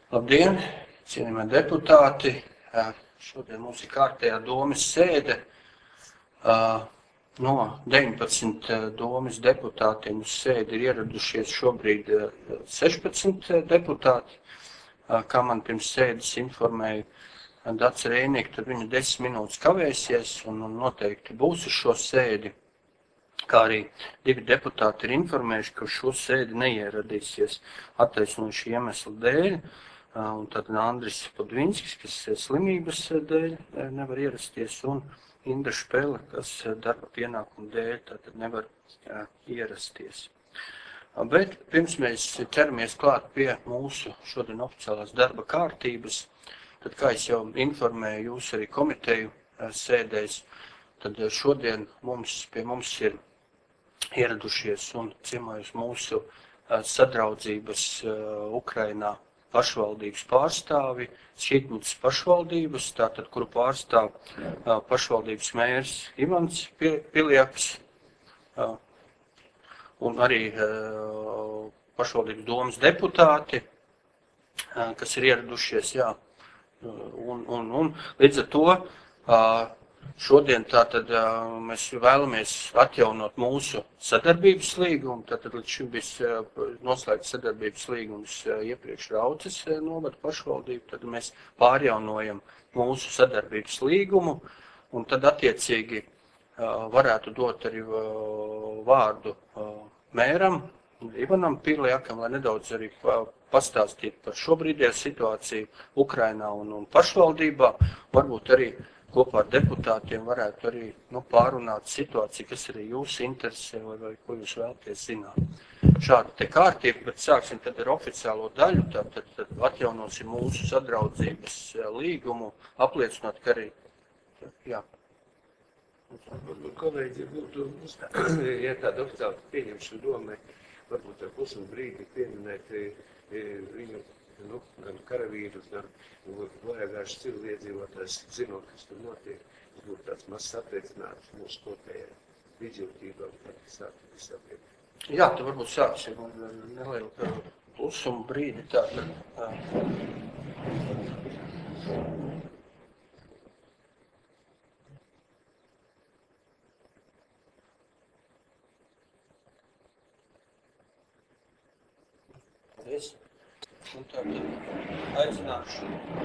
Labdien, cienījamie deputāti! Šodien mums ir kārtējā domes sēde. No 19 domes deputātiem uz sēdi ir ieradušies šobrīd 16 deputāti. Kā man pirms sēdes informēja Dace Reinike, tad viņa 10 minūtes kavēsies un noteikti būs uz šo sēdi. Kā arī 2 deputāti ir informējuši, ka uz šo sēdi neieradīsies attaisnojuši iemeslu dēļ. Un tad Andris Podvinskis, kas slimības dēļ nevar ierasties, un Indra Špele, kas darba pienākumu dēļ tad nevar ierasties. Bet pirms mēs ķeramies klāt pie mūsu šodien oficiālās darba kārtības, tad, kā es jau informēju jūs arī komiteju sēdēs, tad šodien pie mums ir ieradušies un ciemojas mūsu sadraudzības Ukrainā pašvaldības pārstāvi, Šķitņicas pašvaldības, tātad, kuru pārstāv pašvaldības mērs Ivans Piljaks, un arī pašvaldības domas deputāti, kas ir ieradušies, jā. Un līdz ar to šodien tātad mēs vēlamies atjaunot mūsu sadarbības līgumu. Tātad līdz šim bija noslēgts sadarbības līgums iepriekš Rauces novada pašvaldību. Tad mēs pārjaunojam mūsu sadarbības līgumu un tad attiecīgi varētu dot arī vārdu mēram Ivanam Pirliakam, lai nedaudz arī pastāstītu par šobrīdējo situāciju Ukrainā un pašvaldībā. Varbūt arī kopā ar deputātiem varētu arī pārunāt situāciju, kas arī jūs interesē vai ko jūs vēlaties zināt. Šāda te kārtība, bet sāksim tad ar oficiālo daļu, tad atjaunosim mūsu sadraudzības līgumu, apliecinot, ka arī, jā. Kolēģi, būtu, ja tāda oficiāli pieņemšana domē, varbūt ar pusunu brīdi pieminēt viņu gan karavīrus, gan vajagājuši civiliedzīvotājs, zinot, kas tur notiek, būtu tāds mazs attiecinājums mūsu kopējai līdzjūtībā, tad sākt visāpiem. Jā, tad varbūt sāksim ar nelielu klusumu brīdi tātad. Paldies. Un tātad aicināšu.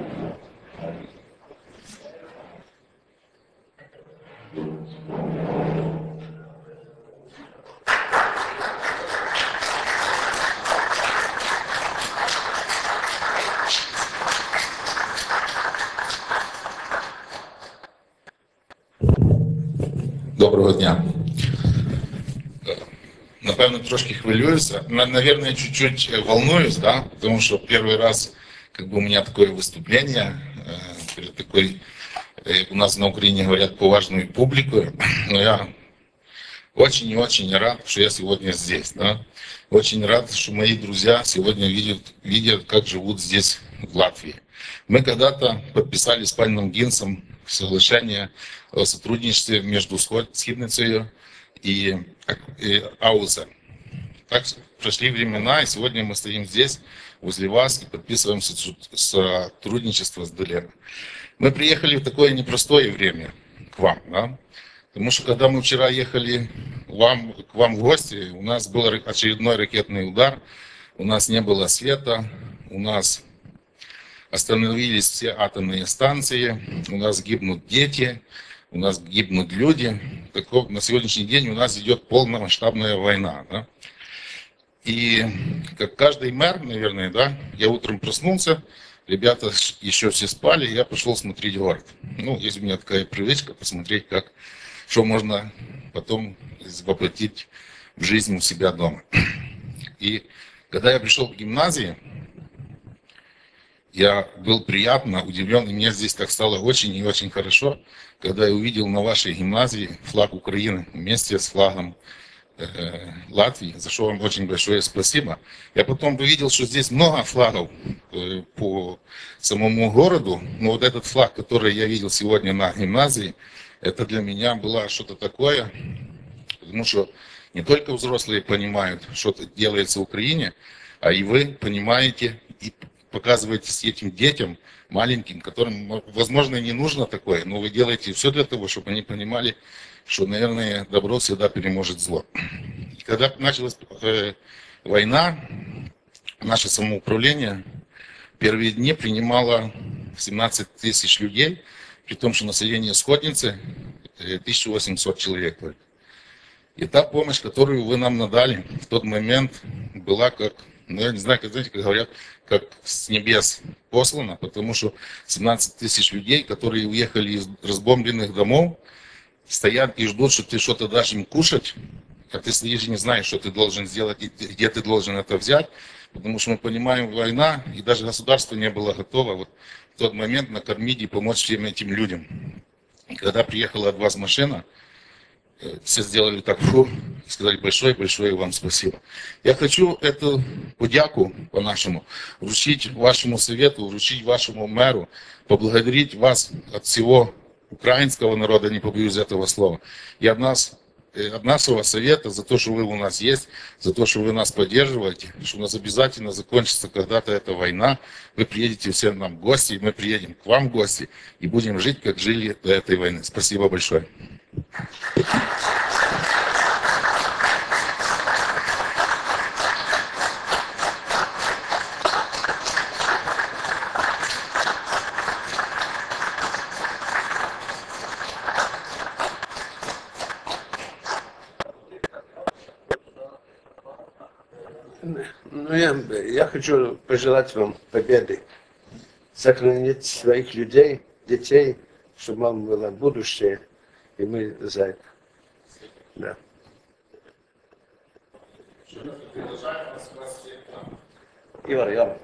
Доброго дня. Напевно, трошки хвилююся. Наверное, чуть-чуть волнуюсь, да, потому что первый раз у меня такое выступление перед такой, у нас на Украине говорят, поважную публику, но я очень и очень рад, что я сегодня здесь, да. Очень рад, что мои друзья сегодня видят, как живут здесь, в Латвии. Мы когда-то подписали с паном Гинцем соглашение о сотрудничестве между Східницею и Аузер. Так прошли времена, и сегодня мы стоим здесь, возле вас, и подписываем сотрудничество с ДЛР. Мы приехали в такое непростое время к вам, да? Потому что когда мы вчера ехали к вам в гости, у нас был очередной ракетный удар, у нас не было света, у нас остановились все атомные станции, у нас гибнут дети, у нас гибнут люди. На сегодняшний день у нас идет полномасштабная война. Да? И как каждый мэр, наверное, да, я утром проснулся, ребята еще все спали, я пошел смотреть город. Ну, есть у меня такая привычка посмотреть, что можно потом воплотить в жизнь у себя дома. И когда я пришел в гимназию, я был приятно удивлен, и мне здесь так стало очень и очень хорошо, когда я увидел на вашей гимназии флаг Украины вместе с флагом Латвии, за что вам очень большое спасибо. Я потом увидел, что здесь много флагов по самому городу, но вот этот флаг, который я видел сегодня на гимназии, это для меня было что-то такое, потому что не только взрослые понимают, что делается в Украине, а и вы понимаете и показываетесь этим детям маленьким, которым, возможно, не нужно такое, но вы делаете все для того, чтобы они понимали, что, наверное, добро всегда переможет зло. И когда началась война, наше самоуправление первые дни принимало 17 тысяч людей, при том, что население Сходницы 1800 человек только. И та помощь, которую вы нам надали в тот момент, была как, ну я не знаю, как, знаете, как говорят, как с небес послана, потому что 17 тысяч людей, которые уехали из разбомбленных домов, стоят и ждут, что ты что-то дашь им кушать, а ты стоишь и не знаешь, что ты должен сделать, где ты должен это взять, потому что мы понимаем, война, и даже государство не было готово вот в тот момент накормить и помочь всем этим людям. И когда приехала от вас машина, все сделали так, фу, сказали большое вам спасибо. Я хочу эту подяку по-нашему вручить вашему совету, вручить вашему мэру, поблагодарить вас от всего украинского народа, не побоюсь этого слова, и от нашего совета за то, что вы у нас есть, за то, что вы нас поддерживаете, что у нас обязательно закончится когда-то эта война, вы приедете все нам в гости, и мы приедем к вам в гости и будем жить, как жили до этой войны. Спасибо большое. Ну, я хочу пожелать вам победы, сохранить своих людей, детей, чтобы вам было будущее, и мы за это. Да. Ивар, я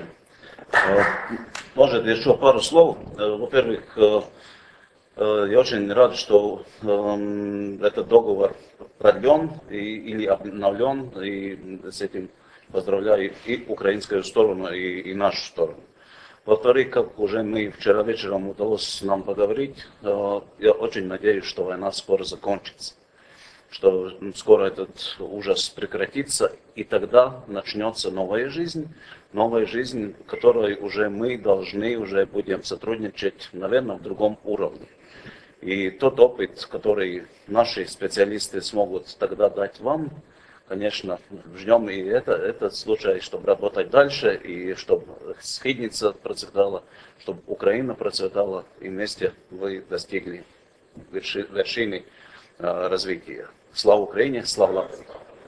может еще пару слов. Во-первых, я очень рад, что этот договор продлен или обновлен, и с этим поздравляю и украинскую сторону, и нашу сторону. Во-вторых, как уже мы вчера вечером удалось нам поговорить, я очень надеюсь, что война скоро закончится, что скоро этот ужас прекратится, и тогда начнется новая жизнь, в которой уже мы должны уже будем сотрудничать, наверное, в другом уровне. И тот опыт, который наши специалисты смогут тогда дать вам, конечно, ждем и этот случай, чтобы работать дальше, и чтобы Схидница процветала, чтобы Украина процветала, и вместе вы достигли вершины развития. Слава Украине, слава Латвии!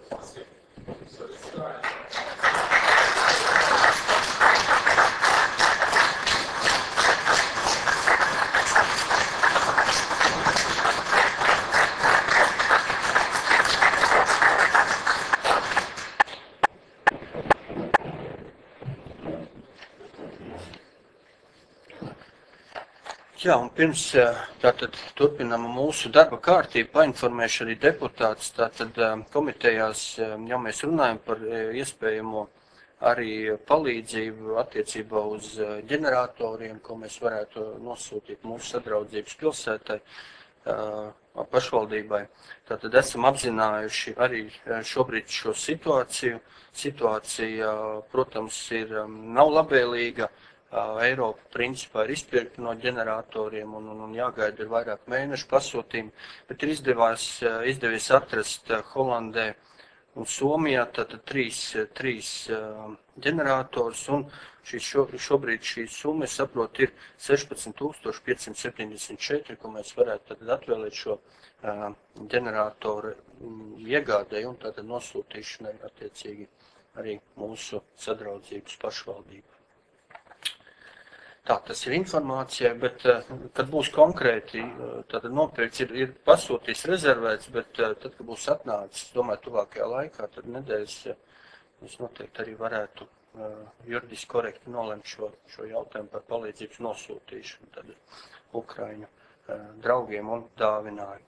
Jā, un pirms tātad turpinām mūsu darba kārtību, painformēšu arī deputātus. Tātad komitejās jau mēs runājam par iespējamo arī palīdzību attiecībā uz ģeneratoriem, ko mēs varētu nosūtīt mūsu sadraudzības pilsētai, pašvaldībai. Tātad esam apzinājuši arī šobrīd šo situāciju. Situācija, protams, nav labvēlīga. Eiropa principā ir izpirkta no ģeneratoriem un jāgaida ir vairāk mēnešu pasūtījumi, bet ir izdevies atrast Holandē un Somijā tātad trīs ģenerators, un šobrīd šī summa, es saprotu, ir 16 574, ko mēs varētu tad atvēlēt šo ģeneratoru iegādēji un tātad nosūtīšanai attiecīgi arī mūsu sadraudzības pašvaldību. Tā, tas ir informācija, bet kad būs konkrēti, tad nopirkts ir pasūtīts, rezervēts, bet tad, kad būs atnācis, domāju, tuvākajā laikā, tad nedēļas mēs noteikti arī varētu juridiski korekti nolemt šo jautājumu par palīdzības nosūtīšanu tad Ukraiņu draugiem un dāvinājumu.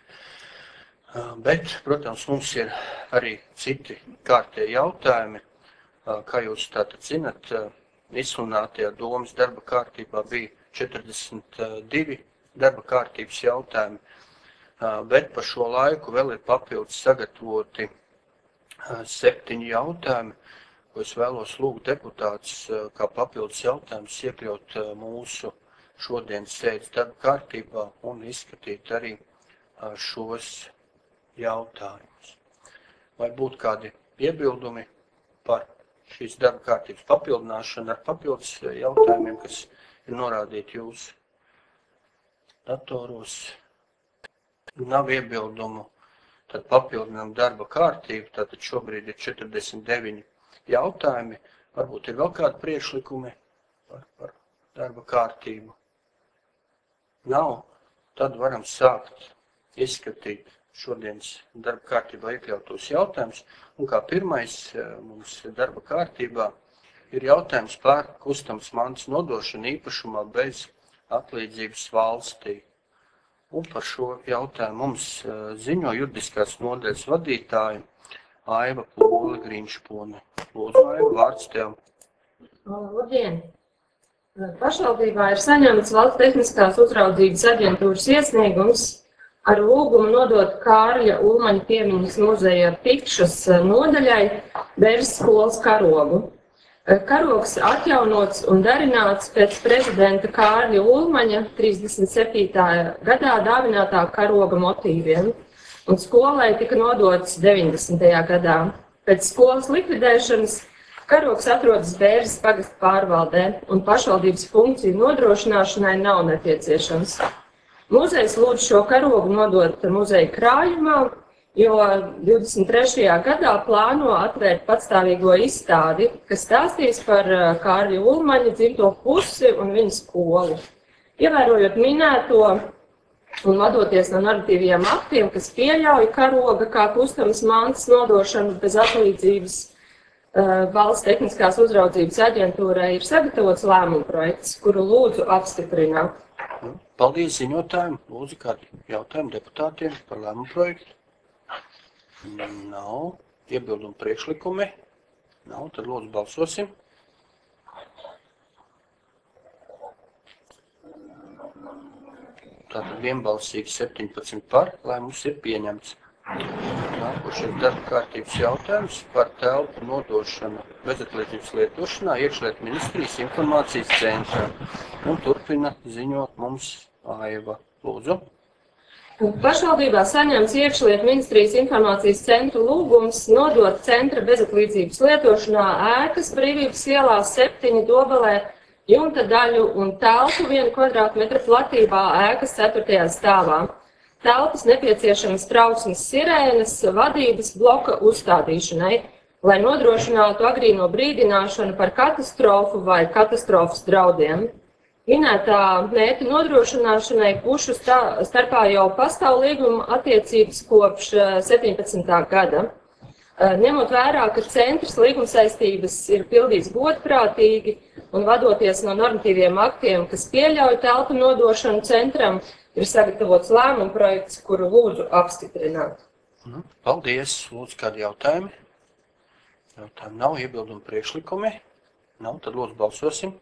Bet, protams, mums ir arī citi kārtēji jautājumi, kā jūs tātad zinat, izsludinātajā domas darba kārtībā bija 42 darba kārtības jautājumi, bet pa šo laiku vēl ir papildus sagatavoti 7 jautājumi, ko es vēlos lūgt deputātus kā papildus jautājums iekļaut mūsu šodienas sēdes darba kārtībā un izskatīt arī šos jautājumus. Vai būtu kādi iebildumi par šīs darba kārtības papildināšanu ar papildus jautājumiem, kas ir norādīti jūsu datoros? Nav iebildumu, tad papildinām darba kārtību, tātad šobrīd ir 49 jautājumi. Varbūt ir vēl kādi priekšlikumi par darba kārtību? Nav, tad varam sākt izskatīt šodienas darba kārtībā iekļautos jautājumus. Un kā pirmais mums darba kārtībā ir jautājums par kustamas mantas nodošanu īpašumā bez atlīdzības valstī. Un par šo jautājumu mums ziņo juridiskās nodaļas vadītāja Aiva Plūle Grīņšpone. Lūdzu, Aiva, vārds tev. Labdien! Pašvaldībā ir saņemts Valsts tehniskās uzraudzības aģentūras iesniegums ar lūgumu nodot Kārļa Ulmaņa piemiņas muzeja Pikšas nodaļai Berzes skolas karogu. Karogs atjaunots un darināts pēc prezidenta Kārļa Ulmaņa 37. gadā dāvinātā karoga motīviem, un skolai tika nodots 90. gadā. Pēc skolas likvidēšanas karogs atrodas Bērzes pagasta pārvaldē, un pašvaldības funkciju nodrošināšanai nav nepieciešams. Muzejs lūdz šo karogu nodot muzeja krājumā, jo 23. gadā plāno atvērt patstāvīgo izstādi, kas stāstīs par Kārļa Ulmaņa dzimto pusi un viņa skolu. Ievērojot minēto un vadoties no normatīviem aktiem, kas pieļauj karoga kā kustamas mantas nodošanu bez atlīdzības, Valsts tehniskās uzraudzības aģentūrai ir sagatavots lēmuma projekts, kuru lūdzu apstiprināt. Paldies ziņotājiem. Lūdzu, kādi jautājumi deputātiem par lēmumu projektu? Nav. Iebildumu priekšlikumi? Nav. Tad lūdzu balsosim. Tātad vienbalsīgi 17 par, lēmums ir pieņemts. Nākošais darba kārtības jautājums par telpu nodošanu bezatlīdzības lietošanā iekšlietu ministrijas informācijas centrā. Un turpina ziņot mums Aiva. Lūdzu. Pašvaldībā saņemts iekšlietu ministrijas informācijas centra lūgums nodot centra bezatlīdzības lietošanā ēkas Brīvības ielā 7 Dobelē jumta daļu un telpu 1 kvadrātmetra platībā ēkas 4. stāvā. Telpas nepieciešamas trauksmes sirēnas vadības bloka uzstādīšanai, lai nodrošinātu agrīno brīdināšanu par katastrofu vai katastrofas draudiem. Minētā mērķa nodrošināšanai pušu starpā jau pastāv līguma attiecības kopš 17. gada. Ņemot vērā, ka centrs līgumsaistības ir pildīts godprātīgi un vadoties no normatīviem aktiem, kas pieļauj telpu nodošanu centram, ir sagatavots lēmuma projekts, kuru lūdzu apstiprināt. Paldies. Lūdzu, kādi jautājumi? Jautājumi nav, iebildumu priekšlikumi? Nav, tad lūdzu balsosim.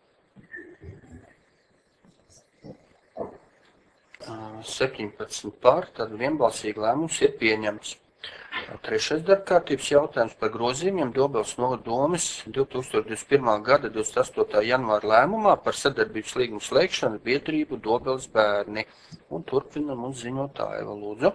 17 par, tad vienbalsīgi lēmums ir pieņemts. Trešais darbkārtības jautājums par grozījumiem Dobeles novada domes 2021. gada 28. janvāra lēmumā par sadarbības līgumu slēgšanu biedrību Dobeles bērni. Un turpina mums ziņot Aiva, lūdzu.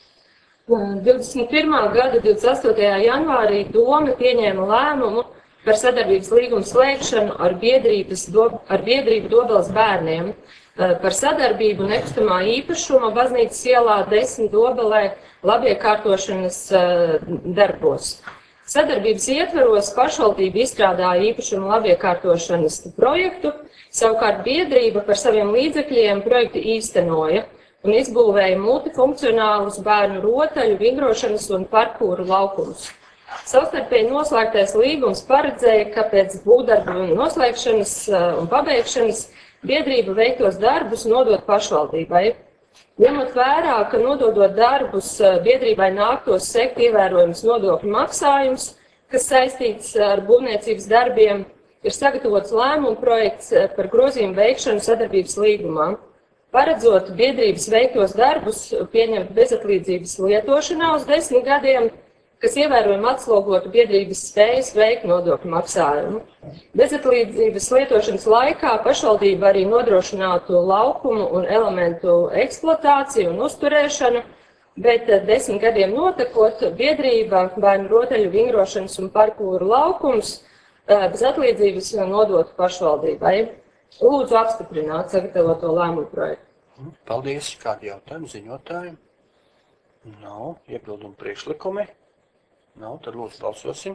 21. gada 28. janvārī dome pieņēma lēmumu par sadarbības līgumu slēgšanu ar biedrību Dobeles bērniem par sadarbību nekustamā īpašuma baznīcas ielā 10 Dobelē labiekārtošanas darbos. Sadarbības ietveros pašvaldība izstrādāja īpašuma labiekārtošanas projektu, savukārt biedrība par saviem līdzekļiem projektu īstenoja un izbūvēja multifunkcionālus bērnu rotaļu, vingrošanas un parkūru laukumus. Savstarpēji noslēgtais līgums paredzēja, ka pēc būvdarbu noslēgšanas un pabeigšanas biedrība veiktos darbus nodot pašvaldībai. Ņemot vērā, ka nododot darbus biedrībai nāktos sekt ievērojams nodokļu maksājums, kas saistīts ar būvniecības darbiem, ir sagatavots lēmuma projekts par grozījumu veikšanu sadarbības līgumā. Paredzot biedrības veiktos darbus pieņemt bezatlīdzības lietošanā uz 10 gadiem, kas ievērojami atslogotu biedrības spējas veikt nodokļu maksājumu. Bezatlīdzības lietošanas laikā pašvaldība arī nodrošinātu laukumu un elementu eksploatāciju un uzturēšanu, bet 10 gadiem notekot, biedrība vai rotaļu vingrošanas un parkūru laukums bez atlīdzības nodotu pašvaldībai. Lūdzu apstiprināt sagatavoto lēmumu projektu. Paldies. Kādi jautājumi ziņotājiem? Nav. Iebildumu priekšlikumi? Nav. Tad lūdzu balsosim.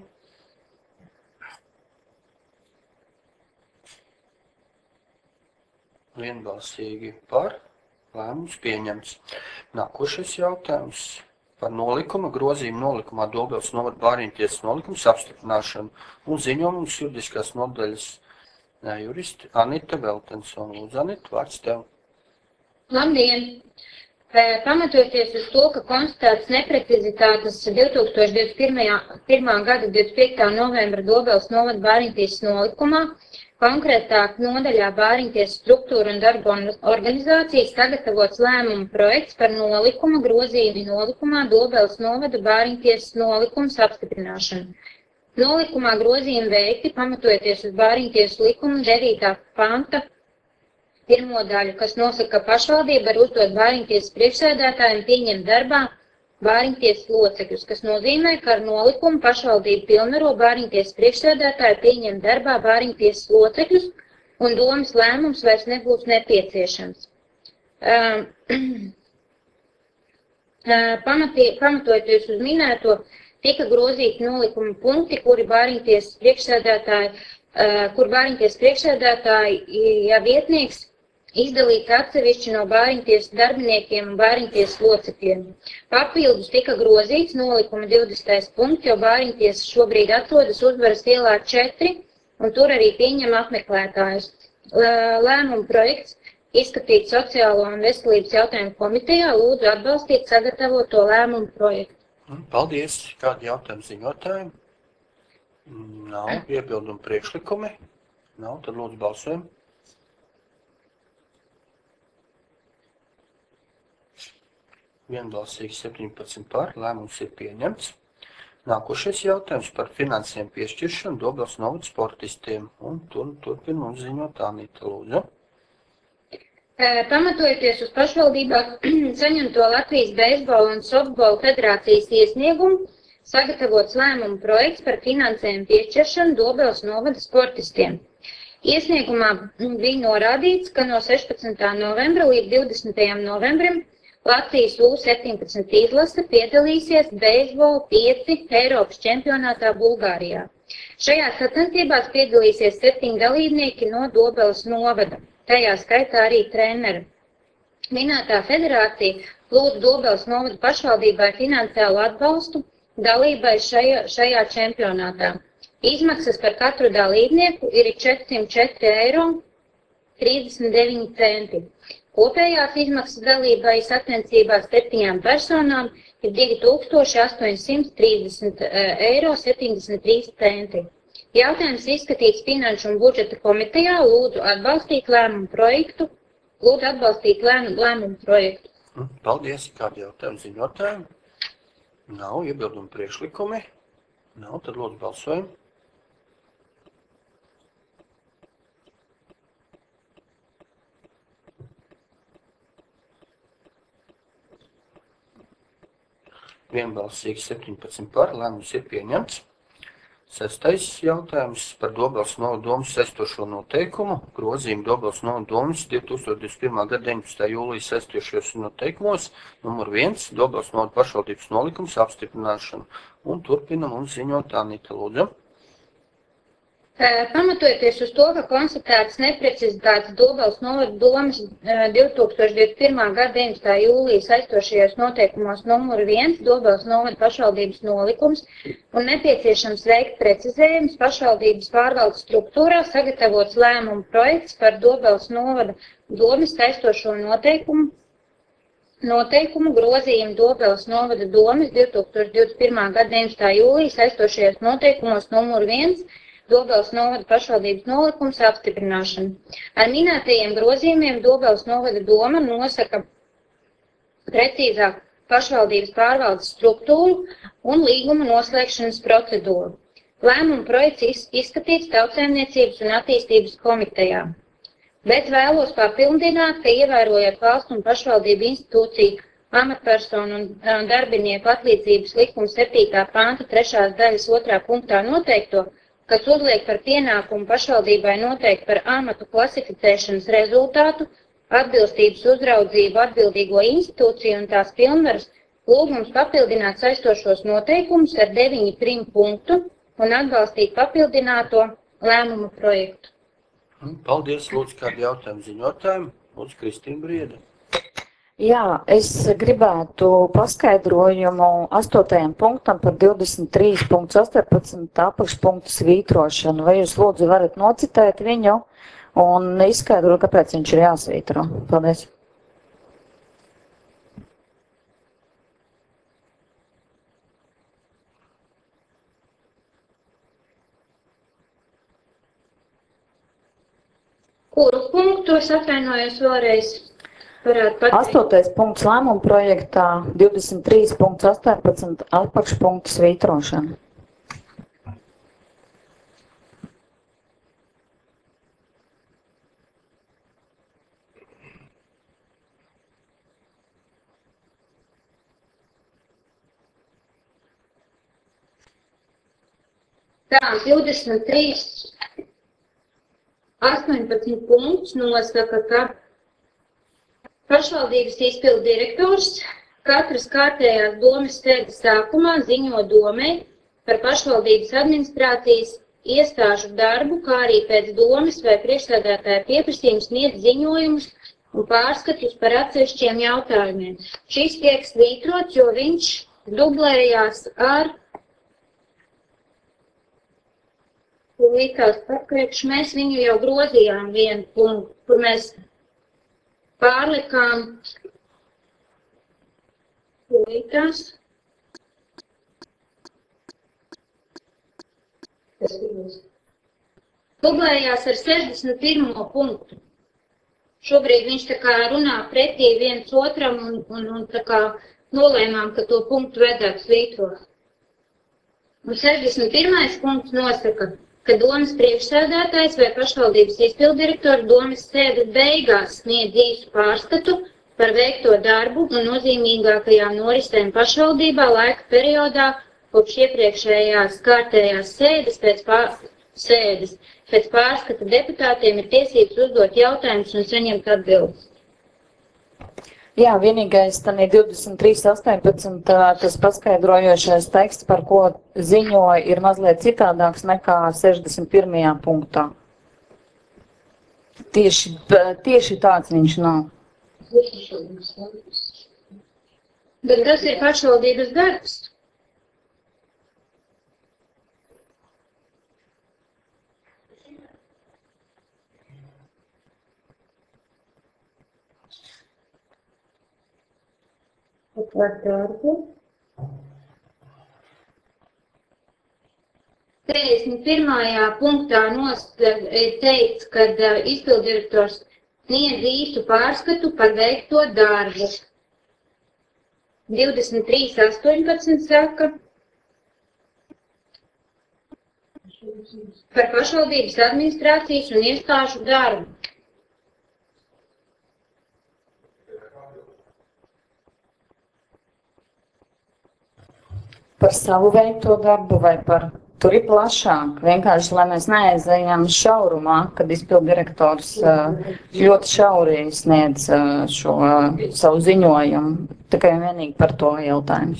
Vienbalsīgi par. Lēmums pieņemts. Nākošais jautājums par nolikuma grozījumu nolikumā Dobels novada Bāriņtiesas nolikums apstiprināšanu un ziņojums juridiskās nodaļas juristi Anita Veltensona. Lūdzu, Anita, vārds tev. Labdien! Pamatojoties uz to, ka konstatētas neprecizitātes 2021. gada 25. novembra Dobels novada Bāriņtiesas nolikumā, konkrētāk nodaļā Bāriņtiesas struktūra un darba organizācijas sagatavots lēmuma projekts par nolikuma grozījumu nolikumā Dobels novada Bāriņtiesas nolikums apstiprināšanu. Nolikumā grozījumi veikti pamatojoties uz Bāriņtiesas likuma 9. panta 1. daļu, kas nosaka, ka pašvaldība var uzdot Bāriņtiesas priekšsēdētājiem pieņemt darbā Bāriņtiesas locekļus, kas nozīmē, ka ar nolikumu pašvaldība pilnvaro Bāriņtiesas priekšsēdētāju pieņemt darbā Bāriņtiesas locekļus un domas lēmums vairs nebūs nepieciešams. Pamatojoties uz minēto, tika grozīti nolikuma punkti, kur Bāriņtiesas priekšsēdētāji ja vietnieks izdalīts atsevišķi no Bāriņtiesas darbiniekiem un Bāriņtiesas locekļiem. Papildus tika grozīts nolikuma 20. punkts, jo Bāriņtiesa šobrīd atrodas Uzvaras ielā 4 un tur arī pieņem apmeklētājus. Lēmuma projekts izskatīt Sociālo un veselības jautājumu komitejā, lūdzu atbalstīt sagatavoto lēmumu projektu. Paldies. Kādi jautājumi ziņotājiem? Nav. Iebildumu priekšlikumi? Nav. Tad lūdzu balsojam. Vienbalsīgi 17 par. Lēmums ir pieņemts. Nākošais jautājums par finansējumu piešķiršanu Dobels novada sportistiem. Un turpin mums ziņot Anita, lūdzu. Pamatojoties uz pašvaldībā saņemto Latvijas Beisbola un Softbola federācijas iesniegumu, sagatavots lēmuma projekts par finansējumu piešķiršanu Dobels novada sportistiem. Iesniegumā bija norādīts, ka no 16. novembra līdz 20. novembrim Latvijas U17 izlase piedalīsies Beisbola 5 Eiropas čempionātā Bulgārijā. Šajās sacensībās piedalīsies 7 dalībnieki no Dobeles novada. Tajā skaitā arī treneri. Minētā federācija lūdz Dobeles novada pašvaldībai finansiālu atbalstu dalībai šajā čempionātā. Izmaksas par katru dalībnieku ir 404,39 €. Kopējās izmaksas dalībai sacensībās 7 personām ir 2,830,73 €. Jautājums izskatīts Finanšu un budžeta komitejā, lūdzu atbalstīt lēmumu projektu. Paldies. Kādi jautājumi ziņotājiem? Nav. Iebildumu priekšlikumi? Nav. Tad lūdzu balsojam. Vienbalsīgi 17 par. Lēmums ir pieņemts. Sestais jautājums par Dobels novada domas saistošo noteikumu. Grozījumu Dobels novada domas 2021. gada 19. jūlijas saistošajos noteikumos. Numur 1. Dobels novada pašvaldības nolikums apstiprināšanu. Un turpina mums ziņot Anita, lūdzu. Pamatojoties uz to, ka konstatētas neprecizitātes Dobels novada domas 2021. gada 19. jūlijas saistošajos noteikumos numur 1 Dobels novada pašvaldības nolikums un nepieciešams veikt precizējums pašvaldības pārvaldes struktūrā sagatavots lēmumu projekts par Dobels novada domas saistošo noteikumu grozījumu Dobels novada domas 2021. gada 19. jūlijas saistošajos noteikumos numur 1 Dobels novada pašvaldības nolikums apstiprināšanu. Ar minētajiem grozījumiem Dobels novada doma nosaka precīzāk pašvaldības pārvaldes struktūru un līguma noslēgšanas procedūru. Lēmuma projekts izskatīts Tautsaimniecības un attīstības komitejā. Bet vēlos papildināt, ka ievērojot valstu un pašvaldību institūciju amatpersonu un darbinieku atlīdzības likuma 7. panta 3. daļas 2. punktā noteikto, kas uzliek par pienākumu pašvaldībai noteikt par amatu klasificēšanas rezultātu, atbilstības uzraudzību atbildīgo institūciju un tās pilnvaras, lūgums papildināt saistošos noteikumus ar 9 punktu un atbalstīt papildināto lēmumu projektu. Paldies, lūdzu, kādu jautājumu ziņotājiem. Lūdzu, Kristīna Briede. Jā, es gribētu paskaidrojumu 8. punktam par 23.18. apakšpunktu svītrošanu. Vai jūs lūdzu varat nocitēt viņu un izskaidrot, kāpēc viņš ir jāsvītro? Paldies. Kuru punktu es atvainojos vēlreiz? Varētu pateikt. 8. punkts lēmuma projektā 23.18. apakšpunktu svītrošana. Tā, 23.18 punkts nosaka, ka pašvaldības izpildu direktors katras kārtējās domes sēdes sākumā ziņo domei par pašvaldības administrācijas iestāžu darbu, kā arī pēc domes vai priekšsēdētāja pieprasījums sniedz ziņojumus un pārskatus par atsevišķiem jautājumiem. Šis tiek svītrots, jo viņš dublējās ar līdzās papriekš. Mēs viņu jau grozījām vienu punktu, kur mēs pārlikām līdzās. Dublējās ar 61. punktu. Šobrīd viņš tā kā runā pretī viens otram un tā kā nolēmām, ka to punktu vajadzētu svītrot. Un 61. punkts nosaka, ka domes priekšsēdētājs vai pašvaldības izpildirektora domes sēdes beigās sniedz īsu pārskatu par veikto darbu un nozīmīgākajām norisēm pašvaldībā laika periodā kopš iepriekšējās kārtējās sēdes pēc pārskata deputātiem ir tiesības uzdot jautājumus un saņemt atbildes. Jā, vienīgais tanī 23.18. Tas paskaidrojošais teksts, par ko ziņoja, ir mazliet citādāks nekā 61. punktā. Tieši tāds viņš nav. Bet tas ir pašvaldības darbs. Par darbu. 31. punktā ir teikts, ka izpildirektors sniedz īstu pārskatu par veikto darbu. 23.18 saka par pašvaldības administrācijas un iestāžu darbu. Par savu veikto darbu vai par tur ir plašāk. Vienkārši, lai mēs neaizējām šaurumā, kad izpildirektors ļoti šauri sniedz šo savu ziņojumu. Tikai vienīgi par to jautājums.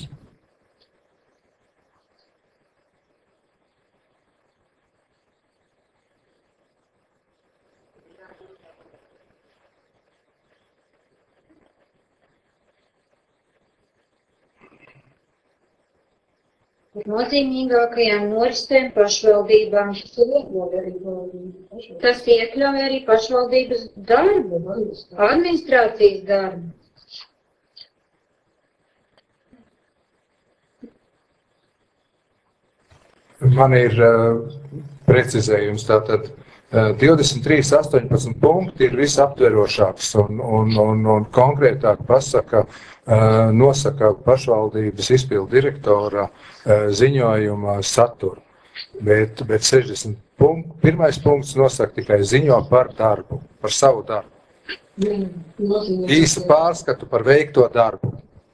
Nozīmīgākajām norisēm pašvaldībām. Tas iekļauj arī pašvaldības darbu, administrācijas darbu. Man ir precizējums, tātad 23.18 punkti ir visaptverošāks un konkrētāk nosaka pašvaldības izpildu direktora ziņojuma saturu. Bet 60 pirmais punkts nosaka tikai ziņo par darbu, par savu darbu. Īsu pārskatu par veikto darbu.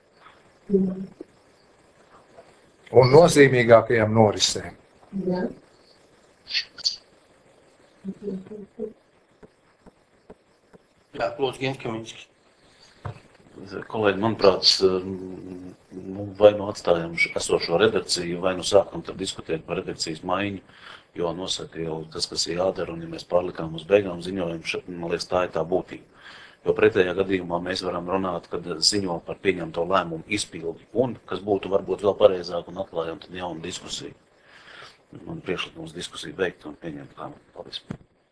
Un nozīmīgākajām norisēm. Jā, lūdzu, Gienkaminski. Kolēģi, manuprāt, vai nu atstājam esošo redakciju, vai nu sākam tad diskutēt par redakcijas maiņu, jo nosaka jau tas, kas ir jādara, un ja mēs pārlikām uz beigām ziņojumu, man liekas, tā ir tā būtība. Jo pretējā gadījumā mēs varam runāt, kad ziņo par pieņemto lēmumu izpildi, un, kas būtu varbūt vēl pareizāk un atklājam, tad jaunu diskusiju. Man priekšlikums diskusiju beigt un pieņemt lēmumu. Paldies.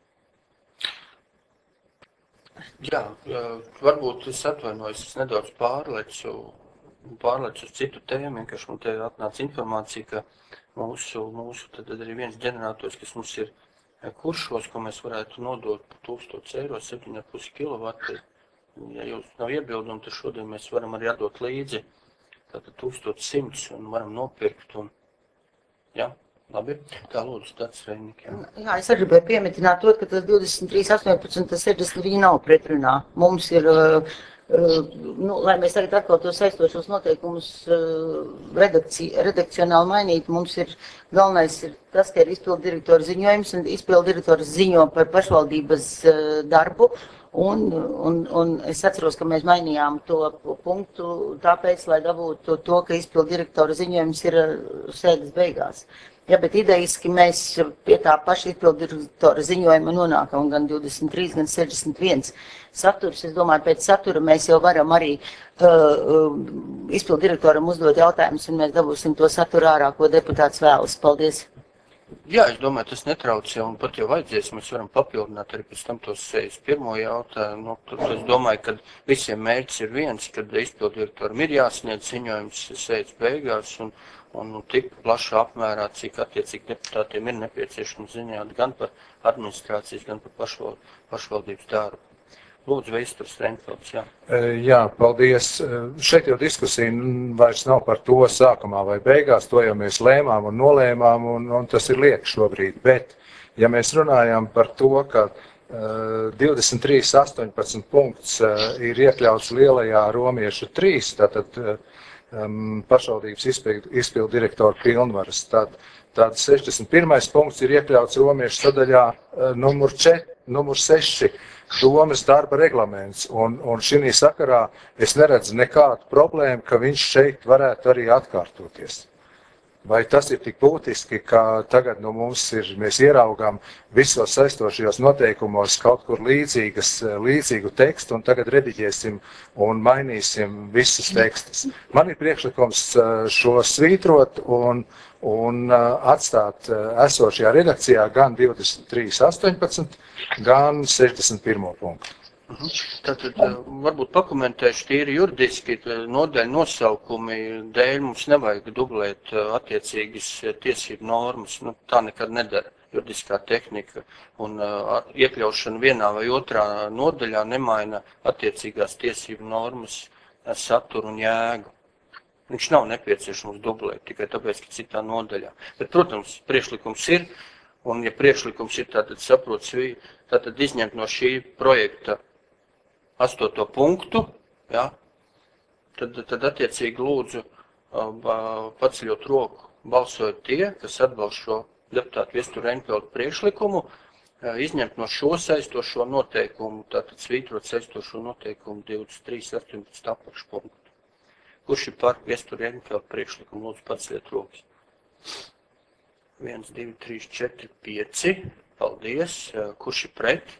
Jā, varbūt es atvainojos, es nedaudz pārlecu uz citu tēmu, vienkārši man te atnāca informācija, ka mūsu tad arī viens ģenerators, kas mums ir kuršos, ko mēs varētu nodot par 1000 eiro, 7,5 kW. Ja jūs nav iebildumi, tad šodien mēs varam arī atdot līdzi tātad 1100 un varam nopirkt. Un, jā, labi. Tā lūdzu, tāds Reinik. Jā, es arī gribēju piemetināt to, ka tas 23.18, tas 60 viņi nav pretrunā. Mums ir, lai mēs tagad atkal tos saistošos noteikumus redakcionāli mainīt, mums ir galvenais ir tas, ka ir izpildu direktora ziņojums un izpildu direktors ziņo par pašvaldības darbu. Un es atceros, ka mēs mainījām to punktu tāpēc, lai dabūtu to, ka izpildu direktora ziņojums ir sēdes beigās. Ja, bet idejiski mēs pie tā paša izpildu direktora ziņojuma nonākam gan 23, gan 61. Saturs, es domāju, pēc satura mēs jau varam arī izpildu direktoram uzdot jautājumus, un mēs dabūsim to saturu ārā, ko deputāts vēlas. Paldies! Jā, es domāju, tas netraucē, un pat jau vajadzēs, mēs varam papildināt arī pēc tam tos 61. jautājumu. Es domāju, ka visiem mērķis ir viens, kad izpildu direktoram ir jāsniedz ziņojums sēdes beigās, un tik plašā apmērā, cik attiecīgi deputātiem ir nepieciešams ziņāt gan par administrācijas, gan par pašvaldības darbu. Lūdzu, Veisturs Reinfelds, jā. Jā, paldies. Šeit jau diskusija vairs nav par to sākumā vai beigās, to jau mēs lēmām un nolēmām, un tas ir lieki šobrīd. Bet, ja mēs runājam par to, ka 23.18 punkts ir iekļauts lielajā romiešu 3, tātad pašvaldības izpildu direktora pilnvaras, tad 61. punkts ir iekļauts romiešu sadaļā numur 6. Domas darba reglaments, un šī sakarā es neredzu nekādu problēmu, ka viņš šeit varētu arī atkārtoties. Vai tas ir tik būtiski, ka tagad mēs ieraugām visos saistošajos noteikumos kaut kur līdzīgu tekstu, un tagad rediģēsim un mainīsim visus tekstus. Man ir priekšlikums šo svītrot un atstāt esošajā redakcijā gan 23.18, gan 61. punktu. Tātad varbūt pakomentēšu tīri juridiski, nodaļu nosaukumi dēļ mums nevajag dublēt attiecīgas tiesību normas. Tā nekad nedara juridiskā tehnika, un iekļaušana vienā vai otrā nodaļā nemaina attiecīgās tiesību normas saturu un jēgu. Viņš nav nepieciešams dublēt tikai tāpēc, ka citā nodaļā. Bet, protams, priekšlikums ir, un ja priekšlikums ir, tātad izņemt no šī projekta 8. punktu, ja, tad attiecīgi lūdzu paceļot roku, balsojot tie, kas atbalsta šo deputātu Viesturu Reinfeldu priekšlikumu, izņemt no šo saistošo noteikumu, tātad svītrot saistošo noteikumu 23.18 apakšpunktu. Kurš ir par Viesturu Reinfeldu priekšlikumu? Lūdzu, paceļot rokas. 1, 2, 3, 4, 5. Paldies. Kurš ir pret?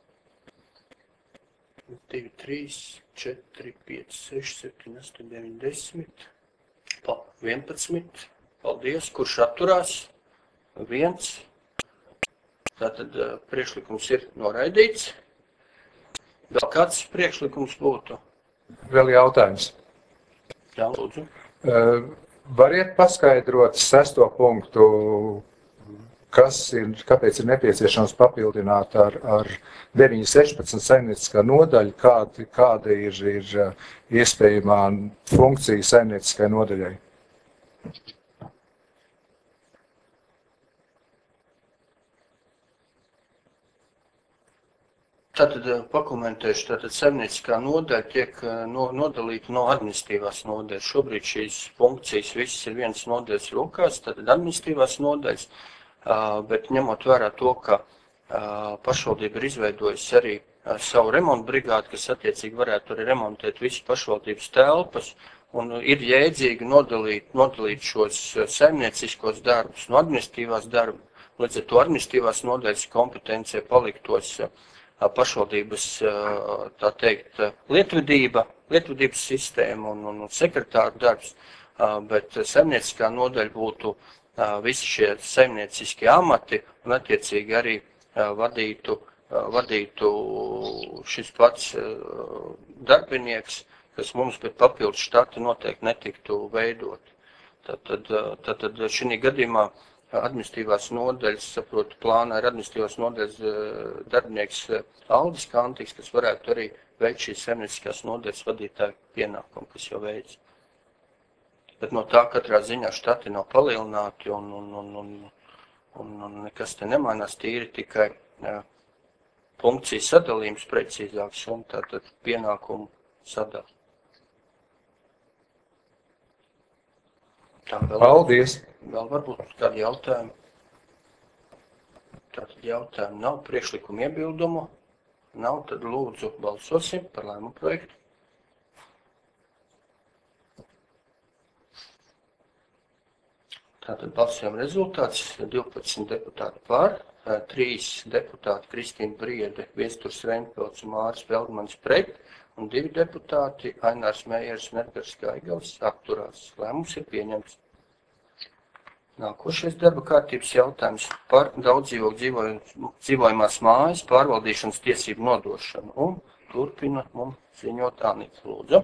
2, 3, 4, 5, 6, 7, 8, 9, 10. 11. Paldies. Kurš atturās? 1. Tātad priekšlikums ir noraidīts. Vēl kāds priekšlikums būtu? Vēl jautājums. Jā, lūdzu. Variet paskaidrot 6. punktu kāpēc ir nepieciešams papildināt ar 9.16 saimnieciskā nodaļa, kāda ir iespējamā funkcija saimnieciskai nodaļai. Tātad pakomentēšu, tātad saimnieciskā nodaļa tiek nodalīta no administratīvās nodaļas. Šobrīd šīs funkcijas visas ir vienas nodaļas rokās, tātad administratīvās nodaļas, bet ņemot vērā to, ka pašvaldība ir izveidojusi arī savu remontu brigādi, kas attiecīgi varētu arī remontēt visu pašvaldības telpas, un ir jēdzīgi nodalīt šos saimnieciskos darbus no administratīvās darba, līdz ar to administratīvās nodaļas kompetencija paliktos pašvaldības, tā teikt, lietvedības sistēma un sekretāru darbs, bet saimnieciskā nodaļa būtu visi šie saimnieciskie amati un attiecīgi arī vadītu šis pats darbinieks, kas mums pēc papildus štata noteikti netiktu veidot. Tātad šī gadījumā administratīvās nodaļas, saprotu, plānā ir administratīvās nodaļas darbinieks Aldis Kantīgs, kas varētu arī veikt šīs saimnieciskās nodaļas vadītāju pienākumu, kas jau veids. Bet no tā katrā ziņā štati nav palielināti un nekas te nemainās, tīri tikai funkcijas sadalījums precīzāks un tātad pienākumu sadala. Paldies! Vēl varbūt kādi jautājumi. Tātad jautājumi nav, priekšlikumu iebildumu nav, tad lūdzu balsosim par lēmumu projektu. Tātad balsojuma rezultāts 12 deputāti par, 3 deputāti Kristīna Briede, Viesturs Reinfelds un Māris Feldmanis pret, un 2 deputāti Ainārs Mējers un Edgars Gaigals atturās. Lēmums ir pieņemts. Nākošais darba kārtības jautājums par daudzdzīvokļu dzīvojamās mājas pārvaldīšanas tiesību nodošanu. Un turpina mums ziņot Anita, lūdzu.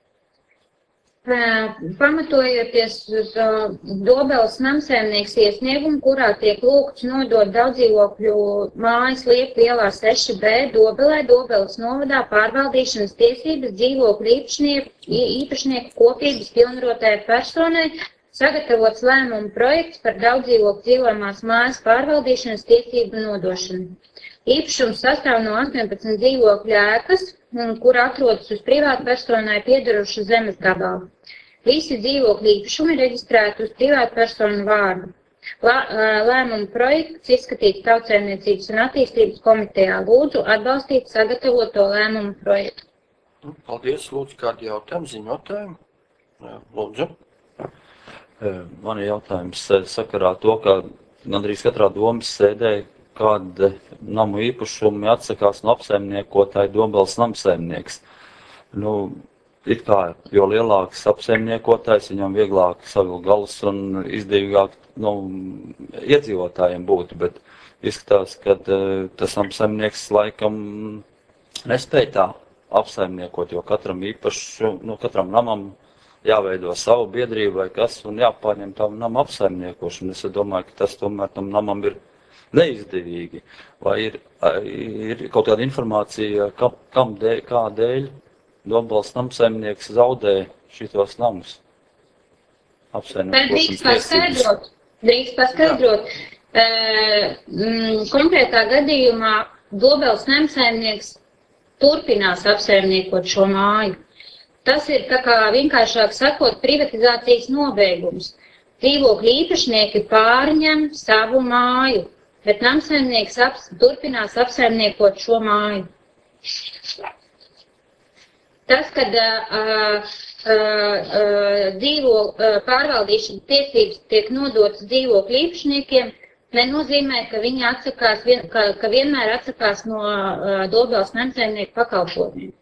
Pamatojoties uz Dobeles namsaimnieks iesniegumu, kurā tiek lūgts nodot daudzdzīvokļu mājas Liepu ielā 6B Dobelē, Dobeles novadā pārvaldīšanas tiesības dzīvokļu īpašnieku kopības pilnvarotajai personai, sagatavots lēmuma projekts par daudzdzīvokļu dzīvojamās mājas pārvaldīšanas tiesību nodošanu. Īpašums sastāv no 18 dzīvokļu ēkas, kur atrodas uz privātu personai piederuša zemes gabala. Visi dzīvokļu īpašumi reģistrēti uz privātu personu vārdu. Lēmuma projekts izskatīts Tautsaimniecības un attīstības komitejā. Lūdzu atbalstīt sagatavoto lēmumu projektu. Paldies, lūdzu, kādi jautājumi, ziņotājumi? Lūdzu. Man ir jautājums sakarā to, ka gandrīz katrā domas sēdē kāda namu īpašumi atsakās no apsaimniekotāja Dobeles namsaimnieks. It kā, jo lielāks apsaimniekotājs, viņam vieglāk savilkt galus un izdevīgāk iedzīvotājiem būtu, bet izskatās, ka tas apsaimnieks laikam nespēja tā apsaimniekot, jo katram namam jāveido savu biedrību vai kas un jāpārņem tam namu apsaimniekošanu. Es domāju, ka tas tomēr tam namam ir neizdevīgi. Vai ir kaut kāda informācija, kādēļ Dobeles namsaimnieks zaudē šitos namus? Drīkst paskaidrot. Konkrētā gadījumā Dobeles namsaimnieks turpinās apsaimniekot šo māju. Tas ir, tā kā vienkāršāk sakot, privatizācijas nobeigums. Dzīvokļu īpašnieki pārņem savu māju, bet namsaimnieks turpinās apsaimniekot šo māju. Tas, kad pārvaldīšanas tiesības tiek nodotas dzīvokļu īpašniekiem, nenozīmē, ka viņi ka vienmēr atsakās no Dobeles namsaimnieku pakalpojumiem.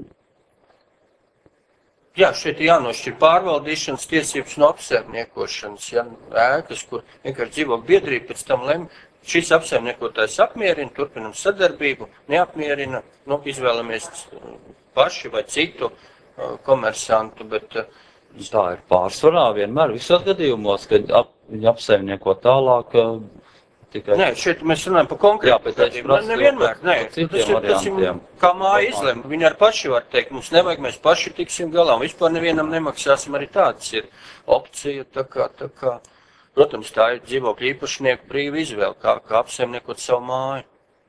Jā, šeit jānošķir pārvaldīšanas tiesības no apsaimniekošanas, ēkas, kur vienkārši dzīvokļu biedrība pēc tam lem, šis apsaimniekotājs apmierina, turpinam sadarbību, neapmierina, izvēlamies paši vai citu komersantu, bet... Tā ir pārsvarā vienmēr visos gadījumos, kad viņi apsaimnieko tālāk, tikai... Nē, šeit mēs runājam par konkrētu. Jā, bet es prasu nevienmēr, nē. par citiem variantiem. Kā māja izlem, viņi ar paši var teikt, mums nevajag, mēs paši tiksim galā, un vispār nevienam nemaksāsim, arī tāds ir opcija, tā kā. Protams, tā ir dzīvokļu īpašnieku brīva izvēle, kā apsaimniekot savu māju.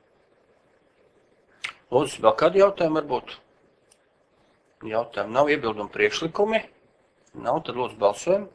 Lūdzu, vēl kādi jautājumi varbūt? Jautājumi nav, iebildumi priekšlikumi? Nav, tad lūdzu balsojam.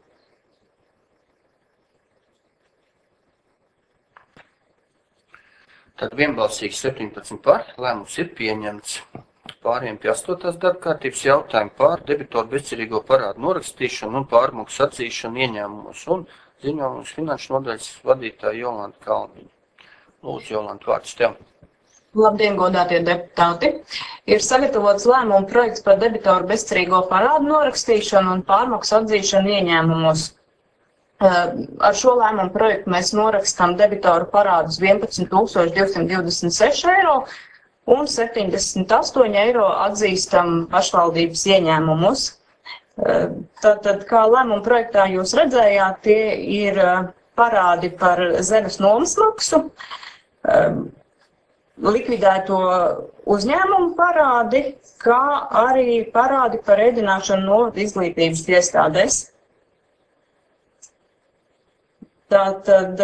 Tad vienbalsīgi 17 par, lēmums ir pieņemts. Pāriem pie 8. darbkārtības jautājumu par debitoru bezcerīgo parādu norakstīšanu un pārmaksu atzīšanu ieņēmumos un ziņojumus finanšu nodaļas vadītāja Jolanta Kalniņa. Lūdzu, Jolanta, vārds tev. Labdien, godātie deputāti! Ir sagatavots lēmuma projekts par debitoru bezcerīgo parādu norakstīšanu un pārmaksu atzīšanu ieņēmumos. Ar šo lēmumu projektu mēs norakstam debitoru parādus 11 226 eiro un 78 eiro atzīstam pašvaldības ieņēmumus. Tātad, kā lēmuma projektā jūs redzējāt, tie ir parādi par zemes nomas maksu, likvidēto uzņēmumu parādi, kā arī parādi par ēdināšanu no izglītības iestādēs. Tātad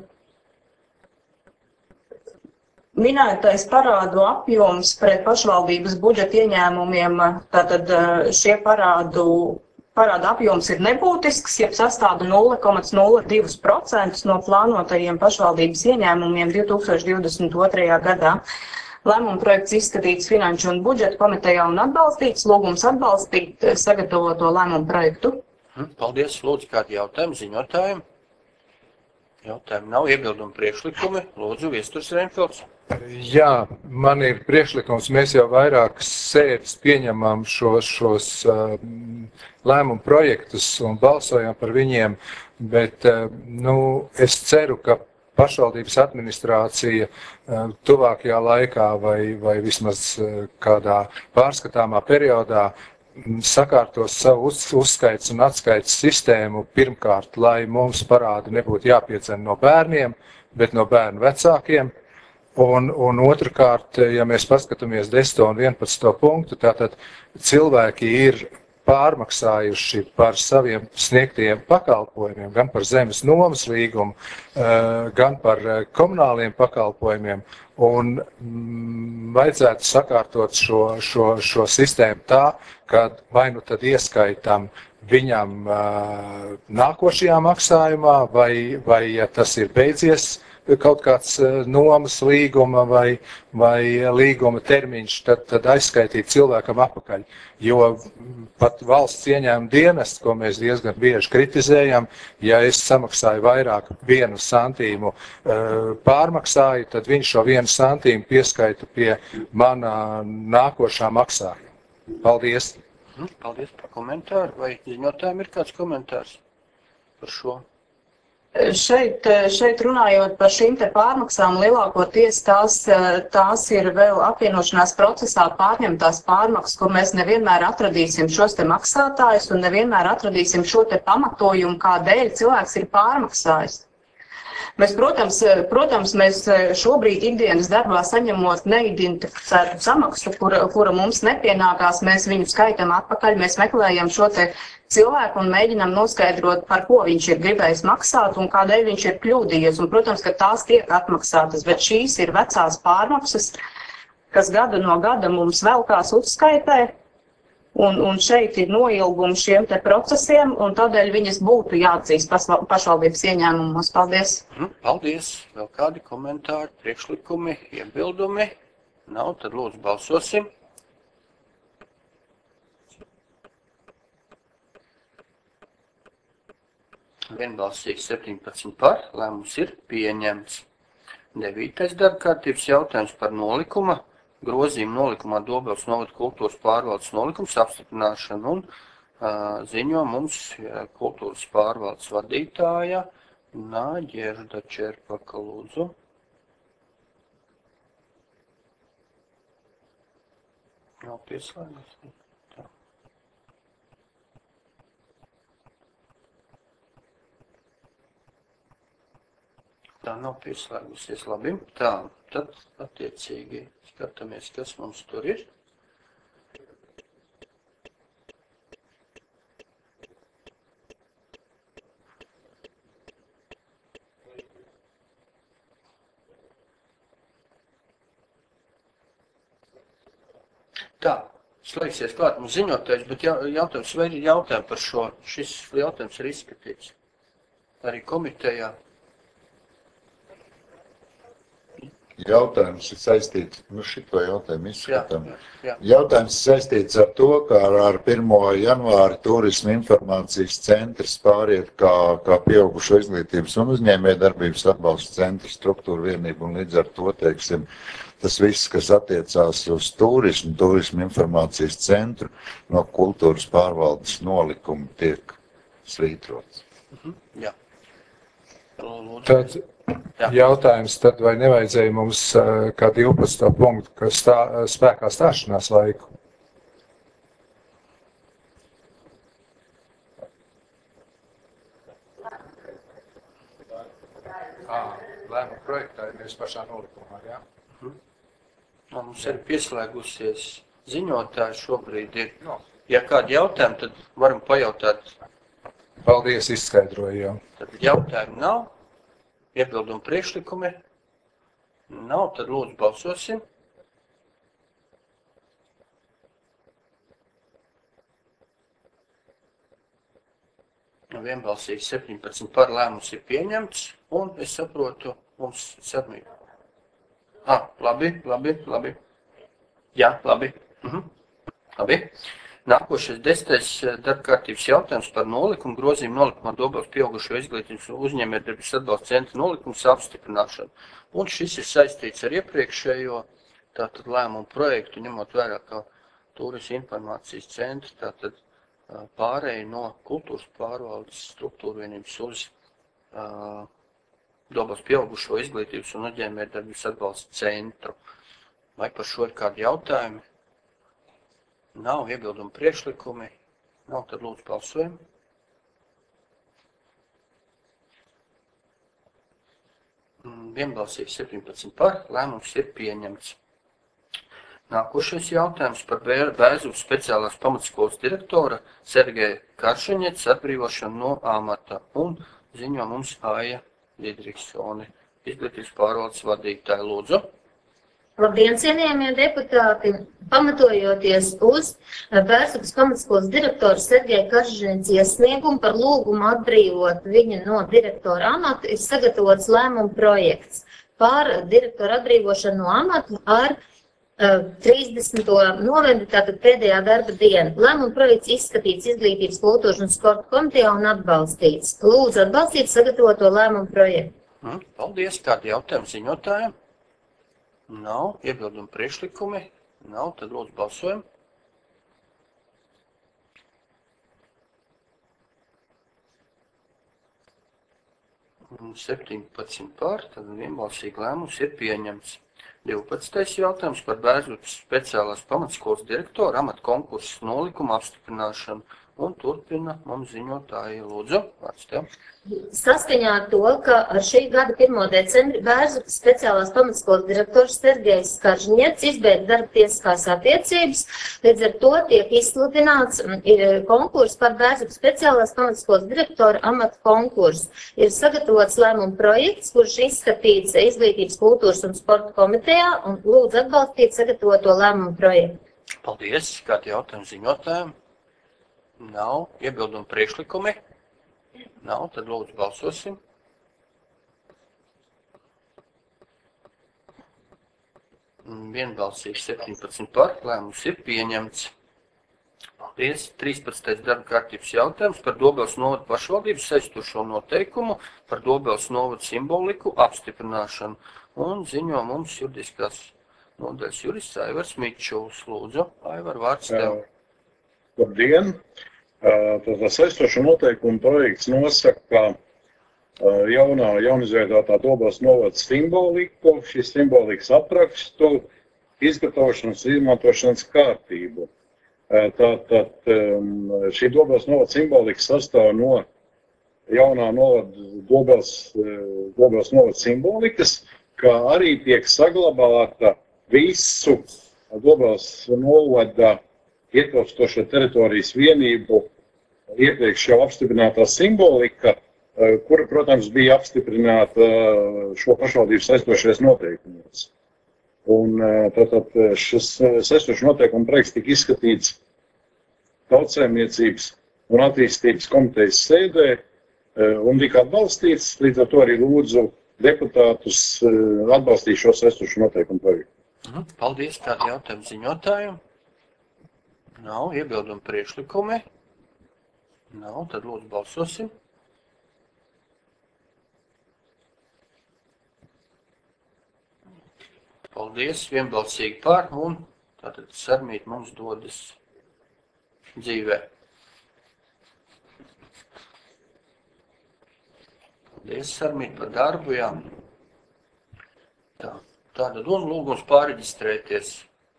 minētais parādu apjoms pret pašvaldības budžeta ieņēmumiem, tātad šie parādu apjoms ir nebūtisks, jeb sastāda 0,02% no plānotajiem pašvaldības ieņēmumiem 2022. gadā. Lēmuma projekts izskatīts Finanšu un budžeta komitejā un atbalstīts, lūgums atbalstīt sagatavoto lēmumu projektu. Paldies, lūdzu, kādi jautājumi ziņotājiem? Jautājumi nav, iebildumi priekšlikumi. Lūdzu, Viesturs Reinfelds. Jā, man ir priekšlikums, mēs jau vairākas sēdes pieņemam šos lēmumu projektus un balsojam par viņiem, bet es ceru, ka pašvaldības administrācija tuvākajā laikā vai vismaz kādā pārskatāmā periodā sakārtos savu uzskaits un atskaits sistēmu pirmkārt, lai mums parādi nebūtu jāpiecena no bērniem, bet no bērnu vecākiem. Un otrkārt, ja mēs paskatāmies 10. un 11. punktu, tātad cilvēki ir pārmaksājuši par saviem sniegtajiem pakalpojumiem, gan par zemes nomas līgumu, gan par komunāliem pakalpojumiem, un vajadzētu sakārtot šo sistēmu tā, ka vai nu tad ieskaitam viņam nākošajā maksājumā, vai ja tas ir beidzies, kaut kāds nomas līguma vai līguma termiņš, tad aizskaitīt cilvēkam apakaļ. Jo pat valsts ieņēmuma dienests, ko mēs diezgan bieži kritizējam, ja es samaksāju vairāk 1 centīmu pārmaksāju, tad viņš šo 1 centīmu pieskaita pie manā nākošā maksājuma. Paldies! Paldies par komentāru. Vai ziņotājiem ir kāds komentārs par šo? Šeit runājot par šīm te pārmaksām, lielākoties tās ir vēl apvienošanās procesā pārņemtās pārmaksas, kur mēs nevienmēr atradīsim šos te maksātājus un nevienmēr atradīsim šo te pamatojumu, kādēļ cilvēks ir pārmaksājis. Mēs, protams, mēs šobrīd ikdienas darbā saņemot neidentificētu samaksu, kura mums nepienākās, mēs viņu skaitam atpakaļ, mēs meklējam šo te cilvēku un mēģinām noskaidrot, par ko viņš ir gribējis maksāt un kādēļ viņš ir kļūdījies. Un, protams, ka tās tiek atmaksātas, bet šīs ir vecās pārmaksas, kas gada no gada mums velkās uzskaitē. Un šeit ir noilgums šiem te procesiem, un tādēļ viņas būtu jāatzīst pašvaldības ieņēmumos. Paldies! Paldies! Vēl kādi komentāri, priekšlikumi, iebildumi? Nav, tad lūdzu balsosim. Vienbalsīgi 17 par, lēmums ir pieņemts. 9. darbkārtības jautājums par nolikuma. Grozījumu nolikumā Dobels novada kultūras pārvaldes nolikums apstiprināšanu un ziņo mums kultūras pārvaldes vadītāja Naģerda Čerpaka, lūdzu. Nav pieslēgts. Tā, Tā nav pieslēgusies, labi. Tā, tad attiecīgi skatāmies, kas mums tur ir. Tā, slēgsies klāt mums ziņotājs, bet jautājums, vai ir jautājumi par šo? Šis jautājums ir izskatīts arī komitejā. Jautājums ir saistīts, šito jautājumu izskatām. Jā. Jautājums ir saistīts ar to, ka ar 1. janvāri Turisma informācijas centrs pāriet kā pieaugušo izglītības un uzņēmējdarbības atbalsta centra struktūra vienība, un līdz ar to, teiksim, tas viss, kas attiecās uz turismu informācijas centru, no kultūras pārvaldes nolikuma tiek svītrots. Jā. Tad jautājums, tad vai nevajadzēja mums kā 12. punktu, kas spēkā stāšanās laiku? Lēmuma projektā ir nevis pašā nolikumā, jā? Mums ir pieslēgusies ziņotāji šobrīd ir. Ja kādi jautājumi, tad varam pajautāt. Paldies, izskaidroju jau. Tad jautājumi nav, iebildumu priekšlikumi nav, tad lūdzu balsosim. Vienbalsīgi 17 par lēmums ir pieņemts, un es saprotu, mums sadmīt. Labi. Jā, labi. Labi. Nākošais 10. darbkārtības jautājums par nolikumu grozījumu nolikumā Dobels pieaugušo izglītības uzņēmējdarbības atbalsta centra nolikums apstiprināšanu. Un šis ir saistīts ar iepriekšējo tātad lēmumu projektu, ņemot vērā, ka Turisma informācijas centra tātad pārēja no kultūras pārvaldes struktūra vienības uz Dobels pieaugušo izglītības un uzņēmējdarbības atbalsta centru. Vai par šo ir kādi jautājumi? Nav iebildumu priekšlikumi. Nav, tad lūdzu balsojam. Vienbalsīgi 17 par, lēmums ir pieņemts. Nākošais jautājums par Bērzuvas speciālās pamatskolas direktora Sergeja Karšaņets atbrīvošanu no amata un ziņo mums Aija Didriksone, izglītības pārvaldes vadītāja. Lūdzu. Labdien, cienījamie deputāti! Pamatojoties uz Bērzuvas pamatskolas direktora Sergeja Karšaņets iesniegumu par lūgumu atbrīvot viņu no direktora amata, ir sagatavots lēmuma projekts par direktora atbrīvošanu no amata ar 30. novembri, tātad pēdējā darba diena. Lēmuma projekts izskatīts Izglītības, kultūras un sporta komitejā un atbalstīts. Lūdzu atbalstīt sagatavoto lēmumu projektu. Paldies. Kādi jautājumi ziņotājiem? Nav. Iebildumu priekšlikumi? Nav. Tad lūdzu balsojam. Un 17 pār, tad vienbalsīgi lēmums ir pieņemts. 12. jautājums par Bērzuvas speciālās pamatskolas direktora amata konkurses nolikumu apstiprināšanu. Un turpina mums ziņotāji. Lūdzu, vārds tev. Saskaņā ar to, ka ar šī gada 1. decembri Bērzuvas speciālās pamatskolas direktors Sergejs Karšaņets izbeidza darba tiesiskās attiecības, līdz ar to tiek izsludināts konkurss par Bērzuvas speciālās pamatskolas direktora amata konkursu. Ir sagatavots lēmuma projekts, kurš izskatīts Izglītības, kultūras un sporta komitejā, un lūdzu atbalstīt sagatavoto lēmumu projektu. Paldies. Kādi jautājumi ziņotājiem? Nav. Iebildumu priekšlikumi? Nav. Tad lūdzu balsosim. Vienbalsīgi 17 par, lēmums ir pieņemts. Paldies. 13. darba kārtības jautājums par Dobels novada pašvaldības saistošo noteikumu par Dobels novada simboliku apstiprināšanu. Un ziņo mums juridiskās nodaļas jurists Aivars Mičuls. Lūdzu, Aivar, vārds tev. Labdien! Tad saistošo noteikumu projekts nosaka jaunizveidotā Dobels novada simboliku, šīs simbolikas aprakstu, izgatavošanas un izmantošanas kārtību. Tātad šī Dobels novada simbolika sastāv no jaunā Dobeles novada simbolikas, kā arī tiek saglabāta visu Dobeles novada ietilpstošo teritorijas vienību iepriekš jau apstiprinātā simbolika, kura, protams, bija apstiprināta šo pašvaldības saistošais noteikumos. Un tātad šis saistošo noteikumu projekts tika izskatīts Tautsaimniecības un attīstības komitejas sēdē un tika atbalstīts, līdz ar to arī lūdzu deputātus atbalstīt šo saistošo noteikumu projektu. Paldies, kādi jautājumi ziņotājiem? Nav, iebildumi priekšlikumi? Nav, tad lūdzu balsosim. Paldies, vienbalsīgi par, un tātad Sarmīt mums dodas dzīvē. Paldies, Sarmīt, par darbu, jā. Tātad un lūgums pārreģistrēties.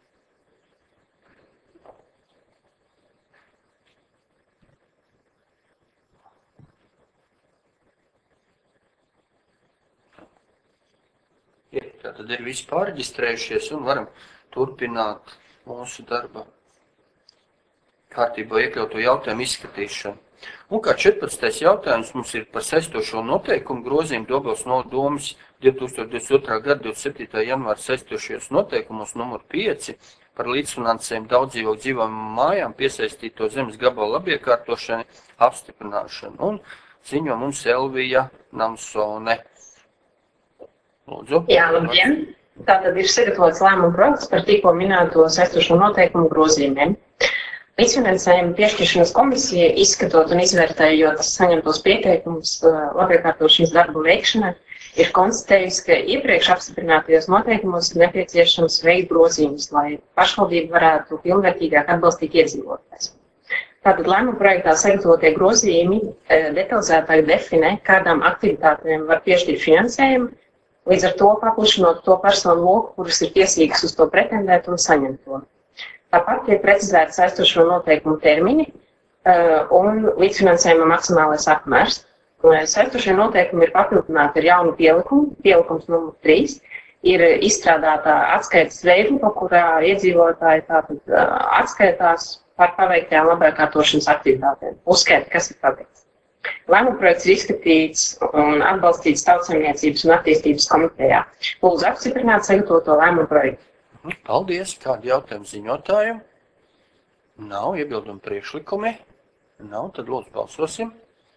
Tātad ir visi pārreģistrējušies un varam turpināt mūsu darba kārtībā iekļauto jautājumu izskatīšanu. Un kā 14. jautājums mums ir par saistošo noteikumu grozījumu Dobeles novada domes 2022. gada 27. janvāra saistošajos noteikumos numur 5 par līdzfinansējumu daudzdzīvokļu dzīvojamām mājām piesaistīto zemes gabalu labiekārtošanu apstiprināšanu. Un ziņo mums Elvija Namsone. Lūdzu. Jā, labdien. Tātad ir sagatavots lēmuma projekts par tikko minēto saistošo noteikumu grozījumiem. Līdzfinansējuma piešķiršanas komisija, izskatot un izvērtējot saņemtos pieteikumus labiekārtošanas darbu veikšanai, ir konstatējusi, ka iepriekš apstiprinātajos noteikumos ir nepieciešams veikt grozījumus, lai pašvaldība varētu pilnvērtīgāk atbalstīt iedzīvotājus. Tātad lēmuma projektā sagatavotie grozījumi detalizētāk definē, kādām aktivitātēm var piešķirt finansējumu, līdz ar to paplašinot to personu loku, kuras ir tiesīgas uz to pretendēt un saņemt to. Tāpat tiek precizēti saistošo noteikumu termini un līdzfinansējuma maksimālais apmērs. Saistošie noteikumi ir papildināti ar jaunu pielikumu, pielikums numur 3, ir izstrādātā atskaites veidlapa, kurā iedzīvotāji tātad atskaitās par paveiktajām labiekārtošanas aktivitātēm, uzskaita, kas ir paveikts. Lēmuma projekts ir izskatīts un atbalstīts Tautsaimniecības un attīstības komitejā. Lūdzu apstiprināt sagatavoto lēmuma projektu. Paldies. Kādi jautājumi ziņotājiem? Nav, iebildumi priekšlikumi? Nav, tad lūdzu balsosim.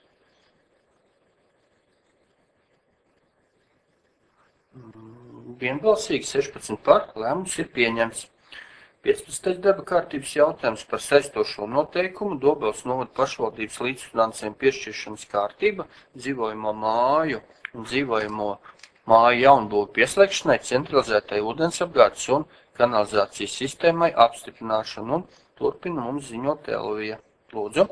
Vienbalsīgi 16 par, lēmums ir pieņemts. 15. darba kārtības jautājums par saistošo noteikumu Dobeles novada pašvaldības līdzfinansējuma piešķiršanas kārtība dzīvojamo māju un dzīvojamo māju jaunbūvu pieslēgšanai centralizētai ūdensapgādes un kanalizācijas sistēmai apstiprināšanu un turpina mums ziņot Elvija. Lūdzu.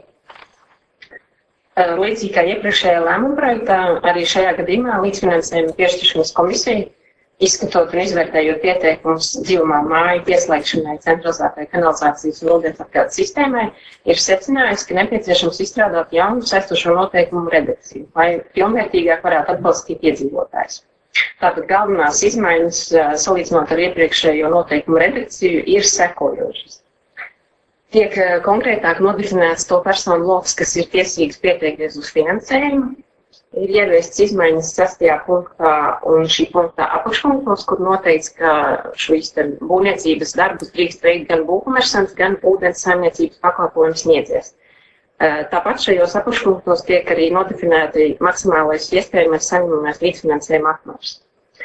Līdzīgi kā iepriekšējā lēmuma projektā, arī šajā gadījumā līdzfinansējuma piešķiršanas komisija, izskatot un izvērtējot pieteikumus dzīvamā māju pieslēgšanai centralizētai kanalizācijas un ūdensapgādes sistēmai, ir secinājusi, ka nepieciešams izstrādāt jaunu saistošo noteikumu redakciju, lai pilnvērtīgāk varētu atbalstīt iedzīvotājus. Tātad galvenās izmaiņas, salīdzinot ar iepriekšējo noteikumu redakciju, ir sekojošas. Tiek konkrētāk nodefinēts to personu loks, kas ir tiesīgs pieteikties uz finansējumu. Ir ieviestas izmaiņas 6. punktā un šī punktā apakšpunktos, kur noteikts, ka šīs būvniecības darbus drīkst veikt gan būvkomersants, gan ūdens saimniecības pakalpojumu sniedzējs. Tāpat šajos apakšpunktos tiek arī nodefinēti maksimālais iespējamais saņemamais līdzfinansējuma apmērs.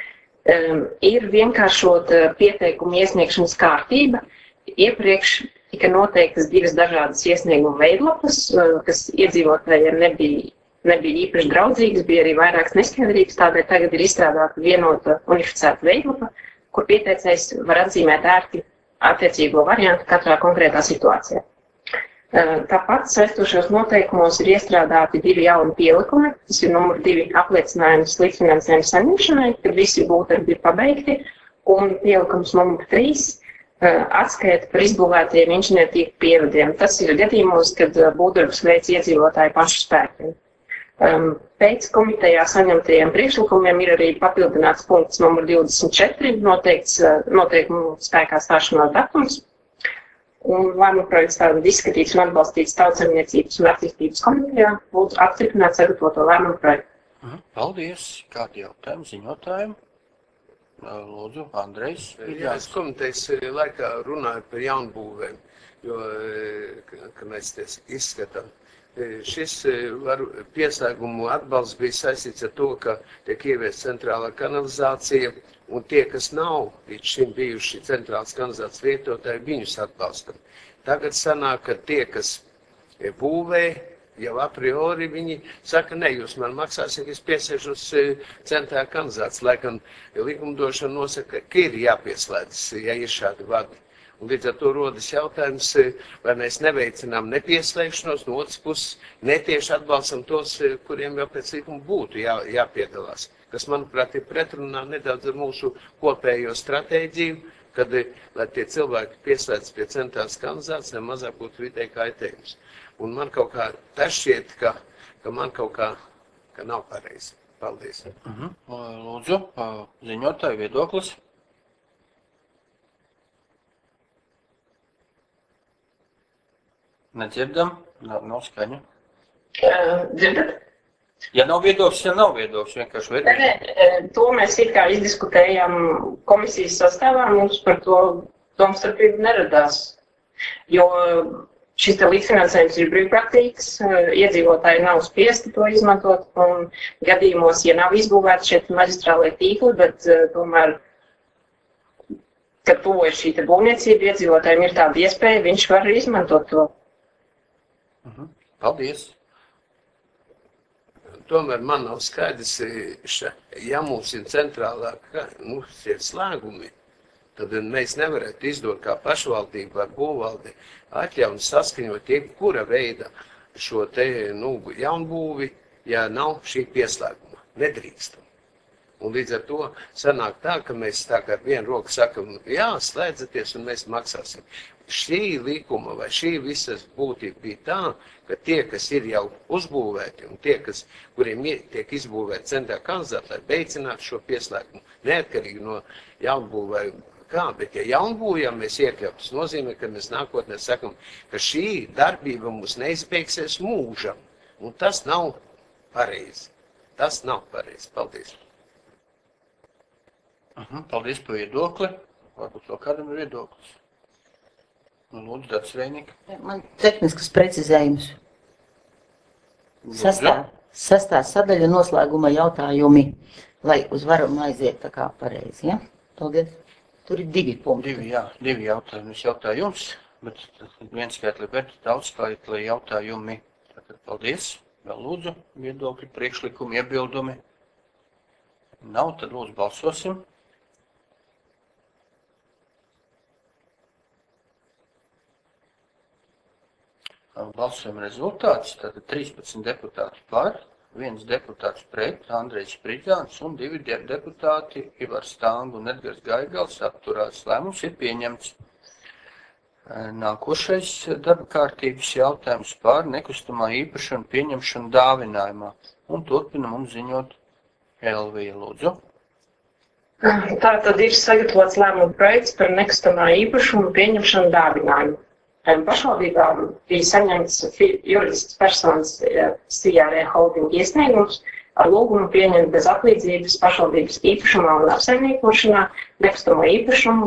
Ir vienkāršota pieteikuma iesniegšanas kārtība. Iepriekš tika noteiktas 2 dažādas iesnieguma veidlapas, kas iedzīvotājiem nebija īpaši draudzīgas, bija arī vairākas neskaidrības, tādēļ tagad ir izstrādāta vienota unificēta veidlapa, kur pieteicējs var atzīmēt ērti attiecīgo variantu katrā konkrētā situācijā. Tāpat saistošos noteikumos ir iestrādāti 2 jauni pielikumi, tas ir numur 2 apliecinājums līdzfinansējuma saņemšanai, kad visi būvdarbi ir pabeigti, un pielikums numur 3 atskaita par izbūvētajiem inženiertīku pievadiem. Tas ir gadījumos, kad būvdarbus veic iedzīvotāji pašu spēkiem. Pēc komitejā saņemtajiem priekšlikumiem ir arī papildināts punkts numur 24, noteikumu spēkā stāšanās datums. Un lēmuma projekts tātad izskatīts un atbalstīts Tautsaimniecības un attīstības komitejā. Lūdzu apstiprināt sagatavoto lēmuma projektu. Paldies. Kādi jautājumi, ziņotājumi? Lūdzu, Andrejs. Jā, es komitejas laikā runāju par jaunbūvēm, jo, ka mēs te izskatām. Šis pieslēgumu atbalsts bija saistīts ar to, ka tiek ieviest centrālā kanalizācija, un tie, kas nav līdz šim bijuši centrālās kanalizācijas lietotāji, viņus atbalstam. Tagad sanāk, ka tie, kas būvē, jau a priori viņi saka, ne, jūs man maksāsiet, es piesēžu uz centrālā kanalizāciju, lai gan likumdošana nosaka, ka ir jāpieslēdz, ja ir šādi vadi. Un līdz ar to rodas jautājums, vai mēs neveicinām nepieslēgšanos, no otras puses netieši atbalstam tos, kuriem jau pēc likuma būtu jāpiedalās. Kas, manuprāt, ir pretrunā nedaudz ar mūsu kopējo stratēģiju, kad, lai tie cilvēki pieslēdz pie centrālās kanalizācijas, nemazāk būtu vidēji kaitējums. Un man kaut kā tas šķiet, ka man kaut kā nav pareizi. Paldies. Lūdzu, ziņotāju viedoklis. Nedzirdam, nav skaņa. Dzirdat? Ja nav viedoklis, vienkārši viedoklis. Nē, to mēs it kā izdiskutējām komisijas sastāvā, mums par to domstarpību neradās. Jo šis te līdzfinansējums ir brīvprātīgs, iedzīvotāji nav spiesti to izmantot, un gadījumos, ja nav izbūvēti šie maģistrālie tīkli, bet tomēr, kad tuvojas šī te būvniecība, iedzīvotājiem ir tāda iespēja, viņš var izmantot to. Paldies. Tomēr man nav skaidrs, ja mums ir centrālā slēgumi, tad mēs nevarētu izdot kā pašvaldība vai būvvalde atļaut saskaņot jebkura veida šo te jaunbūvi, ja nav šī pieslēguma. Nedrīkstam. Un līdz ar to sanāk tā, ka mēs tā kā ar vienu roku sakam, jā, slēdzaties un mēs maksāsim. Šī likuma vai šī visas būtība bija tā, ka tie, kas ir jau uzbūvēti un tie, kuriem tiek izbūvēti centrālā kanalizācija, lai veicinātu šo pieslēgumu, neatkarīgi no jaunbūvē kā, bet ja jaunbūvē mēs iekļaut, tas nozīmē, ka mēs nākotnē sakam, ka šī darbība mums neizbeigsies mūžam, un tas nav pareizi. Tas nav pareizi. Paldies. Paldies par viedokli. Varbūt vēl kādam ir viedoklis. Lūdzu, Dats Reinika. Man tehniskas precizējums. Sastā sadaļa noslēguma jautājumi, lai uz varumu aiziet tā kā pareizi, ja? Paldies. Tur ir 2 punkti. Divi jautājumi. Es jautāju jums, bet viens skaitli, bet daudz skaitli jautājumi. Tātad paldies. Vēl lūdzu viedokļi, priekšlikumi, iebildumi. Nav, tad lūdzu balsosim. Balsojuma rezultāts, tātad 13 deputāti par, 1 deputāts pret, Andrejs Spridzāns un 2 deputāti Ivars Stang un Edgars Gaigals atturās. Lēmums ir pieņemts. Nākošais darba kārtības jautājums par nekustamā īpašuma pieņemšanu dāvinājumā. Un turpina mums ziņot Elvija, lūdzu. Tātad ir sagatavots lēmuma projekts par nekustamā īpašuma pieņemšanu dāvinājumu. Pašvaldībām bija saņemts juridisks personas CRE holding iesniegums ar lūgumu pieņemt bez atlīdzības pašvaldības īpašumā un apsaimniekošanā nekustamo īpašumu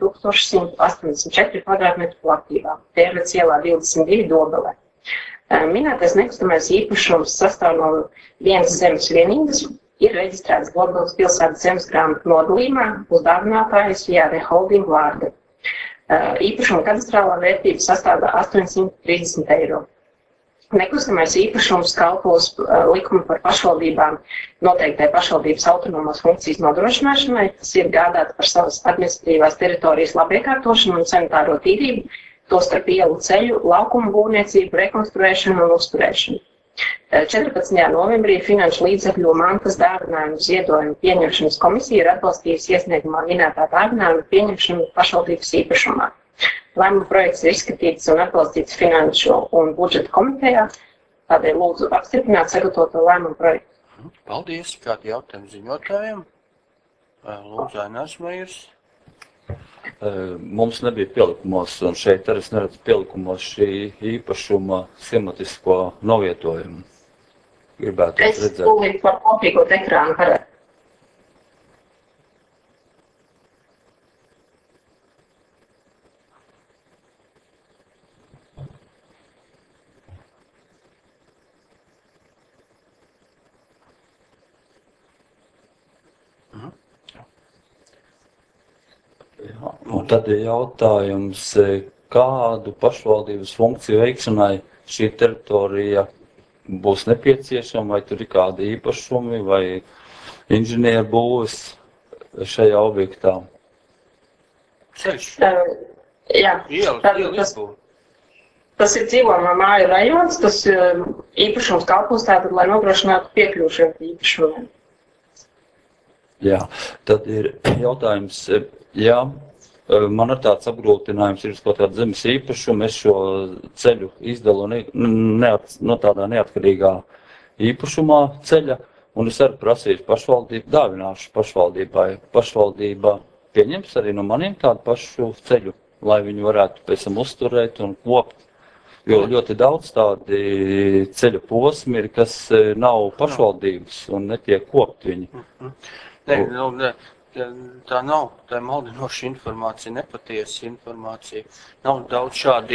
7184 kvadrātmetru platībā, Tērvets ielā 22 Dobelē. Minētais nekustamais īpašums sastāv no vienas zemes vienības, ir reģistrēts Dobeles pilsētas zemes grāmatu nodalījumā uz dāvinātājas CRE holding vārda. Īpašuma kadastrālā vērtība sastāvda 830 eiro. Nekustamais īpašums kalpos likuma par pašvaldībām noteiktai pašvaldības autonomās funkcijas nodrošināšanai, tas ir gādāt par savas administratīvās teritorijas labiekārtošanu un sanitāro tīrību, tostarp ielu ceļu, laukumu būvniecību, rekonstruēšanu un uzturēšanu. 14. novembrī finanšu līdzekļu mantas dāvinājumu ziedojumu pieņemšanas komisija ir atbalstījusi iesniegumā minētā dāvinājuma pieņemšanu pašvaldības īpašumā. Lēmuma projekts ir izskatīts un atbalstīts finanšu un budžeta komitejā. Tādēļ lūdzu apstiprināt sagatavoto lēmumu projektu. Paldies. Kādi jautājumi ziņotājiem? Lūdzu, Ainars Meiers. Mums nebija pielikumos, un šeit arī es neredzu pielikumos šī īpašuma schematisko novietojumu. Gribētu Es redzēt. tūlīt par kopīgot ekrānu varētu. Jā, un tad ir jautājums, kādu pašvaldības funkciju veikšanai šī teritorija būs nepieciešama, vai tur ir kādi īpašumi, vai inženieru būs šajā objektā? Ceļš. Jā, tas ir dzīvojamā māju rajons, tas īpašums kalpos tātad, lai nodrošinātu piekļuvu šiem īpašumiem. Jā, tad ir jautājums, jā, man ir tāds apgrūtinājums, ir uz kaut kāda zemes īpašuma, es šo ceļu izdalu no tādā neatkarīgā īpašumā ceļa, un es arī prasīšu pašvaldību, dāvināšu pašvaldībai. Pašvaldība pieņems arī no maniem tādu pašu ceļu, lai viņi varētu pēc tam uzturēt un kopt. Jo ļoti daudz tādi ceļa posmi ir, kas nav pašvaldības un netiek kopt viņi. Tā nav, tā ir maldinoša informācija, nepatiesa informācija. Nav daudz šādu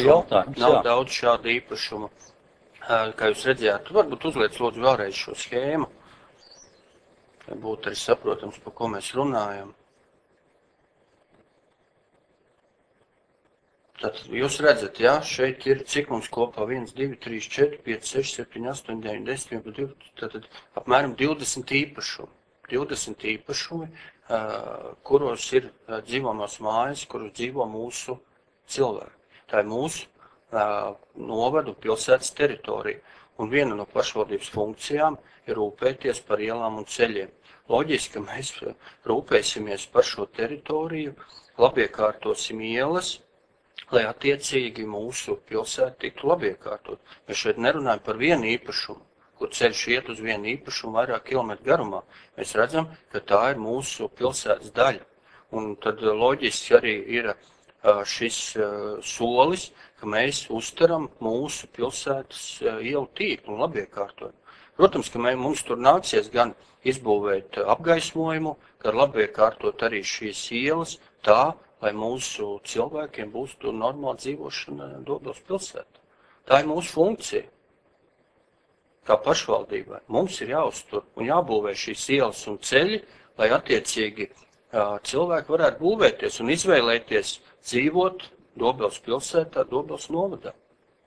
īpašumu. Kā jūs redzējāt, varbūt uzliec lūdzu vēlreiz šo schēmu. Lai būtu arī saprotams, par ko mēs runājam. Tātad jūs redzat, jā, šeit ir cik mums kopā 1, 2, 3, 4, 5, 6, 7, 8, 9, 10, 11, 12, tātad apmēram 20 īpašumi. 20 īpašumi, kuros ir dzīvojamās mājas, kuros dzīvo mūsu cilvēki. Tā ir mūsu novadu pilsētas teritorija. Un viena no pašvaldības funkcijām ir rūpēties par ielām un ceļiem. Loģiski, ka mēs rūpēsimies par šo teritoriju, labiekārtosim ielas, lai attiecīgi mūsu pilsēta tiktu labiekārtot. Mēs šeit nerunājam par vienu īpašumu, kur ceļš iet uz vienu īpašumu vairāk kilometru garumā. Mēs redzam, ka tā ir mūsu pilsētas daļa. Un tad loģiski arī ir šis solis, ka mēs uztaram mūsu pilsētas ielu tīklu un labiekārtojumu. Protams, ka mums tur nāksies gan izbūvēt apgaismojumu, gan labiekārtot arī šīs ielas tā, lai mūsu cilvēkiem būs tur normāla dzīvošana Dobels pilsētā. Tā ir mūsu funkcija. Kā pašvaldībai. Mums ir jāuztur un jābūvē šīs ielas un ceļi, lai attiecīgi cilvēki varētu būvēties un izvēlēties dzīvot Dobels pilsētā, Dobels novadā.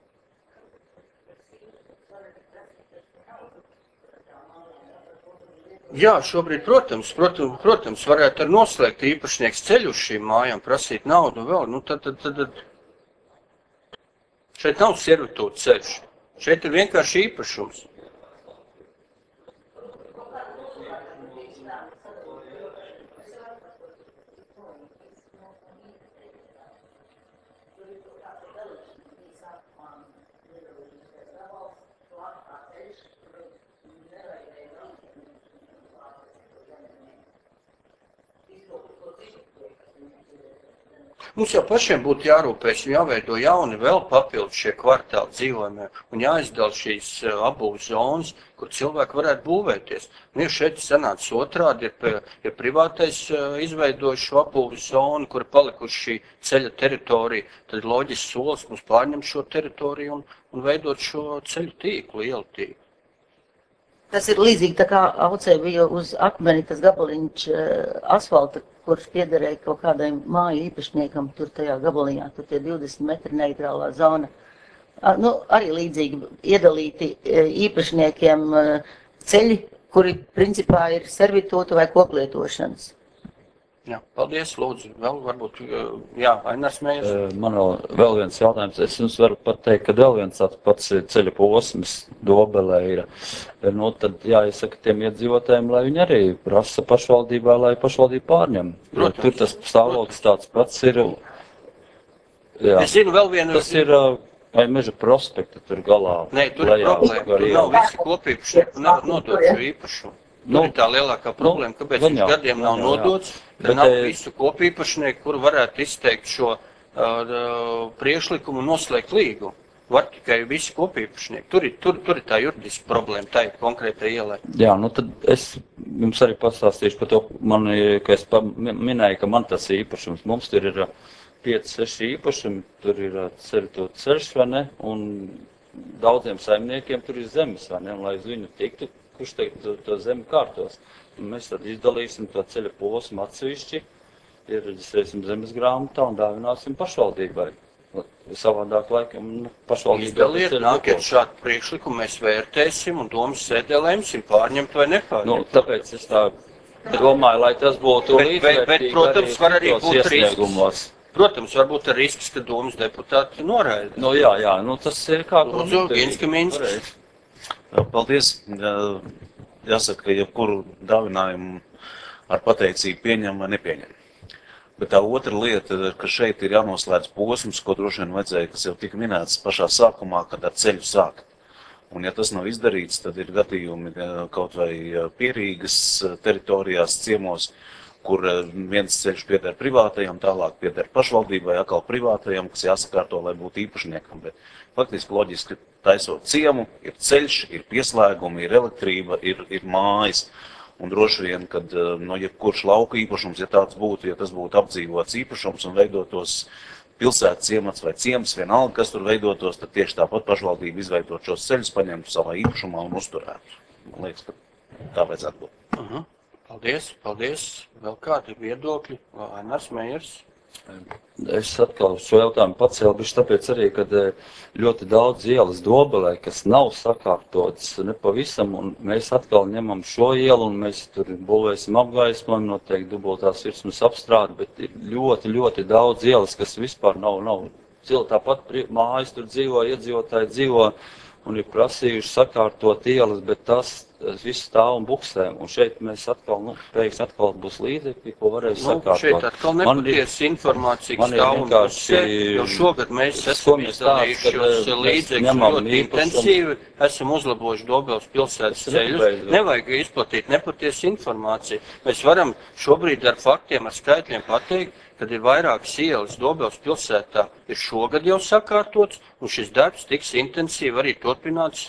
Jā, šobrīd, protams, varētu ar noslēgt īpašnieks ceļu uz šīm mājām, prasīt naudu vēl. Nu, tad šeit nav servitūta ceļš. Šeit ir vienkārši īpašums. Mums jau pašiem būtu jārūpēs un jāveido jauni vēl papildus šie kvartāli dzīvojumie un jāizdala šīs apbūves zonas, kur cilvēki varētu būvēties. Un ja šeit sanāca otrādi, ja privātais izveidoja šo apbūves zonu, kur palikuši šī ceļa teritorija, tad loģisks solis mums pārņemt šo teritoriju un veidot šo ceļu tīklu, ielu tīklu. Tas ir līdzīgi tā kā Aucē bija uz akmeni tas gabaliņš asfalta, kurš piederēja kaut kādai māju īpašniekam tur tajā gabaliņā, tur tie 20 metri neitrālā zona. Nu, arī līdzīgi iedalīti īpašniekiem ceļi, kuri principā ir servitūta vai koplietošanas. Jā, paldies, lūdzu. Vēl varbūt, jā, Ainars Meiers. Man vēl viens jautājums. Es jums varu pateikt, ka vēl viens tāds pats ceļa posms Dobelē ir. Nu, tad jāiesaka tiem iedzīvotājiem, lai viņi arī prasa pašvaldībā, lai pašvaldība pārņem. Protams, tur tas stāvoklis tāds pats ir. Jā. Es zinu vēl vienu. Tas ir Vai Meža prospekta tur galā? Nē, tur ir problēma. Tur nav visi kopīpašnieki, nevar nodot šo īpašumu. Tur ir tā lielākā problēma, kāpēc viņš gadiem nav nodots, ka nav visu kopīpašnieku, kur varētu izteikt šo priekšlikumu un noslēgt līgumu. Var tikai visi kopīpašnieki. Tur ir tā juridiska problēma, tā ir konkrēta ielē. Jā, nu tad es jums arī pastāstīšu par to, ka es minēju, ka man tas īpašums. Mums tur ir 5-6 īpašumi, tur ir ceļš, vai ne, un daudziem saimniekiem tur ir zemes, vai ne, un lai uz viņu tiktu, kurš teikt to zemi kārtos. Un mēs tad izdalīsim to ceļa posmu atsevišķi, iereģistrēsim zemes grāmatā un dāvināsim pašvaldībai. Savādāk laikam pašvaldībai. Izdaliet, nākiet šādu priekšlikumu, mēs vērtēsim un domas sēdē lemsim pārņemt vai nepārņemt. Nu, tāpēc es tā domāju, lai tas būtu līdzvērtīgi. Bet, protams, var arī būt risks. Protams, varbūt ar risks, ka domas deputāti noraida. Nu, jā, nu tas ir kā... Lūdzu, Ginska Minskis. Paldies. Jāsaka, ka jebkuru dāvinājumu ar pateicību pieņem vai nepieņem. Bet tā otra lieta, ka šeit ir jānoslēdz posms, ko droši vien vajadzēja, kas jau tika minēts pašā sākumā, kad ar ceļu sākt. Un ja tas nav izdarīts, tad ir gadījumi kaut vai Pierīgas teritorijās, ciemos, kur viens ceļš pieder privātajam, tālāk pieder pašvaldībai, atkal privātajam, kas jāsakārto, lai būtu īpašniekam. Bet faktiski loģiski taisot ciemu, ir ceļš, ir pieslēgumi, ir elektrība, ir mājas. Un droši vien, kad jebkurš lauka īpašums, ja tāds būtu, ja tas būtu apdzīvots īpašums un veidotos pilsētas ciemats vai ciems, vienalga, kas tur veidotos, tad tieši tāpat pašvaldība izveidot šos ceļus, paņemtu savā īpašumā un uzturētu. Man liekas, ka tā vajadzētu būt. Paldies. Vēl kādi viedokļi? Ainars Meiers. Es atkal šo jautājumu pacēlu, tāpēc arī, kad ļoti daudz ielas Dobelē, kas nav sakārtotas nepavisam, un mēs atkal ņemam šo ielu, un mēs tur būvēsim apgaismojumu, noteikti dubultās virsmas apstrādi, bet ir ļoti daudz ielas, kas vispār nav. Tāpat mājas tur dzīvo, iedzīvotāji dzīvo, un ir prasījuši sakārtot ielas, bet tas viss stāv un buksē. Un šeit mēs atkal, pēkšņi atkal būs līdzekļi, ko varēs sakārtot. Šeit atkal nepatiesa informācija stāv un buksē, jo šogad mēs esam izdalījuši šos līdzekļus ļoti intensīvi, esam uzlabojuši Dobeles pilsētas ceļus. Nevajag izplatīt nepatiesa informāciju. Mēs varam šobrīd ar faktiem, ar skaitļiem pateikt, kad ir vairākas ielas Dobeles pilsētā, ir šogad jau sakārtots, un šis darbs tiks intensīvi arī turpināts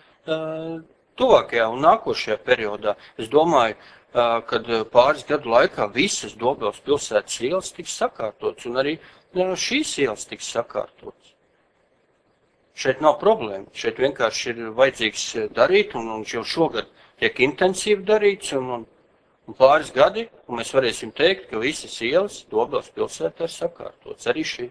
tuvākajā un nākošajā periodā. Es domāju, kad pāris gadu laikā visas Dobeles pilsētas ielas tiks sakārtotas, un arī šīs ielas tiks sakārtotas. Šeit nav problēma. Šeit vienkārši ir vajadzīgs darīt, un jau šogad tiek intensīvi darīts, un pāris gadi, un mēs varēsim teikt, ka visas ielas Dobeles pilsētā ir sakārtotas, arī šī.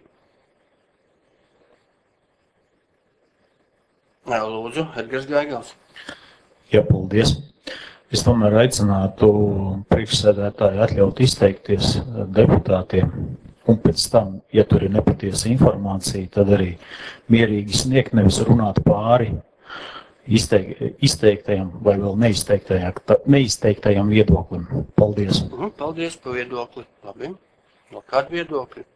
Lūdzu, Edgars Gaigals. Jā, paldies. Es tomēr aicinātu priekšsēdētāju atļaut izteikties deputātiem, un pēc tam, ja tur ir nepatiesa informācija, tad arī mierīgi sniegt, nevis runāt pāri izteiktajam vai vēl neizteiktajam viedoklim. Paldies. Paldies par viedokli. Labi. Vēl kādi viedokļi?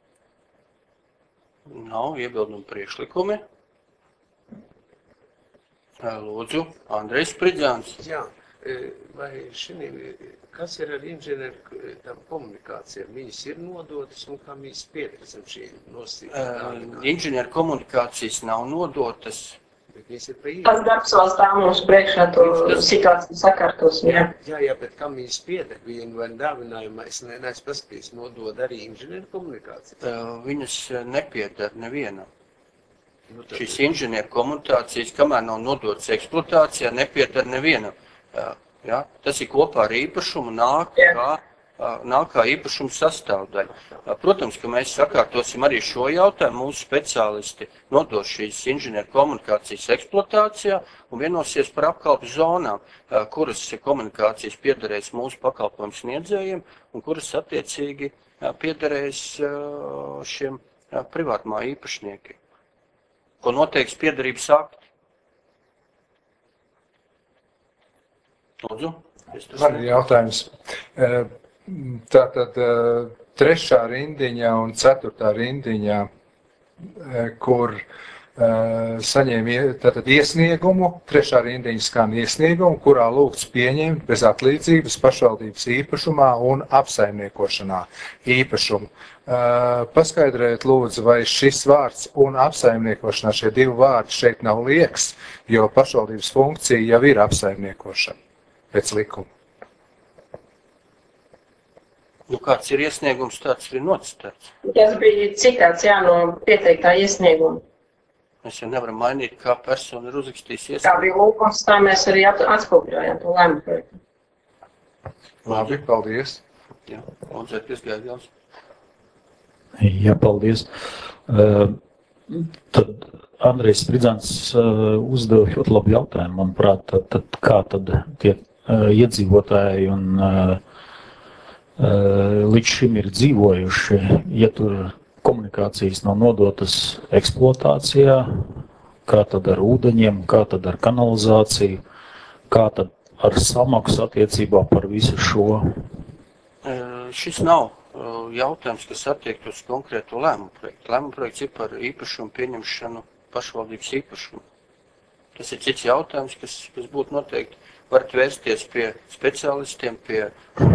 Nav iebildumu priekšlikumi. Lūdzu, Andrejs Spridzāns. Jā, vai kas ir ar inženieru komunikācijām? Viņas ir nodotas un kā mēs pieticam šī nosīm? Inženieru komunikācijas nav nodotas. Tas darbs vēl stāv mums priekšā, to situāciju sakārtos. Jā, bet kā mēs pieder vienu vai dāvinājumā, es neesmu paskatījis, nodod arī inženieru komunikācijas? Viņas nepieder nevienam. Šīs inženieru komunikācijas, kamēr nav nodotas eksploatācijā, nepieder nevienam. Ja? Tas ir kopā ar īpašumu, nāk kā īpašuma sastāvdaļa. Protams, ka mēs sakārtosim arī šo jautājumu. Mūsu speciālisti nodos šīs inženieru komunikācijas eksploatācijā un vienosies par apkalpes zonām, kuras komunikācijas piederēs mūsu pakalpojumu sniedzējiem un kuras attiecīgi piederēs šiem privātmā īpašniekiem, ko noteiks piederības akti. Lūdzu. Man ir jautājums. Tātad 3. rindiņā un 4. rindiņā, kur saņēma tātad iesniegumu, trešā rindiņa skan iesniegumu, kurā lūgts pieņemt bez atlīdzības pašvaldības īpašumā un apsaimniekošanā īpašumu. Paskaidrojiet lūdzu, vai šis vārds un apsaimniekošanā, šie divi vārdi šeit nav lieks, jo pašvaldības funkcija jau ir apsaimniekošana pēc likuma. Nu, kāds ir iesniegums, tāds ir nocitēts. Tas bija citāts, jā, no pieteiktā iesnieguma. Mēs jau nevaram mainīt, kā persona ir uzrakstījis Kā iesniegumu. bija lūgums, tā mēs arī atspūkļojam to lēmumu projektu. Labi, paldies. Jā, lūdzēt, Piesgājās. Jā, paldies. Tad Andrejs Spridzāns uzdeva ļoti labu jautājumu, manuprāt, tad kā tad tie iedzīvotāji un līdz šim ir dzīvojuši, ja tur komunikācijas nav nodotas eksploatācijā, kā tad ar ūdeņiem, kā tad ar kanalizāciju, kā tad ar samaksu attiecībā par visu šo? Šis nav jautājums, kas attiekt uz konkrēto lēmumu projektu. Lēmumu projekts ir par īpašumu pieņemšanu pašvaldības īpašumu. Tas ir cits jautājums, kas būtu noteikti. Varat vērsties pie speciālistiem, pie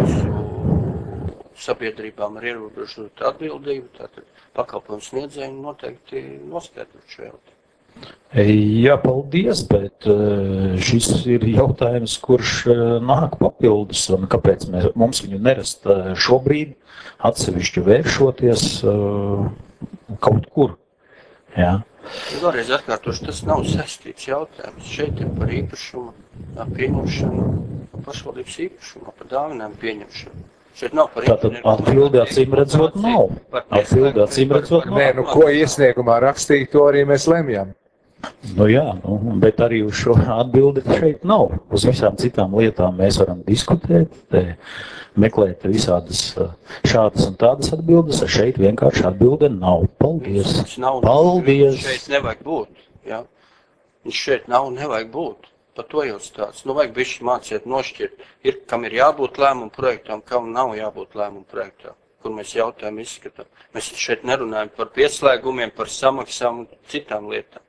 sabiedrībām ar ierobežotu atbildību, tātad pakalpojumu sniedzēju noteikti noskaidrot šo jautājumu. Jā, paldies, bet šis ir jautājums, kurš nāk papildus, un kāpēc mums viņu nerast šobrīd atsevišķi vēršoties kaut kur. Jā. Vēlreiz atkārtoši, tas nav saistīts jautājums. Šeit ir par īpašumu pieņemšanu, pašvaldības īpašumu, par dāvinām pieņemšanu. Šeit nav par tātad atbildi acīm redzot nav. Atbildi acīm redzot nav. Nē, nu ko iesniegumā rakstīt, to arī mēs lemjam. Nu jā, bet arī uz šo atbildi šeit nav. Uz visām citām lietām mēs varam diskutēt, meklēt visādas šādas un tādas atbildes, šeit vienkārši atbilde nav. Paldies! Paldies! Šeit nevajag būt, jā. Viņš šeit nav un nevajag būt. Par to jau stāsts. Nu, vajag bišķi māciet nošķirt, kam ir jābūt lēmumu projektam, kam nav jābūt lēmumu projektā, kur mēs jautājumu izskatām. Mēs šeit nerunājam par pieslēgumiem, par samaksām un citām lietām.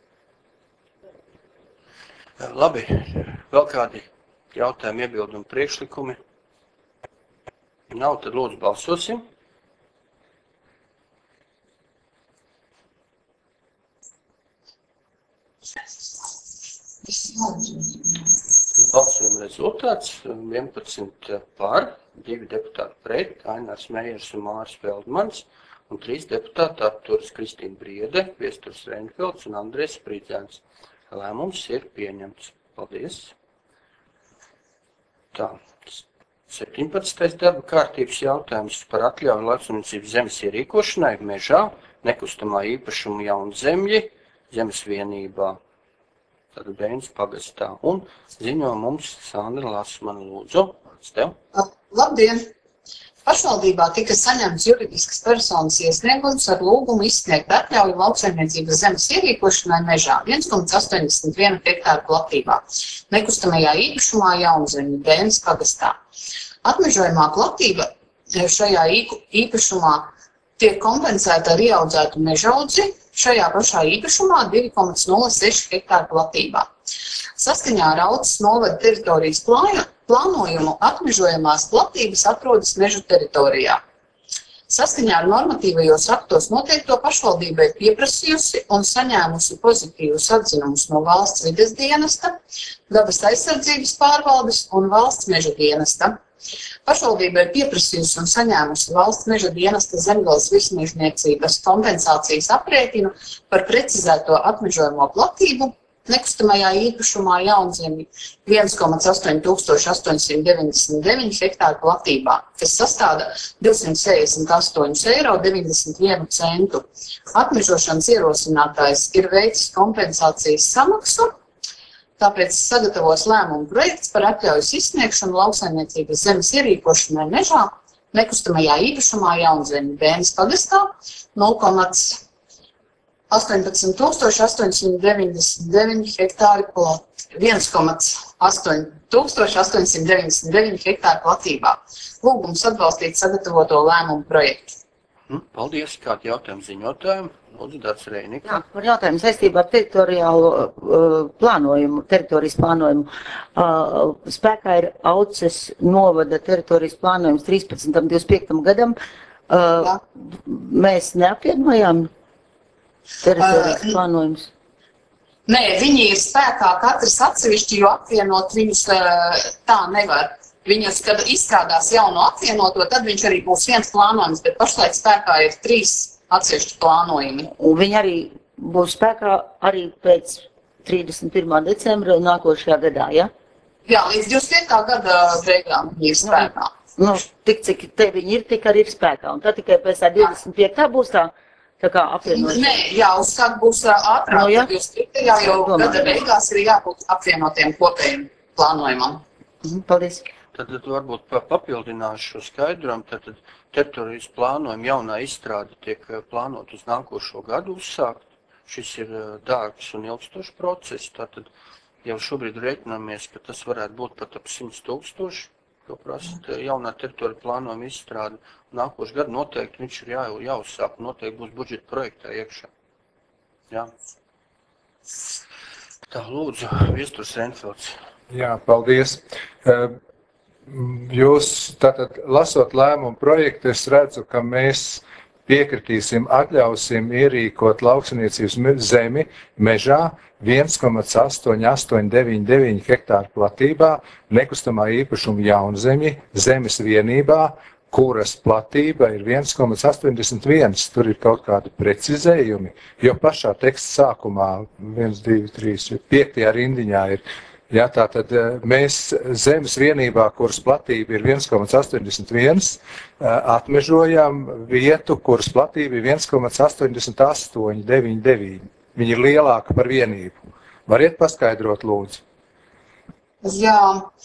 Labi, vēl kādi jautājumi, iebildumi, priekšlikumi? Nav, tad lūdzu balsosim. Balsojuma rezultāts 11 par, 2 deputāti pret, Ainārs Mejers un Māris Feldmans, un 3 deputāti atturas Kristīna Briede, Viesturs Reinfelds un Andrejs Spridzāns. Lēmums ir pieņemts. Paldies. Tā, 17. darba kārtības jautājums par atļauju lauksaimniecības zemes ierīkošanai mežā, nekustamā īpašuma jaunzemļi, zemes vienībā. Tātad Bēnas pagastā. Un ziņo mums Sandra Lasmana, lūdzu. Tev. Labdien! Pašvaldībā tika saņemts juridiskas personas iesniegums ar lūgumu izsniegt atļauju lauksaimniecības zemes ierīkošanai mežā 1,81 hektāru platībā, nekustamajā īpašumā jaunzemļu Bēnas pagastā. Atmežojumā platība šajā īpašumā tiek kompensēta ar ieaudzētu mežaudzi, šajā pašā īpašumā 2,06 hektāru platībā. Saskaņā ar Auces novada teritorijas plānojumu atmežojamās platības atrodas mežu teritorijā. Saskaņā ar normatīvajos aktos noteikto pašvaldībai pieprasījusi un saņēmusi pozitīvus atzinumus no valsts vides dienesta, dabas aizsardzības pārvaldes un valsts meža dienesta. Pašvaldība ir pieprasījusi un saņēmusi valsts meža dienesta zemgales virsmežniecības kompensācijas aprēķinu par precizēto atmežojamo platību nekustamajā īpašumā jaunzemļu 1,8899 hektāru platībā, kas sastāda 268,91 eiro. Atmežošanas ierosinātājs ir veicis kompensācijas samaksu, tāpēc sagatavos lēmumu projekts par atļaujas izsniegšanu lauksaimniecības zemes ierīkošanai mežā, nekustamajā īpašumā jaunzemļu Bēnas pagastā 1,18,899 hektāru platībā. Lūgums atbalstīt sagatavoto lēmumu projektu. Paldies, kādi jautājumi ziņotājiem. Lūdzu, Dats Reinika. Jā, par jautājumu saistībā ar teritoriālo plānojumu, teritorijas plānojumu. Spēkā ir Auces novada teritorijas plānojums 13.25. gadam. Mēs neapvienojām teritorijas plānojumus. Nē, viņi ir spēkā katrs atsevišķi, jo apvienot viņus tā nevar. Viņas, kad izstrādās jaunu apvienoto, tad viņš arī būs viens plānojums, bet pašlaik spēkā ir 3 atsevišķi plānojumi. Un viņi arī būs spēkā arī pēc 31. decembra nākošajā gadā, ja? Jā, līdz 25. gada beigām viņi ir spēkā. Tik, cik te viņi ir, tik arī ir spēkā. Un tad tikai pēc tā 25. būs tā kā apvienošana. Nē, jā, uzsāk būs ātrāk, jo gada beigās ir jābūt apvienotiem kopējiem plānojumam. Paldies. Tad varbūt papildināšu šo skaidrojumu. Tad teritorijas plānojuma jaunā izstrāde tiek plānot uz nākošo gadu uzsākt. Šis ir dārgs un ilgstošs process. Tātad jau šobrīd rēķinamies, ka tas varētu būt pat ap 100,000, ko prasa jaunā teritorija plānojuma izstrāde. Nākošu gadu noteikti viņš ir jāuzsāk, noteikti būs budžeta projektā iekšā. Jā. Tā, lūdzu, Viesturs Reinfelds. Jā, paldies. Jūs tātad lasot lēmumu projektu, es redzu, ka mēs piekritīsim, atļausim ierīkot lauksaniecības zemi mežā 1,8899 hektāru platībā, nekustamā īpašuma jaunzemi, zemes vienībā, kuras platība ir 1,81. Tur ir kaut kādi precizējumi, jo pašā teksta sākumā 1, 2, 3, 5. rindiņā ir. Jā, tātad mēs zemes vienībā, kuras platība ir 1,81, atmežojam vietu, kuras platība ir 1,8899. Viņa ir lielāka par vienību. Variet paskaidrot, lūdzu? Jā.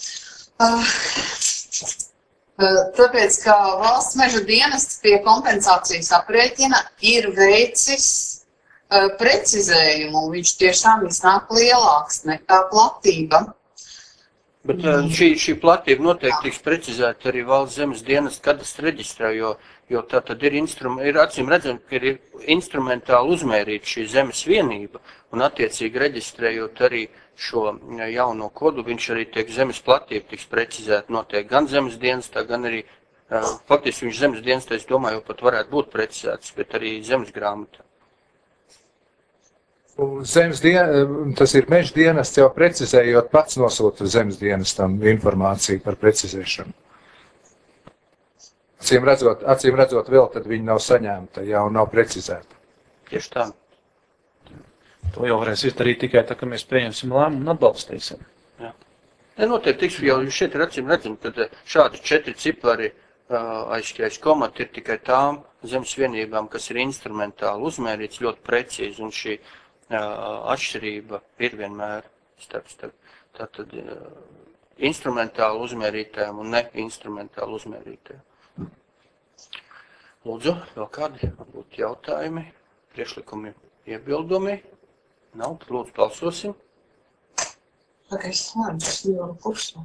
Tāpēc, ka valsts meža dienests pie kompensācijas aprēķina ir veicis precizējumu, viņš tiešām iznāk lielāks nekā platība. Bet šī platība noteikti tiks precizēta arī valsts zemes dienas kadastra reģistrā, jo tā tad ir acīm redzami, ka ir instrumentāli uzmērīta šī zemes vienība, un attiecīgi reģistrējot arī šo jauno kodu, viņš arī tiek zemes platība tiks precizēta noteikti gan zemes dienestā, gan arī, faktiski viņš zemes dienestā, es domāju, pat varētu būt precizēts, bet arī zemes grāmatā. Tas ir meža dienests jau precizējot, pats nosūta zemes dienestam informāciju par precizēšanu. Acīm redzot vēl, tad viņi nav saņemta, jau nav precizēta. Tieši tā. To jau varēs izdarīt tikai tā, ka mēs pieņemsim lēmumu un atbalstīsim. Jā. Noteikti tiks, jo šeit ir acīm redzam, ka šādi 4 cipari aiz komati ir tikai tām zemes vienībām, kas ir instrumentāli uzmērīts ļoti precīzi, un šī atšķirība ir vienmēr starp tātad instrumentāli uzmērītēm un ne instrumentāli uzmērītēm. Lūdzu, vēl kādi būtu jautājumi, priekšlikumi, iebildumi? Nav, lūdzu, balsosim. Es slēdzu, es jau kursam.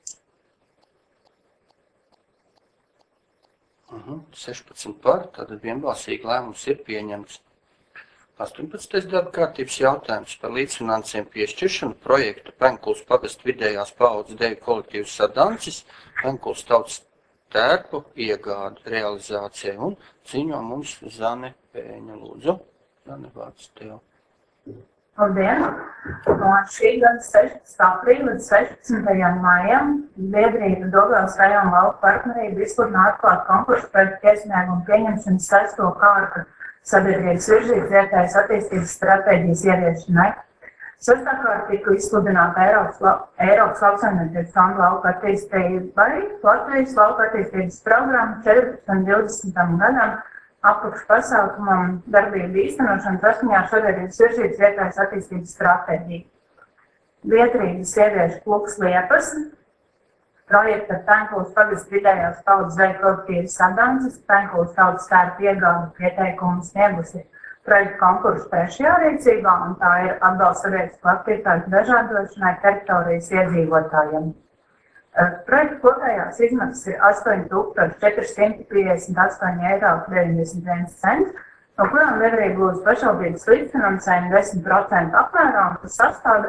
16 par, tātad vienbalsīgi lēmums ir pieņemts. 18. darba kārtības jautājums par līdzfinansējumu piešķiršanu projektu Penkuls pagasta vidējās paaudzes deju kolektīvs Sadancis, Penkuls tautas tērpu iegādu realizācijai, un ziņo mums Zane Pēņa. Lūdzu, Zane, vārds tev. Labdien! No šī gada 16. aprīļa līdz 16. maijam Biedrība Daugavas rajona lauku partnerība izsludināja atklāt konkursu projektu iesniegumu pieņemšanas 6. kārtu sabiedrības virzības vietējas attīstības stratēģijas ieviešanai. 6. kārta tika izsludināta Eiropas lauksaimniecības fonda lauku attīstībai, Latvijas lauku attīstības programma 14. un 20. gadam, apakšpasākumam darbību īstenošanu saskaņā ar sabiedrības virzības vietējas attīstības stratēģiju. Biedrības sieviešu kluks Liepas, projekta Penkuls pagasta vidējās paudzes deju kolektīvs Sadancis, Penkuls tautas tērpu iegādu pieteikumu sniegusi projektu konkursu 3. rīcībā, un tā ir atbalsts sabiedrisku aktivitāšu dažādošanai teritorijas iedzīvotājiem. Projekta kopējās izmaksas ir 8,458,91 €, no kurām biedrība lūdz pašvaldības līdzfinansējumu 10% apmērā, un tas sastāda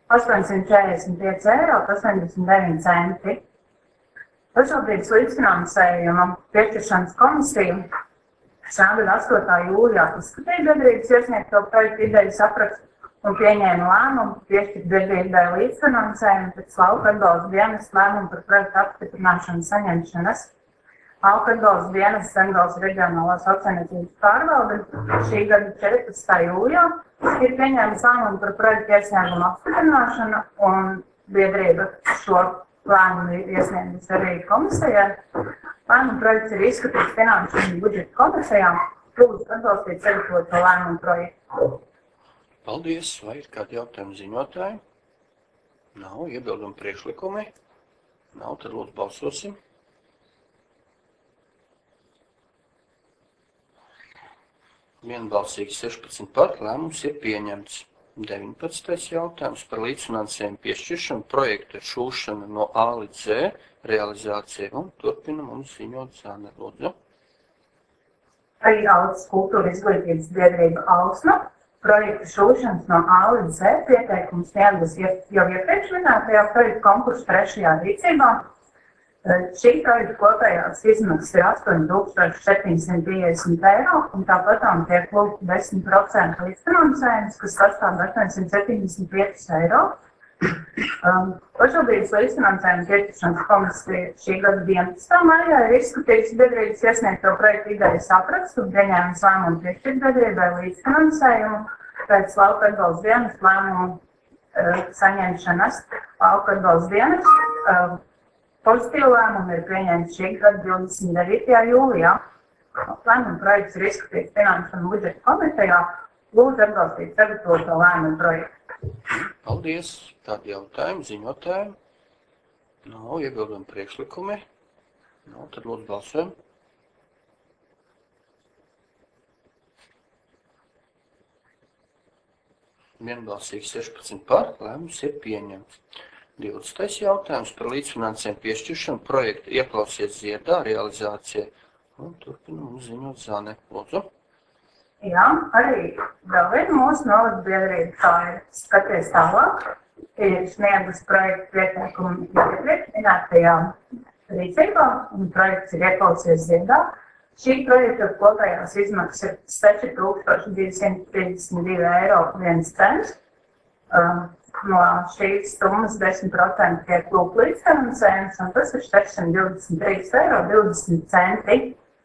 845,89 centi. Pašvaldības līdzfinansējuma piešķiršanas komisija šā gada 8. jūlijā izskatīja biedrības iesniegto projektu idejas aprakstu un pieņēma lēmumu piešķirt biedrībai līdzfinansējumu pēc lauka atbalsta dienesta lēmumu par projektu apstiprināšanu saņemšanas. Lauka atbalsta dienesta Zemgales reģionālās lauksaimniecības pārvalde šī gada 14. jūlijā ir pieņēmis lēmumu par projektu iesniegumu apstiprināšanu, un biedrība šo lēmumu ir iesniegusi arī komisijai. Lēmuma projekts ir izskatīts Finanšu un budžeta komisijā. Lūdzu atbalstīt sagatavoto lēmumu projektu. Paldies. Vai ir kādi jautājumi ziņotāji? Nav. Iebildumi priekšlikumi? Nav. Tad lūdzu balsosim. Vienbalsīgi 16 par. Lēmums ir pieņemts. 19. jautājums par līdzfinansējumu piešķiršanu projektu šūšana no A līdz Z realizācija. Un turpina mums ziņot Zāne, lūdzu. Arī Augstas kultūra izglītības biedrība Ausma projektu šūšanas no A līdz Z pieteikums sniedgas jau iepriekš minētajā projektu konkursu 3. rīcībā. Šī projekta kopējās izmaksas ir 8,750 eiro, un tāpatām tiek lūgta 10% līdzfinansējums, kas sastāv 875 eiro. Pašvaldības līdzfinansējuma piešķiršanas komisija šī gada 11. maijā ir izskatījusi biedrības iesniegto projektu idejas aprakstu un pieņēmis lēmumu piešķirt biedrībai līdzfinansējumu pēc lauka atbalsta dienesta lēmumu saņemšanas. Lauka atbalsta dienesta pozitīvu lēmumu ir pieņemts šī gada 29. jūlijā. Lēmuma projekts ir izskatīts Finanšu un budžeta komitejā. Lūdzu atbalstīt sagatavoto lēmumu projektu. Paldies. Tādi jautājumi ziņotājiem? Nav. Iebildumi priekšlikumi? Nav. Tad lūdzu balsojam. Vienbalsīgi 16 par. Lēmums ir pieņemts. 20. jautājums par līdzfinansējumu piešķiršanu projektu Ieklausies ziedā realizācija. Un turpina mums ziņot Zāne, lūdzu. Jā, arī vēl viena mūsu novada biedrība, kā ir skaties tālāk, ir sniegus projektu pieteikumu iepriekš minētajā rīcībā, un projekts ir Ieklausies ziedā. Šī projekta kopējās izmaksas ir 6,252 eiro 1 cents. No šīs summas 10% tiek lūgt līdzfinansējums, un tas ir 623 eiro 20 centi.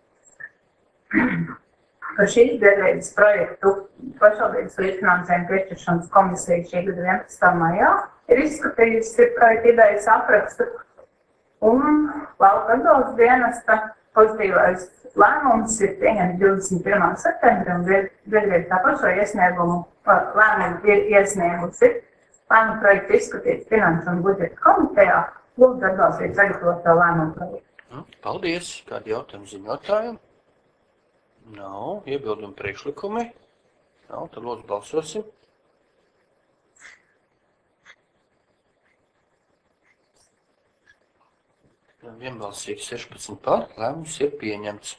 Par šīs biedrības projektu pašvaldības līdzfinansējuma piešķiršanas komisija šī gada 11. maijā ir izskatījusi projektu idejas aprakstu, un lauka atbalsta dienesta pozitīvais lēmums ir pieņemts 21. septembrī, un biedrība tāpat šo lēmumu ir iesniegusi. Lēmumu projektu izskatīt Finanšu un budžeta komitejā. Lūdzu atbalstīt sagatavoto lēmumu projektu. Paldies. Kādi jautājumi ziņotājiem? Nav. Iebildumi priekšlikumi? Nav. Tad lūdzu balsosim. Vienbalsīgi 16 par. Lēmums ir pieņemts.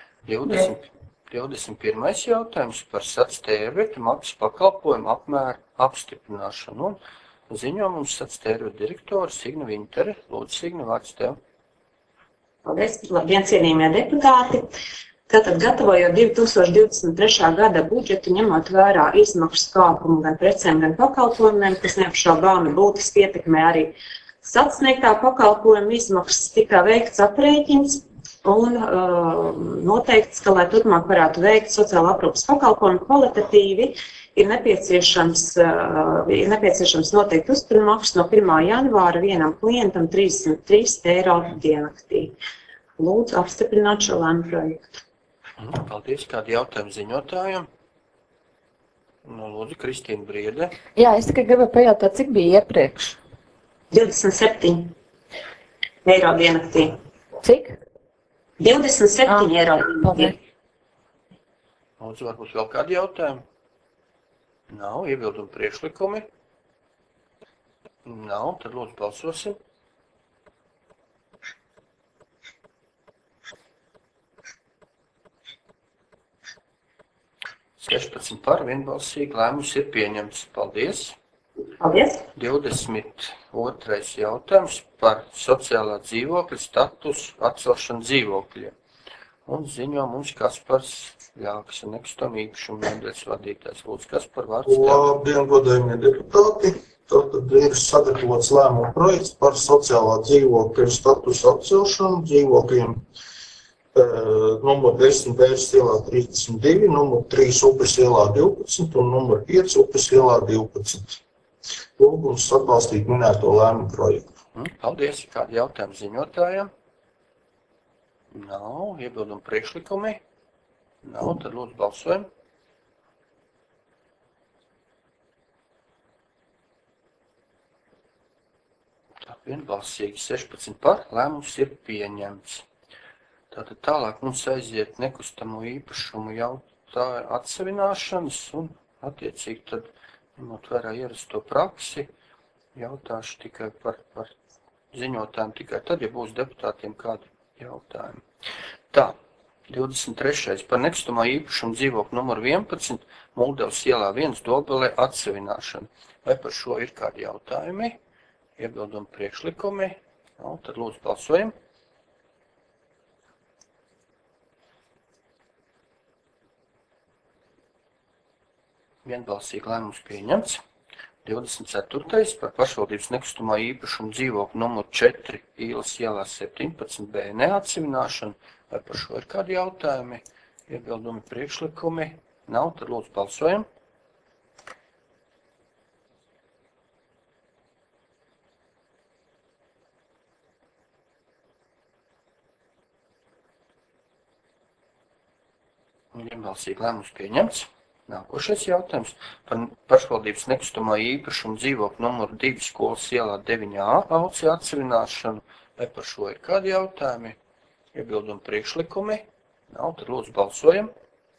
21. jautājums par sactērvietu maksas pakalpojumu apmēru apstiprināšanu. Un ziņo mums sactērvietu direktora Signa Vintere. Lūdzu, Signa, vārds tev. Paldies, labdien, cienījamie deputāti. Tātad, gatavojot 2023. gada budžetu, ņemot vērā izmaksu kāpumu gan precēm, gan pakalpojumiem, kas neapšaubāmi būtiski ietekmē arī sacniegtā pakalpojuma izmaksas, tika veikts aprēķins un noteikts, ka, lai turpmāk varētu veikt sociāla aprūpas pakalpojumu kvalitatīvi, ir nepieciešams noteikt uzturmaksu no 1. janvāra vienam klientam 303 eiro diennaktī. Lūdzu apstiprināt šo lēmumu projektu. Paldies. Kādi jautājumi ziņotājiem? Lūdzu, Kristīna Briede. Jā, es tikai gribēju pajautāt, cik bija iepriekš? 27 eiro diennaktī. Cik? 27 eiro diennaktī. Lūdzu, varbūt vēl kādi jautājumi? Nav. Iebildumi priekšlikumi? Nav. Tad lūdzu balsosim. 16 par, vienbalsīgi, lēmums ir pieņemts. Paldies! Paldies! 22. jautājums par sociālā dzīvokļa statusu atcelšanu dzīvokļiem. Un ziņo mums Kaspars Ļāks, nekustamo īpašumu nodaļas vadītājs. Lūdzu, Kaspar, vārds tev. Labdien, godējumie deputāti! Tātad ir sagatavots lēmuma projekts par sociālā dzīvokļa statusu atcelšanu dzīvokļiem. Numur 10 Bērs ielā 32, numur 3 Upes ielā 12 un numur 5 Upes ielā 12. Lūgums atbalstīt minēto lēmumu projektu. Paldies. Kādi jautājumi ziņotājiem? Nav. Iebildumu priekšlikumi? Nav. Tad lūdzu balsojam. Tā, vienbalsīgi 16 par, lēmums ir pieņemts. Tātad tālāk mums aiziet nekustamo īpašumu jautājumu atsevināšanas un attiecīgi tad, ņemot vērā ierasto praksi, jautāšu tikai par ziņotājiem tikai tad, ja būs deputātiem kādi jautājumi. Tā, 23. par nekustamo īpašumu dzīvokļu numuru 11, Muldevas ielā 1 Dobelē atsevināšanu. Vai par šo ir kādi jautājumi? Iebildumi priekšlikumi? Nu, tad lūdzu balsojam. Vienbalsīgi lēmums pieņemts. 24. par pašvaldības nekustamā īpašumu dzīvokļu numuru 4 Īles ielā 17B neatsevināšanu. Vai par šo ir kādi jautājumi? Iebildumi priekšlikumi? Nav, tad lūdzu balsojam. Vienbalsīgi lēmums pieņemts. Nākošais jautājums par pašvaldības nekustamā īpašumu dzīvokļu numuru 2 Skolas ielā 9A auci atsevināšanu. Vai par šo ir kādi jautājumi? Iebildumi priekšlikumi? Nav, tad lūdzu balsojam.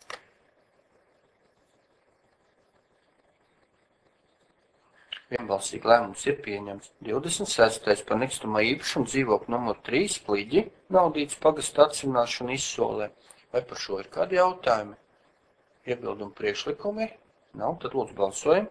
Vienbalsīgi lēmums ir pieņemts. 26. par nekustamā īpašumu dzīvokļu numuru 3 Pliģi Naudītas pagasta atsevināšanu Izsolē. Vai par šo ir kādi jautājumi? Iebildumu priekšlikumi? Nav, tad lūdzu balsojam.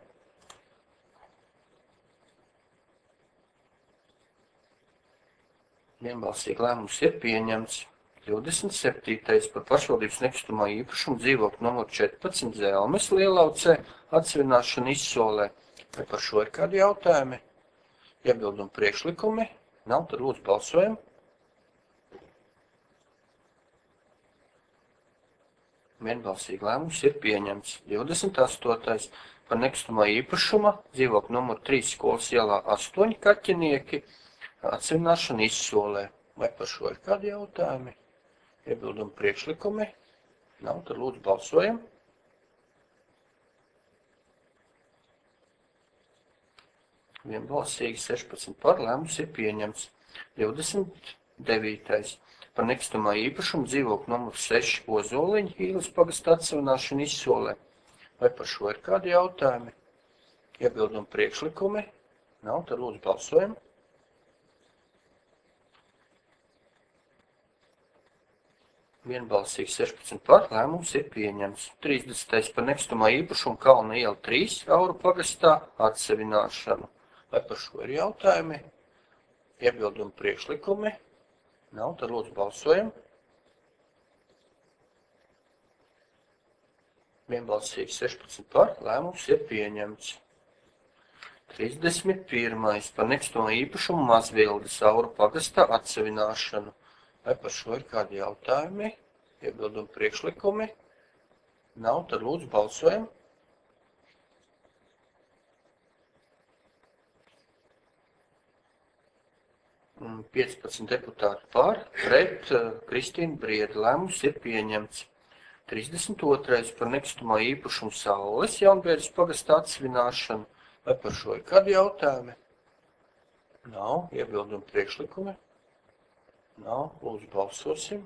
Vienbalsīgi lēmums ir pieņemts. 27. par pašvaldības nekustamā īpašumu dzīvokļu numuru 14 Zelmes Lielaucē atsevināšanu Izsolē. Vai par šo ir kādi jautājumi? Iebildumu priekšlikumi? Nav, tad lūdzu balsojam. Vienbalsīgi lēmums ir pieņemts. 28. par nekustamā īpašuma dzīvokļu numuru 3 Skolas ielā 8 Kaķinieki atsevināšanu Izsolē. Vai par šo ir kādi jautājumi? Iebildumi priekšlikumi? Nav, tad lūdzu balsojam. Vienbalsīgi 16 par, lēmums ir pieņemts. 29. par nekustamā īpašumu dzīvokļu numuru 6 Ozoliņa Īles pagasta atsevināšanu Izsolē. Vai par šo ir kādi jautājumi? Iebildumi priekšlikumi? Nav, tad lūdzu balsojam. Vienbalsīgi 16 par, lēmums ir pieņemts. 30. par nekustamā īpašumu Kalna iela 3 Auru pagastā atsevināšanu. Vai par šo ir jautājumi? Iebildumi priekšlikumi? Nav, tad lūdzu balsojam. Vienbalsīgi 16 par, lēmums ir pieņemts. 31. par nekustamā īpašumu Mazvildes Auru pagastā atsevināšanu. Vai par šo ir kādi jautājumi? Iebildumi priekšlikumi? Nav, tad lūdzu balsojam. Un 15 deputāti par, pret Kristīnu Briedi lēmums ir pieņemts. 32. par nekustamā īpašumu Saules Jaunbēres pagasta atsevināšanu. Vai par šo ir kādi jautājumi? Nav, iebildumi priekšlikumi? Nav, lūdzu balsosim.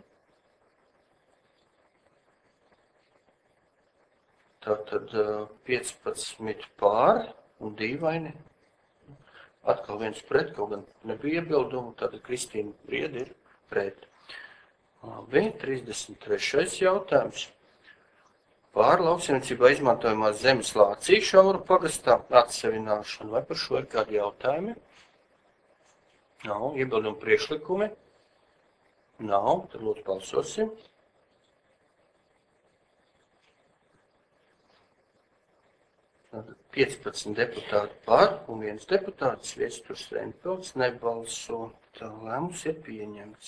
Tātad 15 pār un dīvaini. Atkal viens pret, kaut gan nebija iebildumu, tātad Kristīna Briedi ir pret. Labi, 33. jautājums Par lauksaimniecībā izmantojamās zemes Lācīšu Šauru pagastā atsevināšanu. Vai par šo ir kādi jautājumi? Nav. Iebildumi priekšlikumi? Nav. Tad lūdzu balsosim. Tātad 15 deputāti par un 1 deputāts Viesturs Reinfelds nebalso. Tā lēmums ir pieņemts.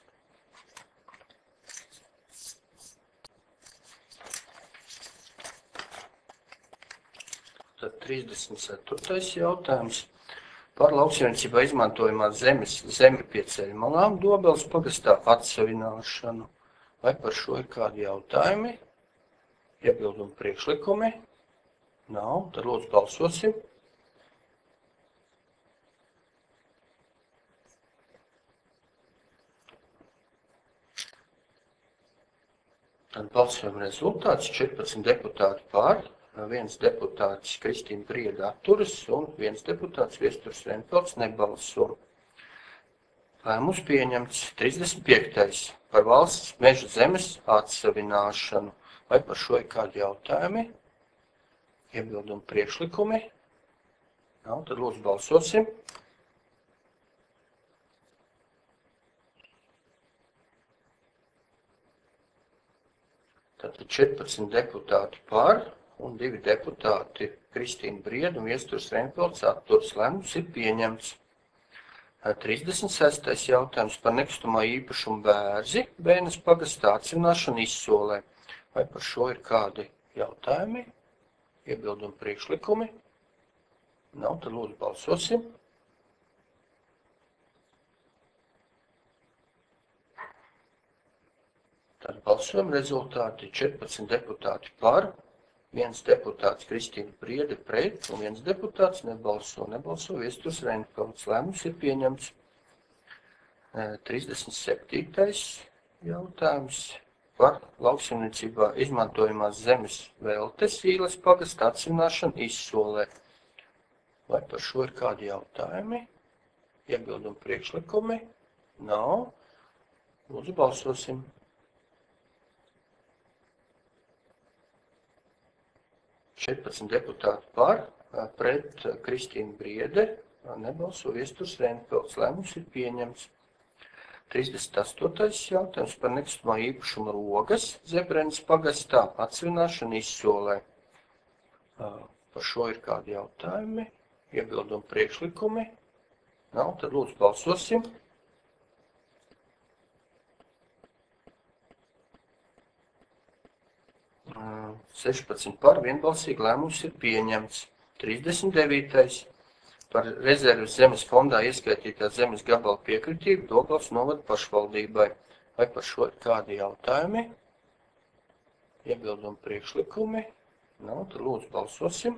Tad 34. jautājums. Par lauksaimniecībā izmantojamās zemes zemi pie ceļmalām Dobeles pagastā atsevināšanu. Vai par šo ir kādi jautājumi? Iebildumi priekšlikumi? Nav. Tad lūdzu balsosim. Tad balsojuma rezultāts 14 deputāti par, 1 deputāts Kristīna Brieda atturas un 1 deputāts Viesturs Reinfelds nebalso. Lēmums pieņemts 35. par valsts meža zemes atsavināšanu. Vai par šo ir kādi jautājumi? Iebildumi priekšlikumi? Nav, tad lūdzu balsosim. Tātad 14 deputāti par un 2 deputāti Kristīna Brieda un Viesturs Reinfelds atturas. Lēmums ir pieņemts. 36. jautājums par nekustamā īpašumu Bērzi Bēnes pagastā atsevināšanu Izsolē. Vai par šo ir kādi jautājumi? Iebildumi priekšlikumi? Nav, tad lūdzu balsosim. Tad balsojuma rezultāti 14 deputāti par, 1 deputāts Kristīna Briede pret un 1 deputāts nebalso Viesturs Reinfelds. Lēmums ir pieņemts. 37. jautājums par lauksaimniecībā izmantojamās zemes Veltes Īles pagasta atsevināšanu Izsolē. Vai par šo ir kādi jautājumi? Iebildumi priekšlikumi? Nav. Lūdzu balsosim. Četrpadsmit deputāti par, pret Kristīna Briede, nebalso Viesturs Reinfelds. Lēmums ir pieņemts. 38. jautājums par nekustamā īpašuma Rogas Zebrenes pagastā atsevināšanu Izsolē. Par šo ir kādi jautājumi? Iebildumi priekšlikumi? Nav, tad lūdzu balsosim. Uh, 16 par, vienbalsīgi lēmums ir pieņemts. 39. par rezerves zemes fondā ieskaitītā zemes gabala piekritību Dobeles novada pašvaldībai. Vai par šo ir kādi jautājumi? Iebildumi priekšlikumi? Nav, tad lūdzu balsosim.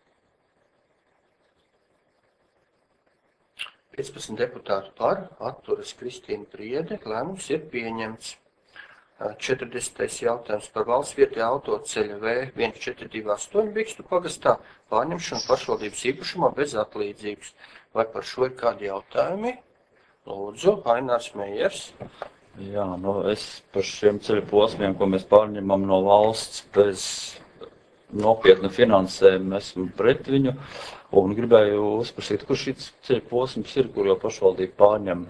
15 deputāti par, atturas Kristīna Briede, lēmums ir pieņemts. 40. jautājums par valsts vietējā autoceļa V1428 Bikstu pagastā pārņemšanu pašvaldības īpašumā bez atlīdzības. Vai par šo ir kādi jautājumi? Lūdzu, Ainārs Meijers. Jā, es par šiem ceļu posmiem, ko mēs pārņemam no valsts bez nopietna finansējuma, esmu pret viņu un gribēju uzprasīt, kur šis ceļu posms ir, kur jau pašvaldība pārņem.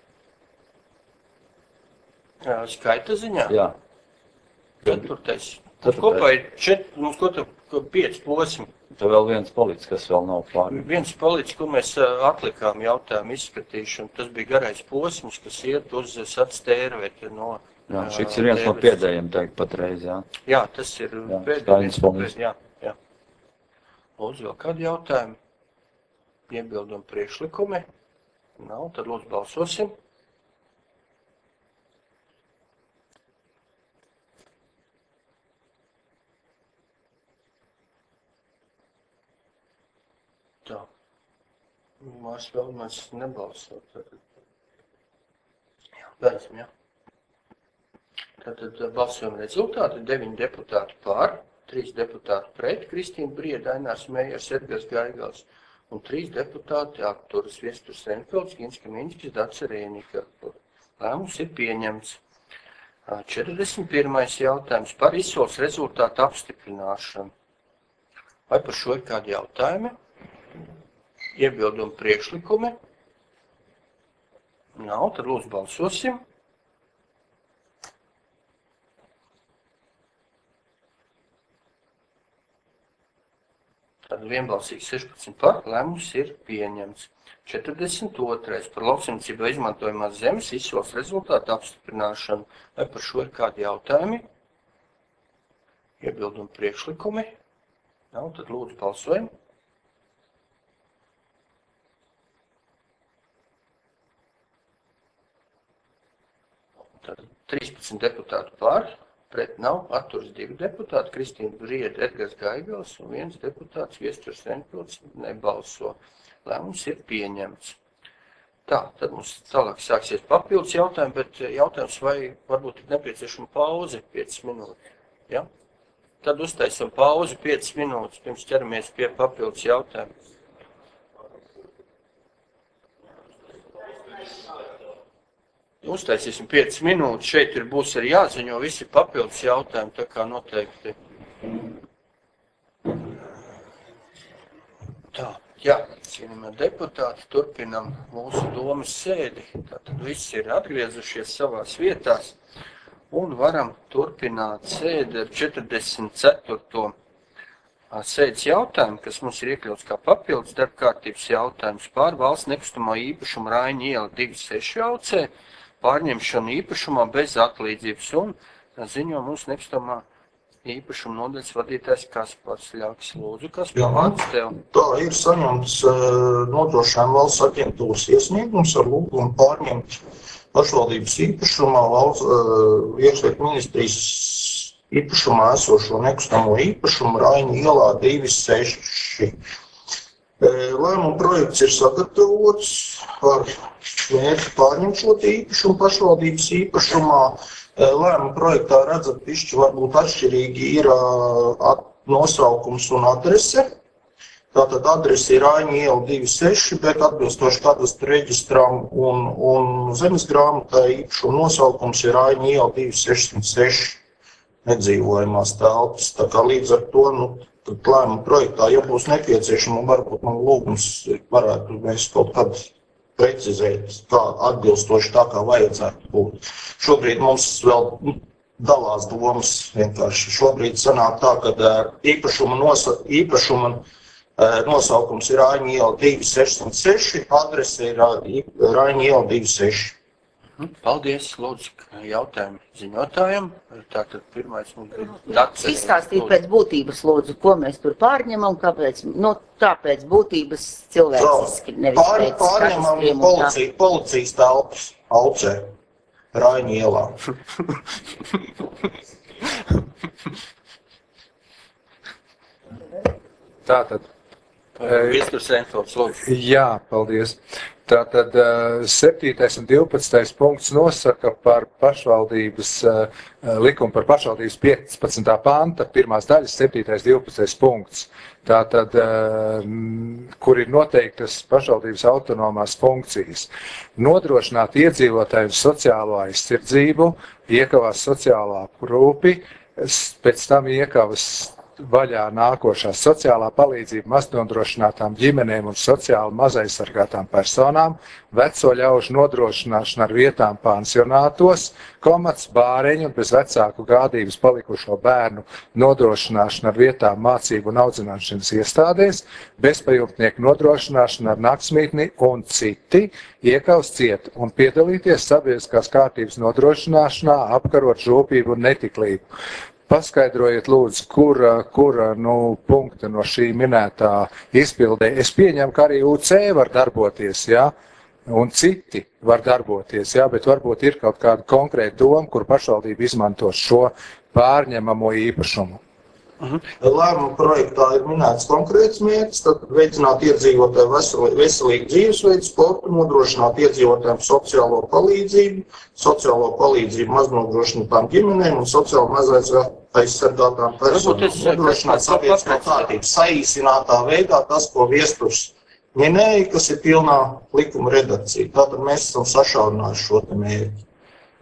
Skaita ziņā? Jā. Ceturtais. Kopā ir 5 posmi. Tev vēl viens palicis, kas vēl nav pārņemts. Viens palicis, ko mēs atlikām jautājumu izskatīšanu. Tas bija garais posms, kas iet uz Sacstērveti no... Jā, šis ir viens no pēdējiem teikt patreiz, jā. Jā, tas ir pēdējais. Jā. Lūdzu, vēl kādi jautājumi? Iebildumi priekšlikumi? Nav, tad lūdzu balsosim. Tā. Mēs vēl nebalsot. Jā, beidzam, jā. Tātad balsojuma rezultāti 9 deputāti par, 3 deputāti pret, Kristīna Brieda, Ainārs Meijers, Edgars Gaigals un 3 deputāti atturas Viesturs Reinfelds, Gins Kaminskis, Dace Rēnika. Lēmums ir pieņemts. 41. jautājums par izsoles rezultātu apstiprināšanu. Vai par šo ir kādi jautājumi? Iebildumi priekšlikumi? Nav, tad lūdzu balsosim. Tad vienbalsīgi 16 par, lēmums ir pieņemts. 42. par lauksaimniecībā izmantojamās zemes izsoles rezultātu apstiprināšanu. Vai par šo ir kādi jautājumi? Iebildumi priekšlikumi? Nav, tad lūdzu balsojam. Tad 13 deputāti par. Pret nav, atturas 2 deputāti, Kristīna Brieda, Edgars Gaigals un 1 deputāts Viesturs Renpils nebalso. Lēmums ir pieņemts. Tā, tad mums tālāk sāksies papildus jautājumi, bet jautājums, vai varbūt ir nepieciešama pauze 5 minūtes. Ja? Tad uztaisam pauzi 5 minūtes, pirms ķeramies pie papildus jautājumiem. Uztaisīsim 5 minūtes, šeit būs arī jāziņo visi papildus jautājumi, tā kā noteikti. Tā, jā, cienījamie deputāti, turpinam mūsu domas sēdi. Tātad visi ir atgriezušies savās vietās un varam turpināt sēdi ar 44. Sēdes jautājumu, kas mums ir iekļauts kā papildus darbkārtības jautājums par valsts nekustamo īpašumu Raiņa iela 26 aucē, pārņemšanu īpašumā bez atlīdzības un ziņo mūsu nekustamā īpašuma nodaļas vadītājs Kaspars Ļaks. Lūdzu, Kaspar, vārds tev. Tā ir saņemts nodrošinājuma valsts aģentūras iesniegums ar lūgumu pārņemt pašvaldības īpašumā iekšlietu ministrijas īpašumā esošo nekustamo īpašumu Raiņa ielā 26. Lēmuma projekts ir sagatavots ar mērķi pārņemt šo īpašumu pašvaldības īpašumā. Lēmuma projektā redzat, pišķi varbūt atšķirīgi ir nosaukums un adrese. Tātad adrese ir Raiņa iela 26, bet atbilstoši kadastru reģistram un zemes grāmatai īpašuma nosaukums ir Raiņa iela 266 nedzīvojamās telpas. Tā kā līdz ar to, tad lēmuma projektā, ja būs nepieciešama, varbūt man lūgums varētu mēs kaut kad precizēt, kā atbilstoši tā, kā vajadzētu būt. Šobrīd mums vēl dalās domas vienkārši. Šobrīd sanāk tā, ka īpašuma nosaukums ir Raiņa iela 266, adrese ir Raiņa iela 26. Paldies, lūdzu, jautājumu ziņotājiem. Tātad pirmais mums ir Dace. Izstāstīt pēc būtības, lūdzu, ko mēs tur pārņemam, kāpēc, tāpēc būtības cilvēciski, nevis pēc pārņemam policijas telpas aucē Raiņa ielā. Tātad. Viesturs Renpils, lūdzu. Jā, paldies. Tātad 7. un 12. punkts nosaka par pašvaldības likumu par pašvaldības 15. panta, pirmās daļas 7. 12. punkts. Tātad, kur ir noteiktas pašvaldības autonomās funkcijas. Nodrošināt iedzīvotāju sociālo aizsardzību, iekavās sociālā aprūpi, pēc tam iekavas vaļā nākošā sociālā palīdzība maznodrošinātām ģimenēm un sociāli mazaizsargātām personām, veco ļaužu nodrošināšana ar vietām pansionātos, bāreņu un bez vecāku gādības palikušo bērnu nodrošināšana ar vietām mācību un audzināšanas iestādēs, bezpajumtnieku nodrošināšana ar naktsmītni un citi iekavas ciet un piedalīties sabiedriskās kārtības nodrošināšanā, apkarot žopību un netiklību. Paskaidrojiet, lūdzu, kura punkta no šī minētā izpildē. Es pieņemu, ka arī UC var darboties, jā, un citi var darboties, jā, bet varbūt ir kaut kāda konkrēta doma, kur pašvaldība izmantos šo pārņemamo īpašumu. Lēmuma projektā ir minēts konkrēts mērķis, tad veicināt iedzīvotāju veselīgu dzīvesveidu, sportu, nodrošināt iedzīvotājiem sociālo palīdzību maznodrošinātām ģimenēm un sociāli mazaizsargātām personām. Nodrošināt sabiedrisko kārtību saīsinātā veidā, tas, ko Viesturs minēja, kas ir pilnā likuma redakcija. Tātad mēs esam sašaurinājuši šo te mērķi.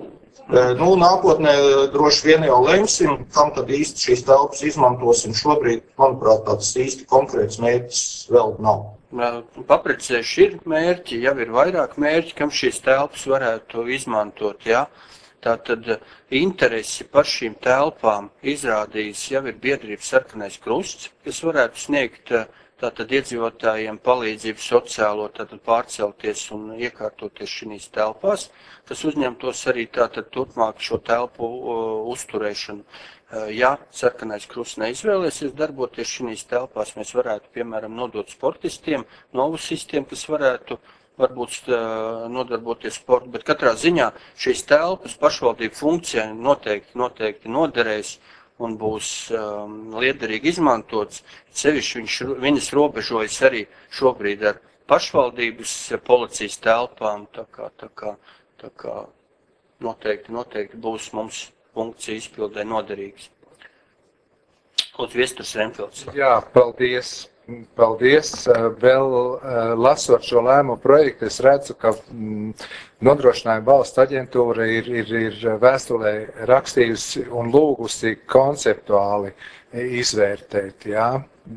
Nu, nākotnē droši vien jau lemsim, kam tad īsti šīs telpas izmantosim. Šobrīd, manuprāt, tāds īsti konkrēts mērķis vēl nav. Paprecējuši ir mērķi, jau ir vairāk mērķi, kam šīs telpas varētu izmantot, jā. Tātad interesi par šīm telpām izrādījis jau ir biedrības Sarkanais Krusts, kas varētu sniegt tātad iedzīvotājiem palīdzību sociālo, tātad pārcelties un iekārtoties šīs telpās, kas uzņemtos arī tātad turpmāk šo telpu uzturēšanu. Ja Sarkanais Krusts neizvēlēsies darboties šīs telpās, mēs varētu, piemēram, nodot sportistiem, novusistiem, kas varētu varbūt nodarboties sportu, bet katrā ziņā šīs telpas pašvaldību funkcijai noteikti noderēs un būs liederīgi izmantots. Sevišķi viņas robežojas arī šobrīd ar pašvaldības policijas telpām, tā kā noteikti būs mums funkcija izpildē noderīgs. Lūdzu, Viesturs Renfelds. Jā, paldies. Paldies. Vēl lasot šo lēmumu projektu, es redzu, ka Nodrošinājuma valsts aģentūra ir vēstulē rakstījusi un lūgusi konceptuāli izvērtēt, jā.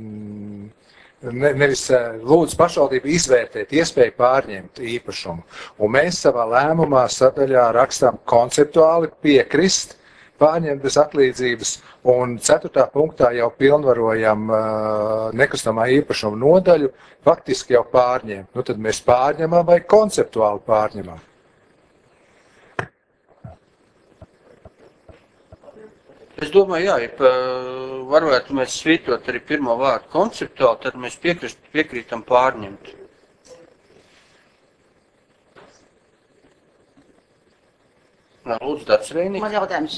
Nevis lūdzu pašvaldību izvērtēt iespēju pārņemt īpašumu. Un mēs savā lēmumā sadaļā rakstām konceptuāli piekrist, pārņemt bez atlīdzības, un 4. punktā jau pilnvarojam nekustamā īpašuma nodaļu, faktiski jau pārņemt. Nu tad mēs pārņemam vai konceptuāli pārņemam? Es domāju, jā, ja varētu mēs svītrot arī pirmo vārdu konceptuāli, tad mēs piekrītam pārņemt. Lūdzu, Dats Reinīgs. Man jautājums,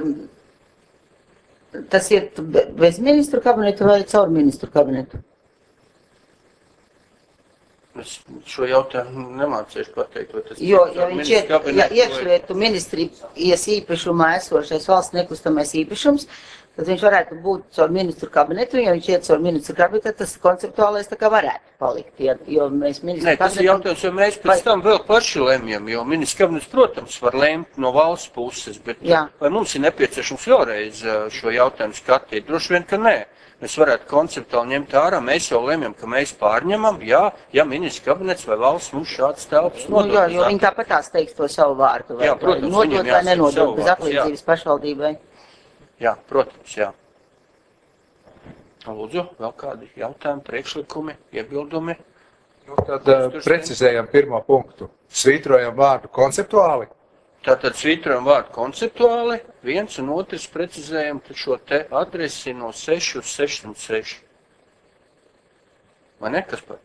tas ir bez ministru kabineta vai caur ministru kabinetu? Es šo jautājumu nemācīšu pateikt, vai tas Jo viņš iekšlietu ministrijas īpašumā esošais valsts nekustamais īpašums, tad viņš varētu būt caur ministru kabinetu, ja viņš iet caur ministru kabinetu, tas konceptuālais tā kā varētu palikt, jo mēs ministru kabinetu... Tas ir jautājums, jo mēs pēc tam vēl paši lemjam, jo ministru kabinets, protams, var lemt no valsts puses, bet vai mums ir nepieciešams vēlreiz šo jautājumu skatīt? Droši vien, ka nē. Mēs varētu konceptuāli ņemt ārā, mēs jau lemjam, ka mēs pārņemam, ja ministru kabinets vai valsts mums šāds telpas nodod. Nu, jo viņi tāpat tās teiks to savu vārdu, vai nodot vai nenodot bez atlīdzības pašvaldībai. Jā, protams, jā. Lūdzu, vēl kādi jautājumi, priekšlikumi, iebildumi? Nu, tad precizējam pirmo punktu. Svītrojam vārdu konceptuāli? Tātad svītrojam vārdu konceptuāli, viens un otrs precizējam šo te adresi no 6 uz 606. Vai ne, Kaspar?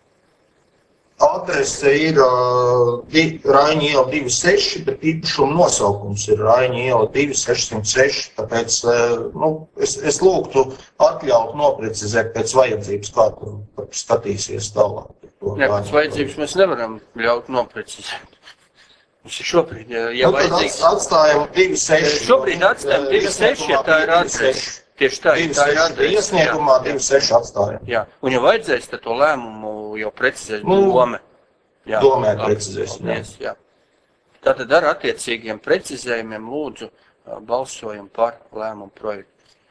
Adrese ir Raiņa iela 26, bet īpašuma nosaukums ir Raiņa iela 2606, tāpēc es lūgtu atļaut noprecizēt pēc vajadzības, kā tur skatīsies tālāk. Jā, pēc vajadzības mēs nevaram ļaut noprecizēt. Mums ir šobrīd, ja vajadzīgs. Atstājam 26. Šobrīd atstājam 26, ja tā ir adrese. Tieši tā ir adrese. Iesniegumā 26 atstājam. Jā, un ja vajadzēs, tad to lēmumu jau precizēs dome. Domē precizēs, jā. Tātad ar attiecīgiem precizējumiem lūdzu balsojam par lēmumu projektu.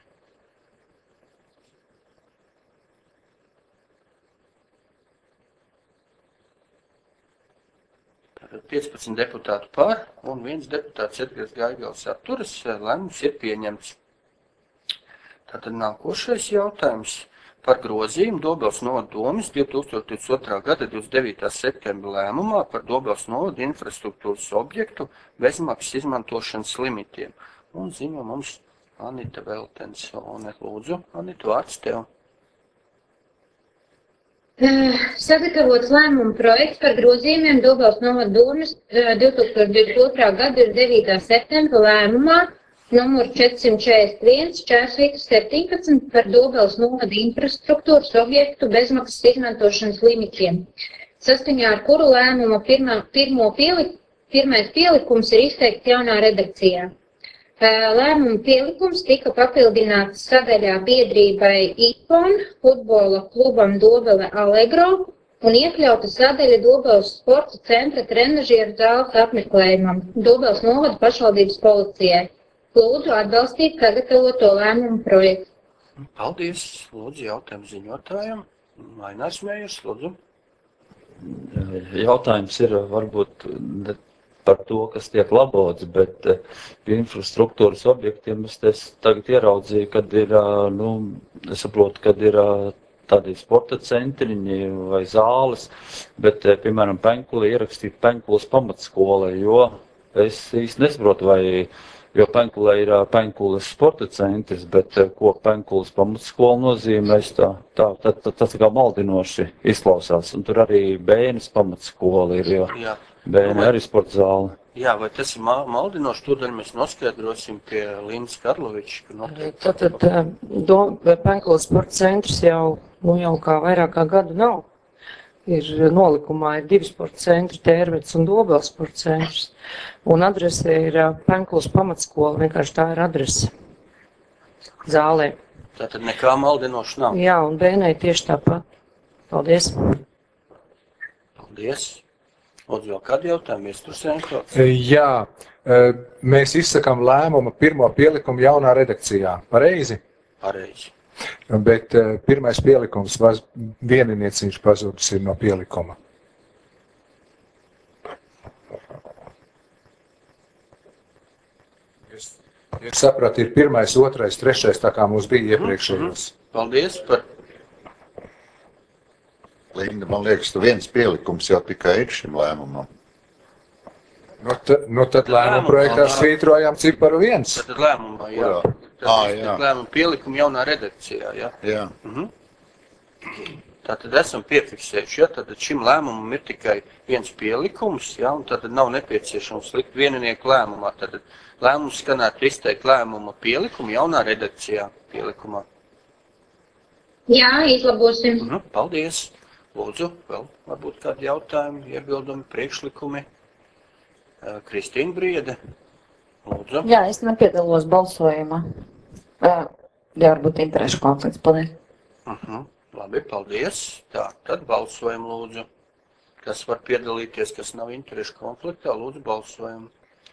Tātad 15 deputāti par un 1 deputāts Edgars Gaigals atturas, lēmums ir pieņemts. Tātad nākošais jautājums par grozījumu Dobeles novada domes 2022. gada 29. septembra lēmumā par Dobeles novada infrastruktūras objektu bezmaksas izmantošanas limitiem. Un ziņo mums Anita Veltensone. Lūdzu, Anita, vārds tev. Sagatavots lēmuma projekts par grozījumiem Dobeles novada domes 2022. gada 29. septembra lēmumā numur 441/17 par Dobeles novada infrastruktūras objektu bezmaksas izmantošanas limitiem, saskaņā ar kuru lēmuma pirmais pielikums ir izteikts jaunā redakcijā. Lēmuma pielikums tika papildināts sadaļā biedrībai IPON, futbola klubam Dobele Allegro un iekļauta sadaļa Dobeles sporta centra trenažieru zāles apmeklējumam Dobeles novada pašvaldības policijai. Lūdzu atbalstīt sagatavoto lēmumu projektu. Paldies. Lūdzu, jautājumu ziņotājiem. Mainārs Mējers, lūdzu. Jautājums ir varbūt ne par to, kas tiek labots, bet pie infrastruktūras objektiem es tagad ieraudzīju, kad ir, es saprotu, kad ir tādi sporta centriņi vai zāles, bet, piemēram, Penkulī ierakstīt Penkulas pamatskola, jo es īsti nesaprotu, jo Penkulē ir Penkulas sporta centrs, bet ko Penkulas pamatskola nozīmē, tas kā maldinoši izklausās. Un tur arī Bēnes pamatskola ir, jo Bēne arī sporta zāle. Jā, vai tas ir maldinoši, tūdaļ mēs noskaidrosim pie Līnas Karloviča. Tātad Penkulas sporta centrs jau kā vairāk kā gadu nav. Nolikumā ir 2 sporta centri, Tērvets un Dobeles sporta centrs. Un adrese ir Penkulas pamatskola, vienkārši tā ir adrese zālē. Tātad nekā maldinoši nav. Jā, un Bēnei tieši tāpat. Paldies. Paldies. Lūdzu, vēl kādu jautājumu, Iestursēnkots? Jā, mēs izsakām lēmumu pirmo pielikumu jaunā redakcijā. Pareizi? Pareizi. Bet pirmais pielikums, vieninieciņš pazudis ir no pielikuma. Es sapratu, ir 1., 2., 3., tā kā mums bija iepriekšējos. Paldies par... Linda, man liekas, tu viens pielikums jau tikai ir šim lēmumam. Tad lēmumu projektā svītrojām ciparu 1. Tad lēmumā, jā. Tad lēmumu pielikumu jaunā redakcijā, jā. Jā. Tātad esam piefiksējuši, jā, tad šim lēmumam ir tikai viens pielikums, jā, un tad nav nepieciešams likt vieninieku lēmumā. Tad lēmums skanētu izteikt lēmuma pielikumu jaunā redakcijā pielikumā. Jā, izlabosim. Paldies. Lūdzu, vēl varbūt kādi jautājumi, iebildumi, priekšlikumi. Kristīna Briede, lūdzu. Jā, es nepiedalos balsojumā. Jā, varbūt interešu konflikts, paldies. Labi, paldies. Tā, tad balsojam, lūdzu. Kas var piedalīties, kas nav interešu konfliktā, lūdzu, balsojam.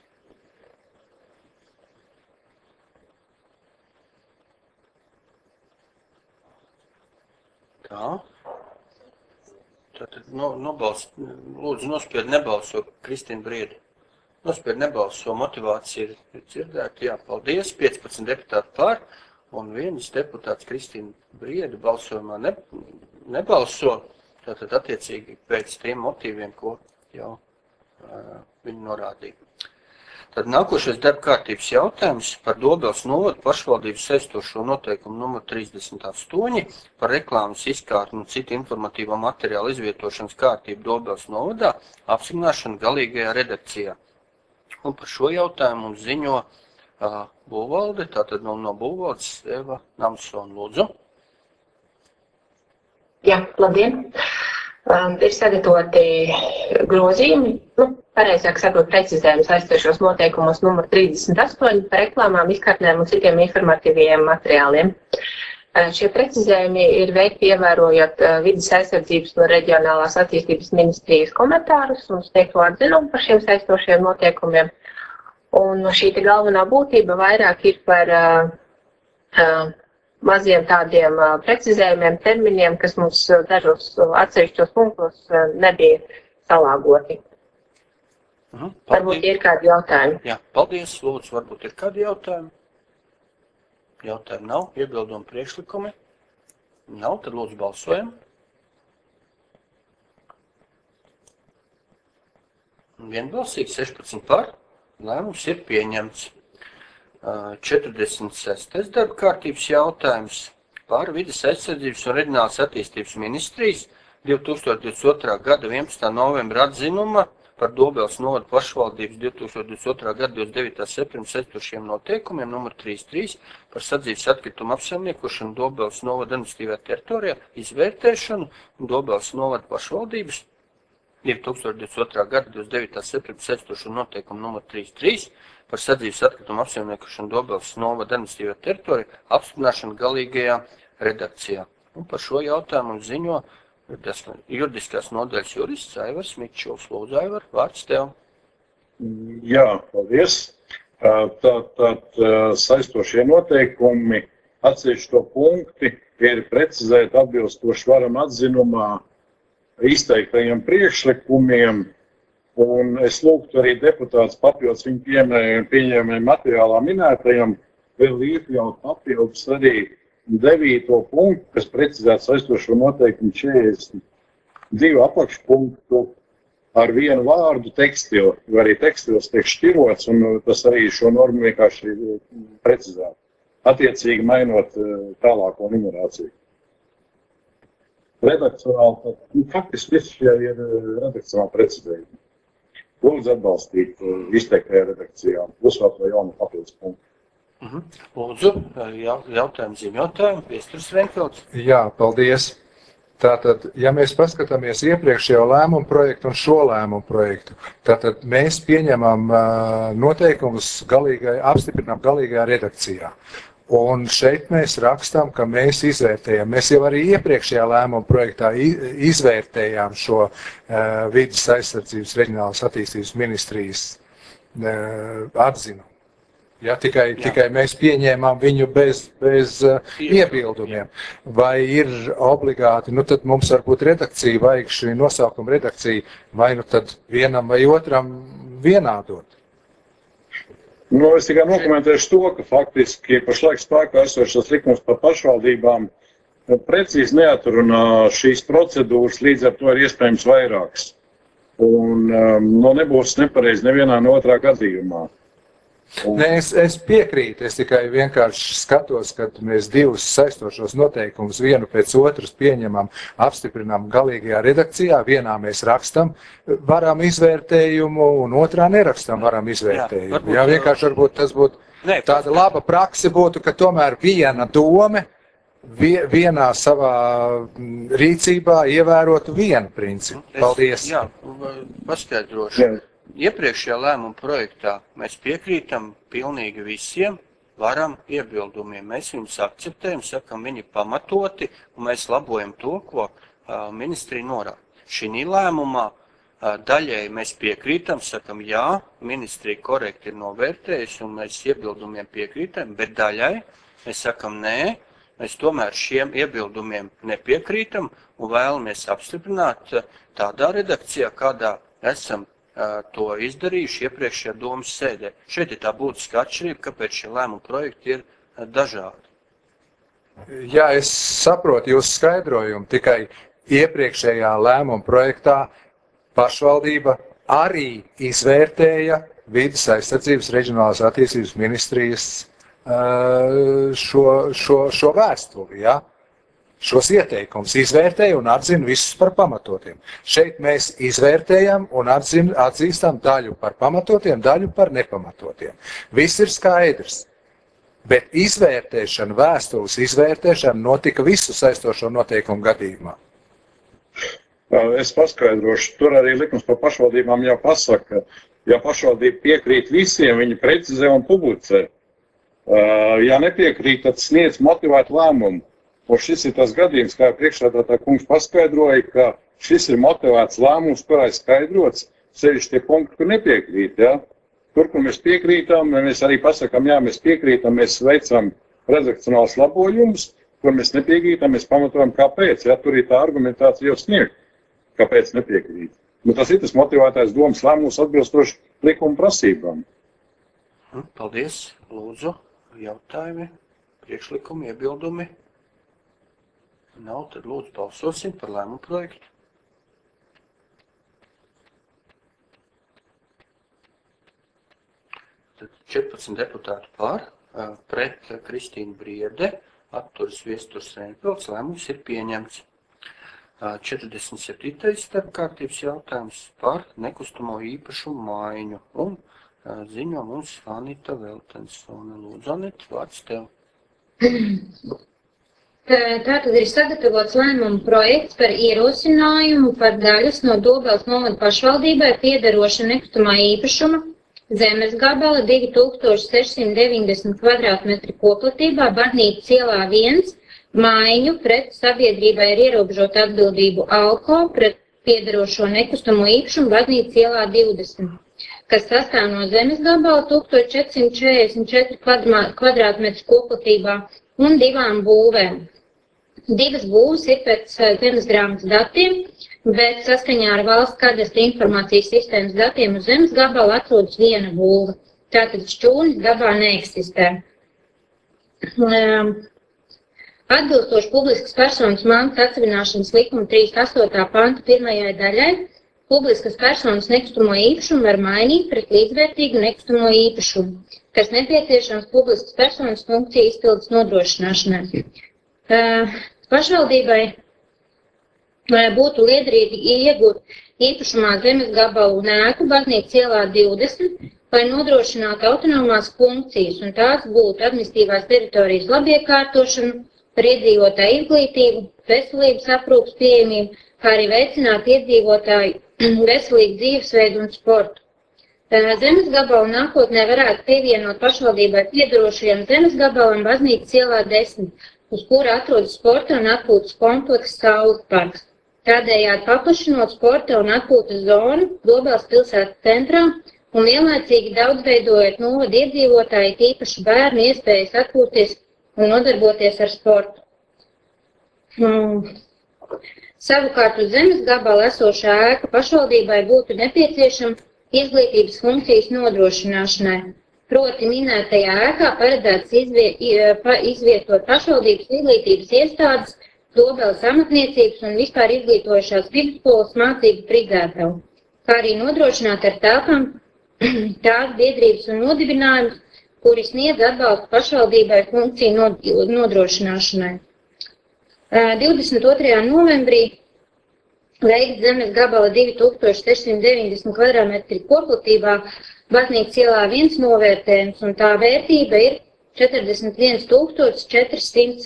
Tā. Tātad lūdzu nospied nebalso, Kristīna Briede. Nospied nebalso, motivācija ir dzirdēta. Jā, paldies, 15 deputāti par un 1 deputāts Kristīna Briede balsojumā nebalso. Tātad attiecīgi pēc tiem motīviem, ko jau viņi norādīja. Tad nākošais darba kārtības jautājums par Dobeles novada pašvaldības saistošo noteikumu numur 38 par reklāmas izkārtu un citu informatīvo materiālu izvietošanas kārtību Dobeles novadā apstiprināšanu galīgajā redakcijā. Un par šo jautājumu mums ziņo būvvalde, tātad no būvvaldes Eva Namsona, lūdzu. Jā, labdien. Ir sagatavoti grozījumi, pareizāk sakot, precizējumi saistošos noteikumos numur 38 par reklāmām, izkārtnēm un citiem informatīviem materiāliem. Šie precizējumi ir veikti ievērojot vides aizsardzības un reģionālās attīstības ministrijas komentārus un sniegto atzinumu par šiem saistošiem noteikumiem. Un šī galvenā būtība vairāk ir par maziem tādiem precizējumiem, terminiem, kas mums dažos atsevišķos punktos nebija salāgoti. Varbūt ir kādi jautājumi. Jā, paldies, lūdzu, varbūt ir kādi jautājumi. Jautājumi nav, iebildumi priekšlikumi. Nav, tad lūdzu balsojam. Vienbalsīgi 16 par, lēmums ir pieņemts. 46. darba kārtības jautājums par vides aizsardzības un reģionālās attīstības ministrijas 2022. gada 11. novembra atzinuma par Dobeles novada pašvaldības 2022. gada 29. septembra saistošiem noteikumiem numur 33 par sadzīves atkritumu apsaimniekošanu Dobeles novada administratīvajā teritorijā, izvērtēšanu Dobeles novada pašvaldības 2022. gada 29. septembra saistošo noteikumu numur 33 par sadzīves atkritumu apsaimniekošanu Dobeles novada administratīvajā teritorijā, apstiprināšanu galīgajā redakcijā. Un par šo jautājumu ziņo Juridiskās nodaļas jurists Aivars Mikčovs. Lūdzu, Aivar, vārds tev. Jā, paldies. Tātad saistošie noteikumi, atsevišķo punkti ir precizēti atbilstoši varam atzinumā izteiktajiem priekšlikumiem, un es lūgtu arī deputāts papildus viņu pieņēmējiem materiālā minētajam vēl iekļaut papildus arī 9. punktu, kas precizēts saistošo noteikumu 42 apakšpunktu ar vienu vārdu tekstilu, vai arī tekstils tiek šķirots, un tas arī šo normu vienkārši precizētu, attiecīgi mainot tālāko numerāciju. Redakcionāli, faktiski viss šie ir redakcionāli precizējumi. Lūdzu atbalstīt izteiktajā redakcijā, uzsvērt vai jaunu papildus punktu. Lūdzu, jautājumu ziņotājumu, Viesturs Renfelds. Jā, paldies. Tātad, ja mēs paskatāmies iepriekšējo lēmumu projektu un šo lēmumu projektu, tātad mēs pieņemam noteikumus apstiprinām galīgajā redakcijā. Un šeit mēs rakstām, ka mēs izvērtējam. Mēs jau arī iepriekšējā lēmuma projektā izvērtējām šo vides aizsardzības reģionālās attīstības ministrijas atzinu. Ja, tikai mēs pieņēmām viņu bez iebildumiem. Vai ir obligāti, tad mums varbūt redakcija, vajag šī nosaukuma redakcija, vai tad vienam vai otram vienādot? Es tikai nokomentēšu to, ka faktiski pašlaik spēkā esošas likums par pašvaldībām precīzi neatrunā šīs procedūras, līdz ar to ir iespējams vairākas. Un nebūs nepareizi nevienā no otrā gadījumā. Nē, es piekrītu, es tikai vienkārši skatos, kad mēs divus saistošos noteikumus vienu pēc otras pieņemam, apstiprinām galīgajā redakcijā, vienā mēs rakstam varam izvērtējumu un otrā nerakstam varam izvērtējumu. Jā, vienkārši varbūt tas būtu tāda laba prakse būtu, ka tomēr viena dome vienā savā rīcībā ievērotu vienu principu. Paldies. Jā, paskaidrošu. Iepriekšējā lēmuma projektā mēs piekrītam pilnīgi visiem varam iebildumiem. Mēs viņus akceptējam, sakam, viņi pamatoti, un mēs labojam to, ko ministrija norāda. Šī lēmumā daļēji mēs piekrītam, sakam, jā, ministrija korekti ir novērtējusi, un mēs iebildumiem piekrītam, bet daļai mēs sakam, nē, mēs tomēr šiem iebildumiem nepiekrītam un vēlamies apstiprināt tādā redakcijā, kādā esam to izdarījuši iepriekšējā domas sēdē. Šeit ir tā būtiska atšķirība, kāpēc šie lēmuma projekti ir dažādi. Jā, es saprotu jūsu skaidrojumu, tikai iepriekšējā lēmuma projektā pašvaldība arī izvērtēja vides aizsardzības reģionālās attīstības ministrijas šo vēstuli, ja? Šos ieteikumus izvērtēja un atzina visus par pamatotiem. Šeit mēs izvērtējam un atzīstam daļu par pamatotiem, daļu par nepamatotiem. Viss ir skaidrs, bet izvērtēšana, vēstules izvērtēšana notika visu saistošo noteikumu gadījumā. Es paskaidrošu, tur arī likums par pašvaldībām jau pasaka, ja pašvaldība piekrīt visiem, viņi precizē un publicē. Ja nepiekrīt, tad sniedz motivētu lēmumu. Un šis ir tas gadījums, kā priekšsēdētāja kungs paskaidroja, ka šis ir motivēts lēmums, kurā ir skaidrots sevišķi tie punkti, kur nepiekrīt. Ja? Tur, kur mēs piekrītam, mēs arī pasakām, jā, mēs piekrītam, mēs veicam redakcionāls labojumus, kur mēs nepiekrītam, mēs pamatojam, kāpēc. Ja? Tur ir tā argumentācija jau sniegt, kāpēc nepiekrīt. Tas ir tas motivētais domas lēmums atbilstoši likuma prasībām. Paldies. Lūdzu, jautājumi, priekšlikumi, iebildumi. Nav, tad lūdzu balsosim par lēmumu projektu. Tad 14 deputāti par, pret Kristīnu Briede, atturas Viesturs Renfelds, lēmums ir pieņemts. 47. starpkārtības jautājums par nekustamo īpašumu maiņu un ziņo mums Anita Veltensone. Lūdzu, Anita, vārds tev. Tātad ir sagatavots lēmuma projekts par ierosinājumu par daļas no Dobels novada pašvaldībai piederoša nekustamā īpašuma zemes gabala 2690 kvadrātmetri koplatībā Barnītas ielā 1 maiņu pret sabiedrībai ar ierobežotu atbildību ALKO pret piederošo nekustamo īpašumu Baznīcas ielā 20, kas sastāv no zemes gabala 1444 kvadrātmetru koplatībā un 2 būvēm. 2 būvas ir pēc zemes grāmatas datiem, bet saskaņā ar valsts kadastra informācijas sistēmas datiem uz zemes gabala atrodas 1 būva. Tātad šķūnis dabā neeksistē. Atbilstoši publiskas personas mantas atsevināšanas likuma 38. panta 1. daļai, publiskas personas nekustamo īpašumu var mainīt pret līdzvērtīgu nekustamo īpašumu, kas nepieciešams publiskas personas funkciju izpildes nodrošināšanai. Pašvaldībai būtu liederīgi iegūt īpašumā zemes gabalu un ēku Baznīcas ielā 20, lai nodrošinātu autonomās funkcijas, un tās būtu administratīvās teritorijas labiekārtošana, par iedzīvotāju izglītību, veselības aprūpes pieejamību, kā arī veicināt iedzīvotāju veselīgu dzīvesveidu un sportu. Zemes gabalu nākotnē varētu pievienot pašvaldībai piederošajam zemes gabalam Baznīcas ielā 10, uz kura atrodas sporta un atpūtas komplekss Saules parks. Tādējādi paplašinot sporta un atpūtas zonu Dobeles pilsētas centrā un vienlaicīgi daudzveidojot novada iedzīvotāju, tīpaši bērnu iespējas atpūties un nodarboties ar sportu. Savukārt uz zemes gabala esošā ēka pašvaldībai būtu nepieciešama izglītības funkcijas nodrošināšanai. Proti minētajā ēkā paredzēts izvietot pašvaldības izglītības iestādes, Dobeles amatniecības un vispār izglītojušās vidusskolas mācību prizētavu, kā arī nodrošināt ar telpām tās biedrības un nodibinājumus, kuri sniedz atbalstu pašvaldībai funkciju nodrošināšanai. 22. novembrī veikts zemes gabala 2690 kvadrātmetru koplatībā Baznīcas ielā 1 novērtējums, un tā vērtība ir 41 400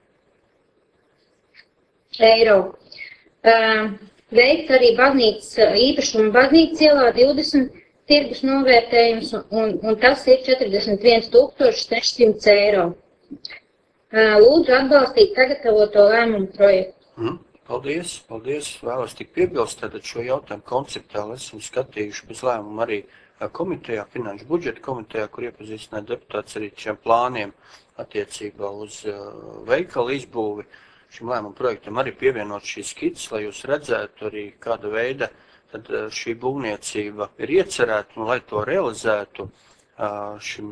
eiro. Veikts arī īpašuma Baznīcas ielā 20 tirgus novērtējums, un tas ir 41 600 eiro. Lūdzu atbalstīt sagatavoto lēmumu projektu. Paldies. Vēlos tik piebilst, tad šo jautājumu konceptuāli esam skatījuši bez lēmumu arī komitejā, finanšu budžeta komitejā, kur iepazīstināja deputāts arī šiem plāniem attiecībā uz veikalu izbūvi. Šim lēmumu projektam arī pievienot šīs skices, lai jūs redzētu arī kāda veida tad šī būvniecība ir iecerēta, un lai to realizētu, šim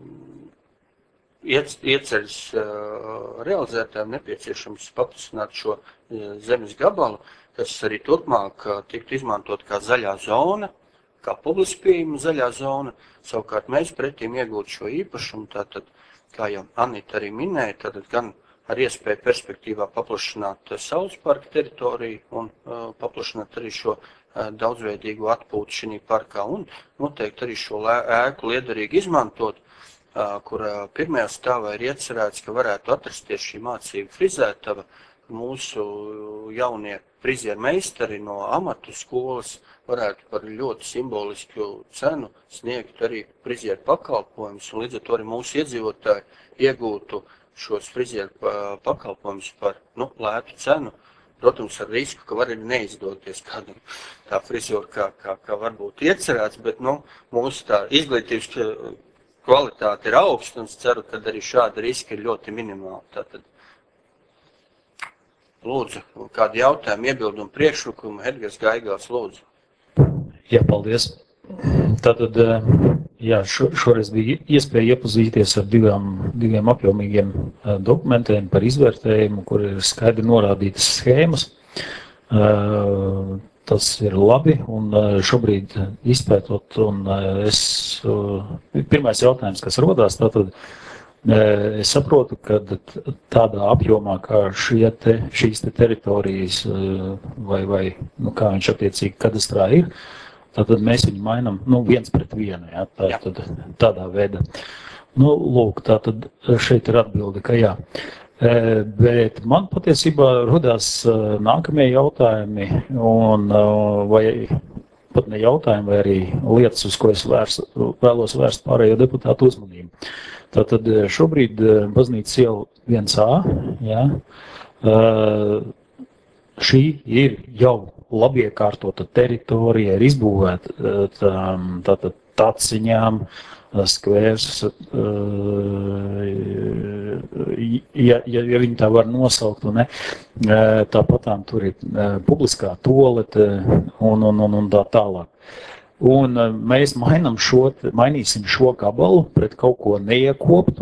ieceres realizētājiem nepieciešams paplašināt šo zemes gabalu, kas arī turpmāk tiktu izmantot kā zaļā zona, kā publiski pieejama zaļā zona. Savukārt mēs pretīm iegūt šo īpašumu, tātad, kā jau Anita arī minēja, tātad gan ar iespēju perspektīvā paplašināt Saules parka teritoriju un paplašināt arī šo daudzveidīgu atpūtu šī parkā un noteikti arī šo ēku liederīgi izmantot, kur pirmajā stāvā ir iecerēts, ka varētu atrasties šī mācību frizētava. Mūsu jaunie frizieru meistari no amatu skolas varētu par ļoti simbolisku cenu sniegt arī frizieru pakalpojumus, un līdz ar to arī mūsu iedzīvotāji iegūtu šos frizieru pakalpojumus par lētu cenu. Protams, ar risku, ka var arī neizdoties kādam tā frizūra, kā varbūt iecerēts, bet mūsu tā izglītības kvalitāte ir augsta, un es ceru, ka arī šāda riska ir ļoti minimāla. Tātad, lūdzu, kādi jautājumi, iebildumi, priekšlikumi, Edgars Gaigals, lūdzu. Jā, paldies. Tātad, jā, šoreiz bija iespēja iepazīties ar diviem apjomīgiem dokumentiem par izvērtējumu, kur ir skaidri norādītas schēmas. Tas ir labi, un šobrīd izpētot, un pirmais jautājums, kas rodās, tātad es saprotu, ka tādā apjomā, kā šīs teritorijas, vai kā viņš attiecīgi kadastrā ir, tātad mēs viņu mainām, viens pret vienu, jā, tādā veidā. Lūk, tātad šeit ir atbilde, ka jā. Bet man patiesībā rodās nākamie jautājumi, vai pat ne jautājumi, vai arī lietas, uz ko es vēlos vērst pārējo deputātu uzmanību. Tātad šobrīd baznīcas iela 1A, jā, šī ir jau labiekārtota teritorija, ir izbūvēta tātad taciņām, skvērs, ja viņi tā var nosaukt, ne, tāpatām tur ir publiskā toalete un tā tālāk. Un mēs mainīsim šo gabalu pret kaut ko neiekoptu,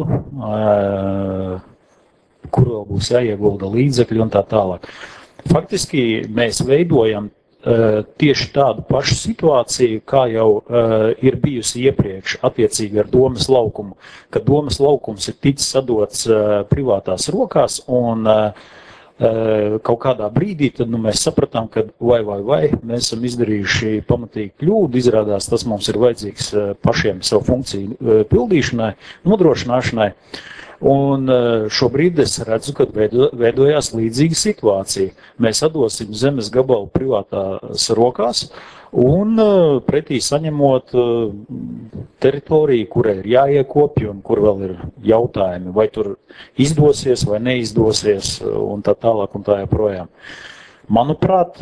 kur vēl būs jāiegulda līdzekļi un tā tālāk. Faktiski mēs veidojam tieši tādu pašu situāciju, kā jau ir bijusi iepriekš attiecīgi ar Domes laukumu, kad Domes laukums ir ticis sadots privātās rokās un kaut kādā brīdī tad mēs sapratām, ka vai, mēs esam izdarījuši pamatīgi kļūdu, izrādās tas mums ir vajadzīgs pašiem savu funkciju pildīšanai, nodrošināšanai. Un šobrīd es redzu, ka veidojās līdzīga situācija. Mēs atdosim zemes gabalu privātās rokās un pretī saņemot teritoriju, kurai ir jāiekopja un kur vēl ir jautājumi, vai tur izdosies vai neizdosies un tā tālāk un tā joprojām. Manuprāt,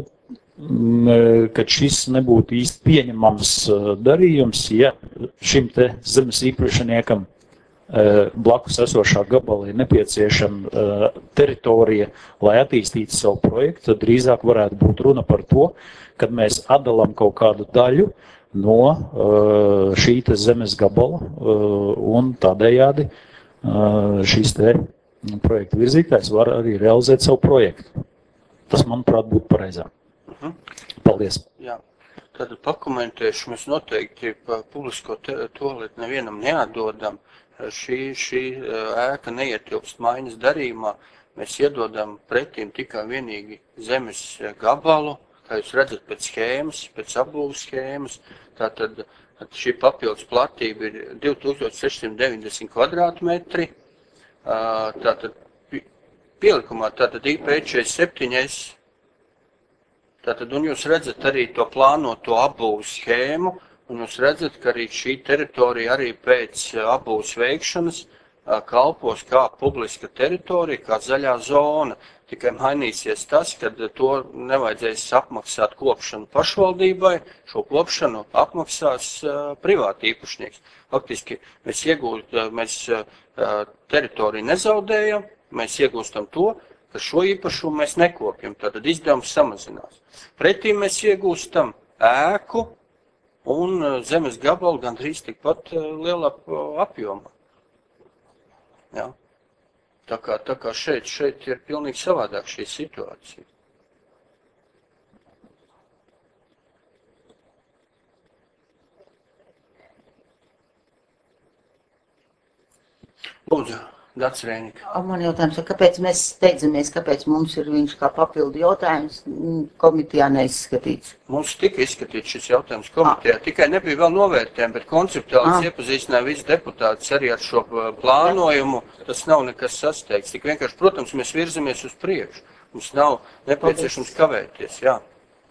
ka šis nebūtu īsti pieņemams darījums, ja šim te zemes īpašniekam blakus esošā gabala ir nepieciešama teritorija, lai attīstītu savu projektu, tad drīzāk varētu būt runa par to, kad mēs atdalām kaut kādu daļu no šī te zemes gabala un tādējādi šīs te projekta virzītājs var arī realizēt savu projektu. Tas, manuprāt, būtu pareizāk. Paldies. Jā. Tad pakomentēšu, mēs noteikti publisko toaletu nevienam neatdodam. Šī ēka neietilpst maiņas darījumā. Mēs iedodam pretim tikai vienīgi zemes gabalu, kā jūs redzat pēc schēmas, pēc apbūves schēmas. Tātad šī papildus platība ir 2690 kvadrātmetri. Tātad pielikumā tātad IP47S. Tātad, un jūs redzat arī to plānoto apbūves schēmu, un jūs redzat, ka arī šī teritorija arī pēc apbūves veikšanas kalpos kā publiska teritorija, kā zaļā zona. Tikai mainīsies tas, ka to nevajadzēs apmaksāt kopšanu pašvaldībai, šo kopšanu apmaksās privāti īpašnieks. Faktiski mēs teritoriju nezaudējam, mēs iegūstam to, ka šo īpašumu mēs nekopjam, tātad izdevums samazinās. Pretī mēs iegūstam ēku un zemes gabalu gandrīz tikpat lielā apjomā. Jā. Tā kā šeit ir pilnīgi savādāk šī situācija. Lūdzu, Dats Reinika. Man jautājums, kāpēc mēs steidzamies, kāpēc mums ir viņš kā papildu jautājums komitejā neizskatīts? Mums tika izskatīts šis jautājums komitejā, tikai nebija vēl novērtējumi, bet konceptuāli iepazīstināja visi deputātis arī ar šo plānojumu. Tas nav nekas sasteigts. Tik vienkārši, protams, mēs virzamies uz priekšu. Mums nav nepieciešams kavēties, jā.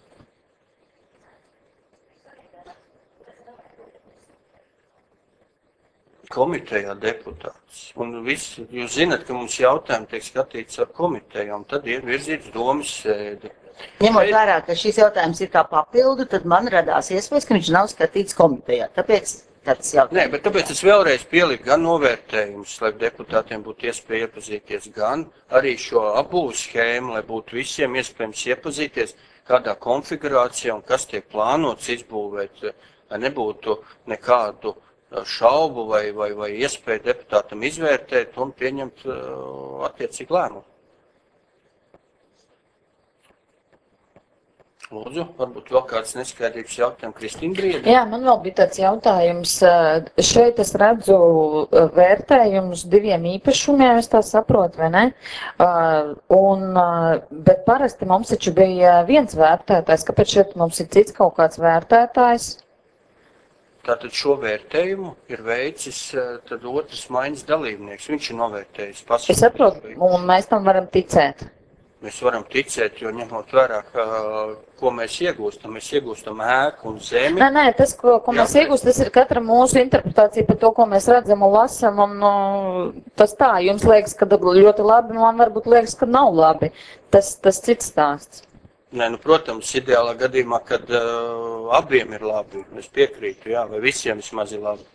Komitejā deputāts. Un visi, jūs zināt, ka mums jautājumi tiek skatīts ar komiteju, un tad ir virzīts domas sēdi. Ņemot vērā, ka šis jautājums ir kā papildu, tad man radās iespējas, ka viņš nav skatīts komitejā. Tāpēc tāds jautājums. Nē, bet tāpēc es vēlreiz pieliku gan novērtējumus, lai deputātiem būtu iespēja iepazīties, gan arī šo apbūves schēmu, lai būtu visiem iespējams iepazīties, kādā konfigurācijā un kas tiek plānots izbūvēt, lai nebūtu nekādu šaubu vai iespēju deputātam izvērtēt un pieņemt attiecīgu lēmumu. Lūdzu, varbūt vēl kāds neskaidrības jautājums Kristīna Briede. Jā, man vēl bija tāds jautājums. Šeit es redzu vērtējumus diviem īpašumiem, es tā saprotu, vai ne? Bet parasti mums taču bija viens vērtētājs. Kāpēc šeit mums ir cits kaut kāds vērtētājs? Tātad šo vērtējumu ir veicis tad otrs maiņas dalībnieks. Viņš ir novērtējis pasaules. Es saprotu, un mēs tam varam ticēt. mēs varam ticēt, jo ņemot vērā, ko mēs iegūstam ēku un zemi. Nē, tas, ko mēs iegūstam, tas ir katra mūsu interpretācija par to, ko mēs redzam un lasam, un tas tā, jums liekas, ka ļoti labi, man varbūt liekas, ka nav labi. Tas cits stāsts. Nē, protams, ideālā gadījumā, kad abiem ir labi, es piekrītu, jā, vai visiem vismaz ir labi.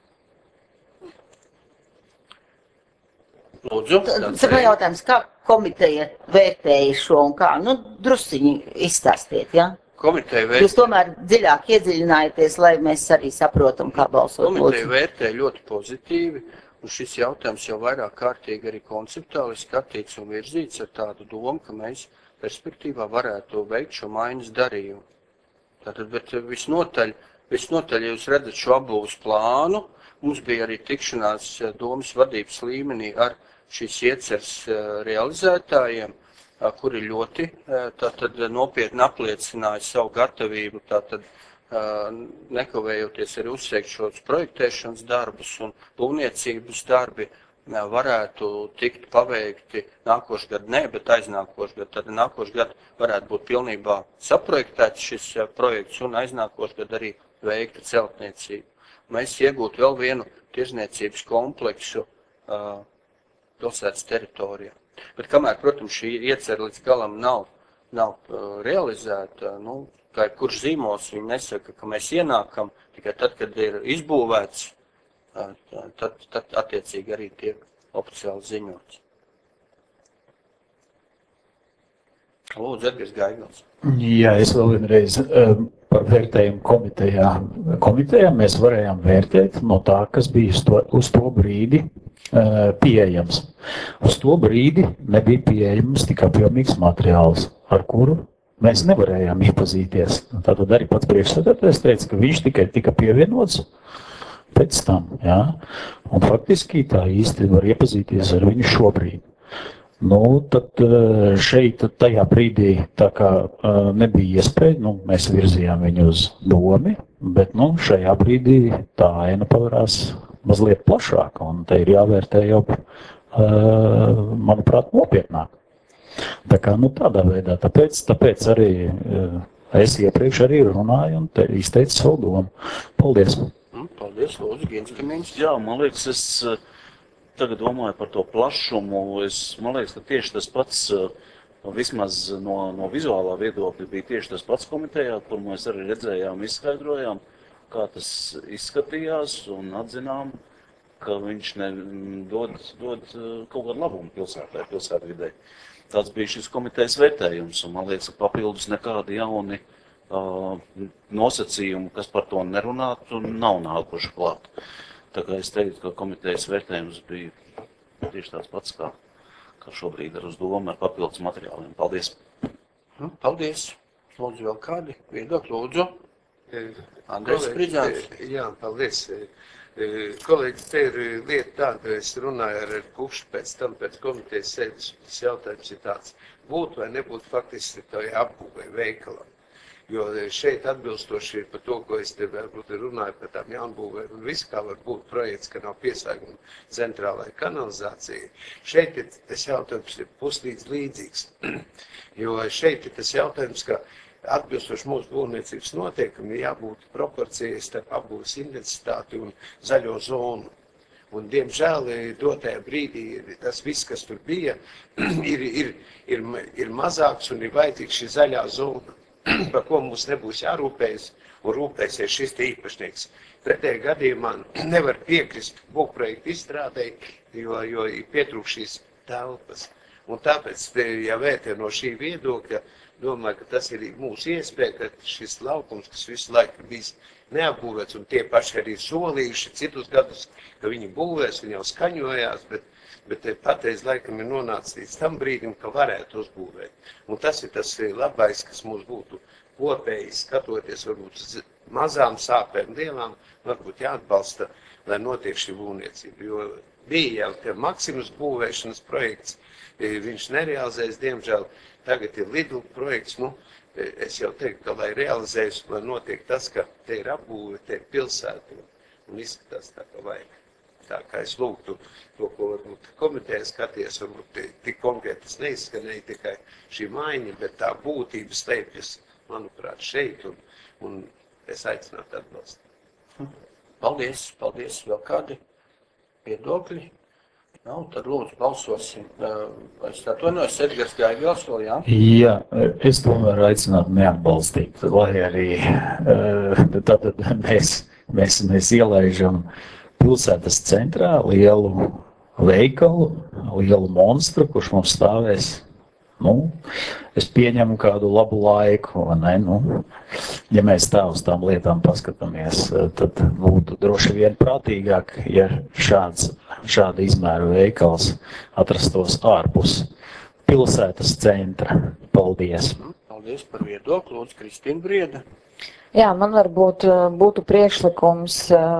Lūdzu. Tas ir jautājums, kā komiteja vērtēja šo un kā? Drusciņi izstāstiet, jā? Komiteja vērtēja. Jūs tomēr dziļāk iedziļinājaties, lai mēs arī saprotam, kā balsot. Komiteja vērtēja ļoti pozitīvi, un šis jautājums jau vairāk kārtīgi arī konceptuāli skatīts un virzīts ar tādu domu, ka mēs perspektīvā varētu veikt šo maiņas darījumu. Tātad, bet visnotaļ, ja jūs redzat šo apbūves plānu, mums bija arī tikšanās domas vadības līmenī ar šīs ieceres realizētājiem, kuri ļoti nopietni apliecināja savu gatavību, nekavējoties arī uzsākt šos projektēšanas darbus un būvniecības darbi varētu tikt paveikti nākošu gadu, bet aiznākošu gadu. Tad nākošu gadu varētu būt pilnībā saprojektēts šis projekts un aiznākošu gadu arī veikta celtniecība. Mēs iegūtu vēl vienu tirzniecības kompleksu pilsētas teritorijā. Bet kamēr, protams, šī iecerē līdz galam nav realizēta, kā jebkurš zīmols, viņi nesaka, ka mēs ienākam tikai tad, kad ir izbūvēts, tad attiecīgi arī tiek oficiāli ziņots. Lūdzu, Edgars Gaigals. Jā, es vēl vienreiz par vērtējumu komitejā mēs varējām vērtēt no tā, kas bija uz to brīdi pieejams. Uz to brīdi nebija pieejams tik apjomīgs materiāls, ar kuru mēs nevarējām iepazīties. Tātad arī pats priekšsēdētājs teica, ka viņš tikai tika pievienots pēc tam. Jā? Un faktiski tā īsti var iepazīties ar viņu šobrīd. Tad šeit tajā brīdī tā kā nebija iespēja, mēs virzījām viņu uz domi, bet šajā brīdī tā aina pavarās mazliet plašāk, un te ir jāvērtē jau, manuprāt, nopietnāk. Tā kā tādā veidā, tāpēc arī es iepriekš arī runāju un izteicu savu domu. Paldies! Paldies, Lūdzu, Gins Kimins. Jā, man liekas, es tagad domāju par to plašumu. Man liekas, ka tieši tas pats, vismaz no vizuālā viedokļa, bija tieši tas pats komitejā, kur mēs arī redzējām, izskaidrojām, kā tas izskatījās un atzinām, ka viņš dod kaut kādu labumu pilsētvidē. Tāds bija šis komitejas vērtējums, un man liekas, ka papildus nekādi jauni nosacījumi, kas par to nerunātu, nav nākuši klāt. Tā kā es teiktu, ka komitejas vērtējums bija tieši tāds pats, kā šobrīd ar uz domu ar papildus materiāliem. Paldies! Paldies! Lūdzu, vēl kādi viedokļi, lūdzu? Andrejs Spridzāns. Jā, paldies. Kolēģi, te ir lieta tāda, es runāju ar Kušu pēc komitejas sēdes. Tas jautājums ir tāds, būt vai nebūt faktiski to apbūvē veikalam. Jo šeit atbilstoši par to, ko es te varbūt runāju par tām jaunbūvēm un visu, kā var būt projekts, ka nav pieslēguma centrālai kanalizācijai. Šeit ir tas jautājums ir puslīdz līdzīgs. Jo šeit ir tas jautājums, ka atbilstoši mūsu būvniecības noteikumi jābūt proporcijai starp apbūves intensitāti un zaļo zonu. Un, diemžēl, dotajā brīdī tas viss, kas tur bija, ir mazāks un ir vajadzīgs šī zaļā zona, par ko mums nebūs jārūpējas un rūpēsies šis te īpašnieks. Pretējā gadījumā nevar piekrist būvprojektu izstrādēji, jo pietrūk šīs telpas. Un tāpēc, ja vērtē no šī viedokļa, domāju, ka tas ir mūsu iespēja, ka šis laukums, kas visu laiku bijis neapbūvēts, un tie paši arī solījuši citus gadus, ka viņi būvēs, viņi jau skaņojās, bet patreiz laikam ir nonācis līdz tam brīdim, ka varētu uzbūvēt. Un tas ir tas labais, kas mums būtu kopēji skatoties, varbūt uz mazām sāpēm, lielām, varbūt jāatbalsta, lai notiek šī būvniecība. Jo bija jau Maksimus būvēšanas projekts, viņš nerealizēs, diemžēl, tagad ir Lidl projekts, es jau teiktu, ka lai realizējas, lai notiek tas, ka te ir apbūve, te ir pilsēta un izskatās tā, ka vajag. Tā kā es lūgtu to, ko varbūt komiteja skaties, varbūt tik konkrēti tas neizskanēja tikai šī maiņa, bet tā būtība slēpjas, manuprāt, šeit, un es aicinātu atbalstīt. Paldies, paldies. Vēl kādi viedokļi? Nav, tad lūdzu balsosim. Es atvainojos, Edgars Gaigals vēl, jā? Jā, es tomēr aicinātu neatbalstīt, lai arī tātad mēs ielaižam pilsētas centrā lielu veikalu, lielu monstru, kurš mums stāvēs, es pieņemu kādu labu laiku, vai ne, ja mēs tā uz tām lietām paskatāmies, tad būtu droši vien prātīgāk, ja šāda izmēra veikals atrastos ārpus pilsētas centra. Paldies! Paldies par viedokli, lūdzu, Kristīna Brieda. Jā, man varbūt būtu priekšlikums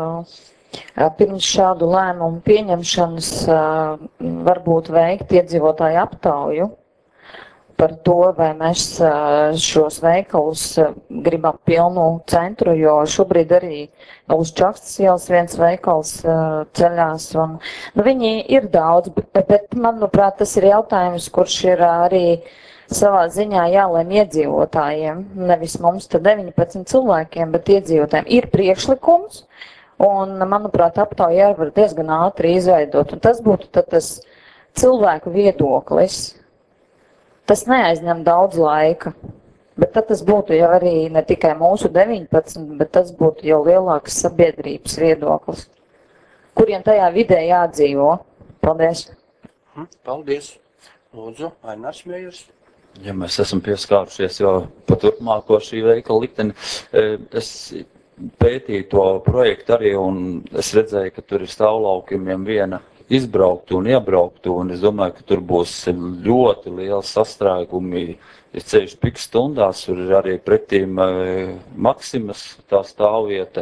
pirms šādu lēmumu pieņemšanas varbūt veikt iedzīvotāju aptauju par to, vai mēs šos veikalus gribam pilnu centru, jo šobrīd arī uz Čakstas ielas viens veikals ceļās. Un, viņi ir daudz, bet manuprāt, tas ir jautājums, kurš ir arī savā ziņā jālēm iedzīvotājiem. Nevis mums te 19 cilvēkiem, bet iedzīvotājiem ir priekšlikums. Un, manuprāt, aptauja var diezgan ātri izveidot. Un tas būtu tad tas cilvēku viedoklis. Tas neaizņem daudz laika, bet tad tas būtu jau arī ne tikai mūsu 19, bet tas būtu jau lielāks sabiedrības viedoklis, kuriem tajā vidē jādzīvo. Paldies! Paldies! Lūdzu, Ainars Mējers. Ja mēs esam pieskārušies jau pa turpmāko šī veikala likteni, es pētīju to projektu arī, un es redzēju, ka tur ir stāvlaukumiem viena izbrauktu un iebrauktu, un es domāju, ka tur būs ļoti liels sastrēgumi, ja ceļš pik stundās, tur ir arī pretīm Maksimas tā stāvvieta,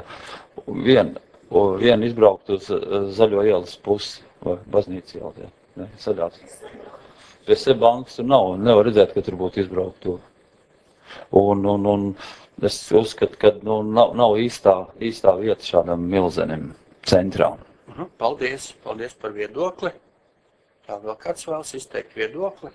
viena izbraukt uz Zaļo ielas pusi, vai Baznīca iela, ne, Saļās. Pie Sebankas tur nevar redzēt, ka tur būtu izbrauktu. Un es uzskatu, ka nav īstā vieta šādam milzenim centrām. Paldies, paldies par viedokli. Tā vēl kāds vēlas izteikt viedokli?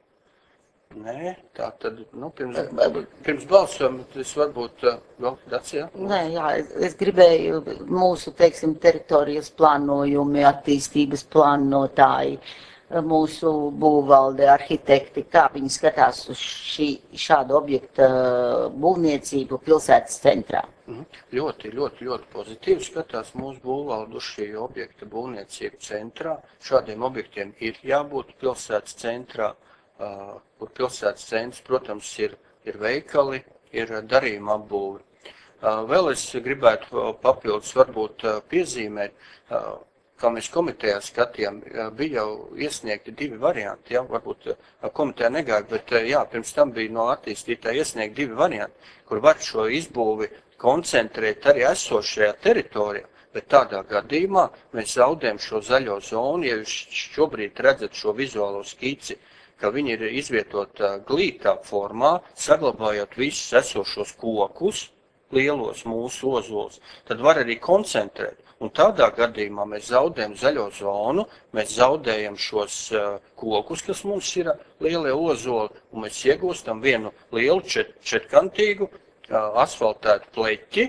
Nē, tā tad, pirms balsojuma, tas varbūt vēl kāds, jā? Nē, jā, es gribēju mūsu, teiksim, teritorijas plānojumi, attīstības plānotāji, mūsu būvvalde, arhitekti, kā viņi skatās uz šādu objektu būvniecību pilsētas centrā. Ļoti pozitīvi skatās mūsu būvvalde uz šī objekta būvniecību centrā. Šādiem objektiem ir jābūt pilsētas centrā, kur pilsētas centrs, protams, ir veikali, ir darījuma apbūve. Vēl es gribētu papildus varbūt piezīmēt, kā mēs komitejā skatījām, bija jau iesniegti 2 varianti, jā, varbūt komitejā negāja, bet jā, pirms tam bija no attīstītāja iesniegti 2 varianti, kur var šo izbūvi koncentrēt arī esošajā teritorijā, bet tādā gadījumā mēs zaudējam šo zaļo zonu, ja jūs šobrīd redzat šo vizuālo skici, ka viņi ir izvietota glītā formā, saglabājot visus esošos kokus, lielos mūsu ozolus, tad var arī koncentrēt. Un tādā gadījumā mēs zaudējam zaļo zonu, mēs zaudējam šos kokus, kas mums ir lielie ozoli, un mēs iegūstam vienu lielu četrkantīgu asfaltētu pleķi,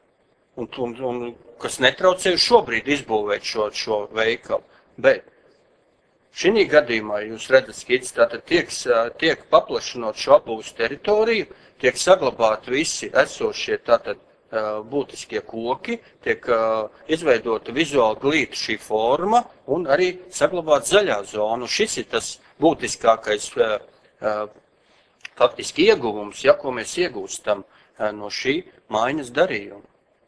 un kas netraucēja šobrīd izbūvēt šo veikalu. Bet šī gadījumā jūs redzat skici, tātad tiek paplašinot šo apbūves teritoriju, tiek saglabāti visi esošie tātad būtiskie koki, tiek izveidota vizuāli glīta šī forma un arī saglabāt zaļā zonu. Šis ir tas būtiskākais faktiski ieguvums, ja, ko mēs iegūstam no šī maiņas darījuma.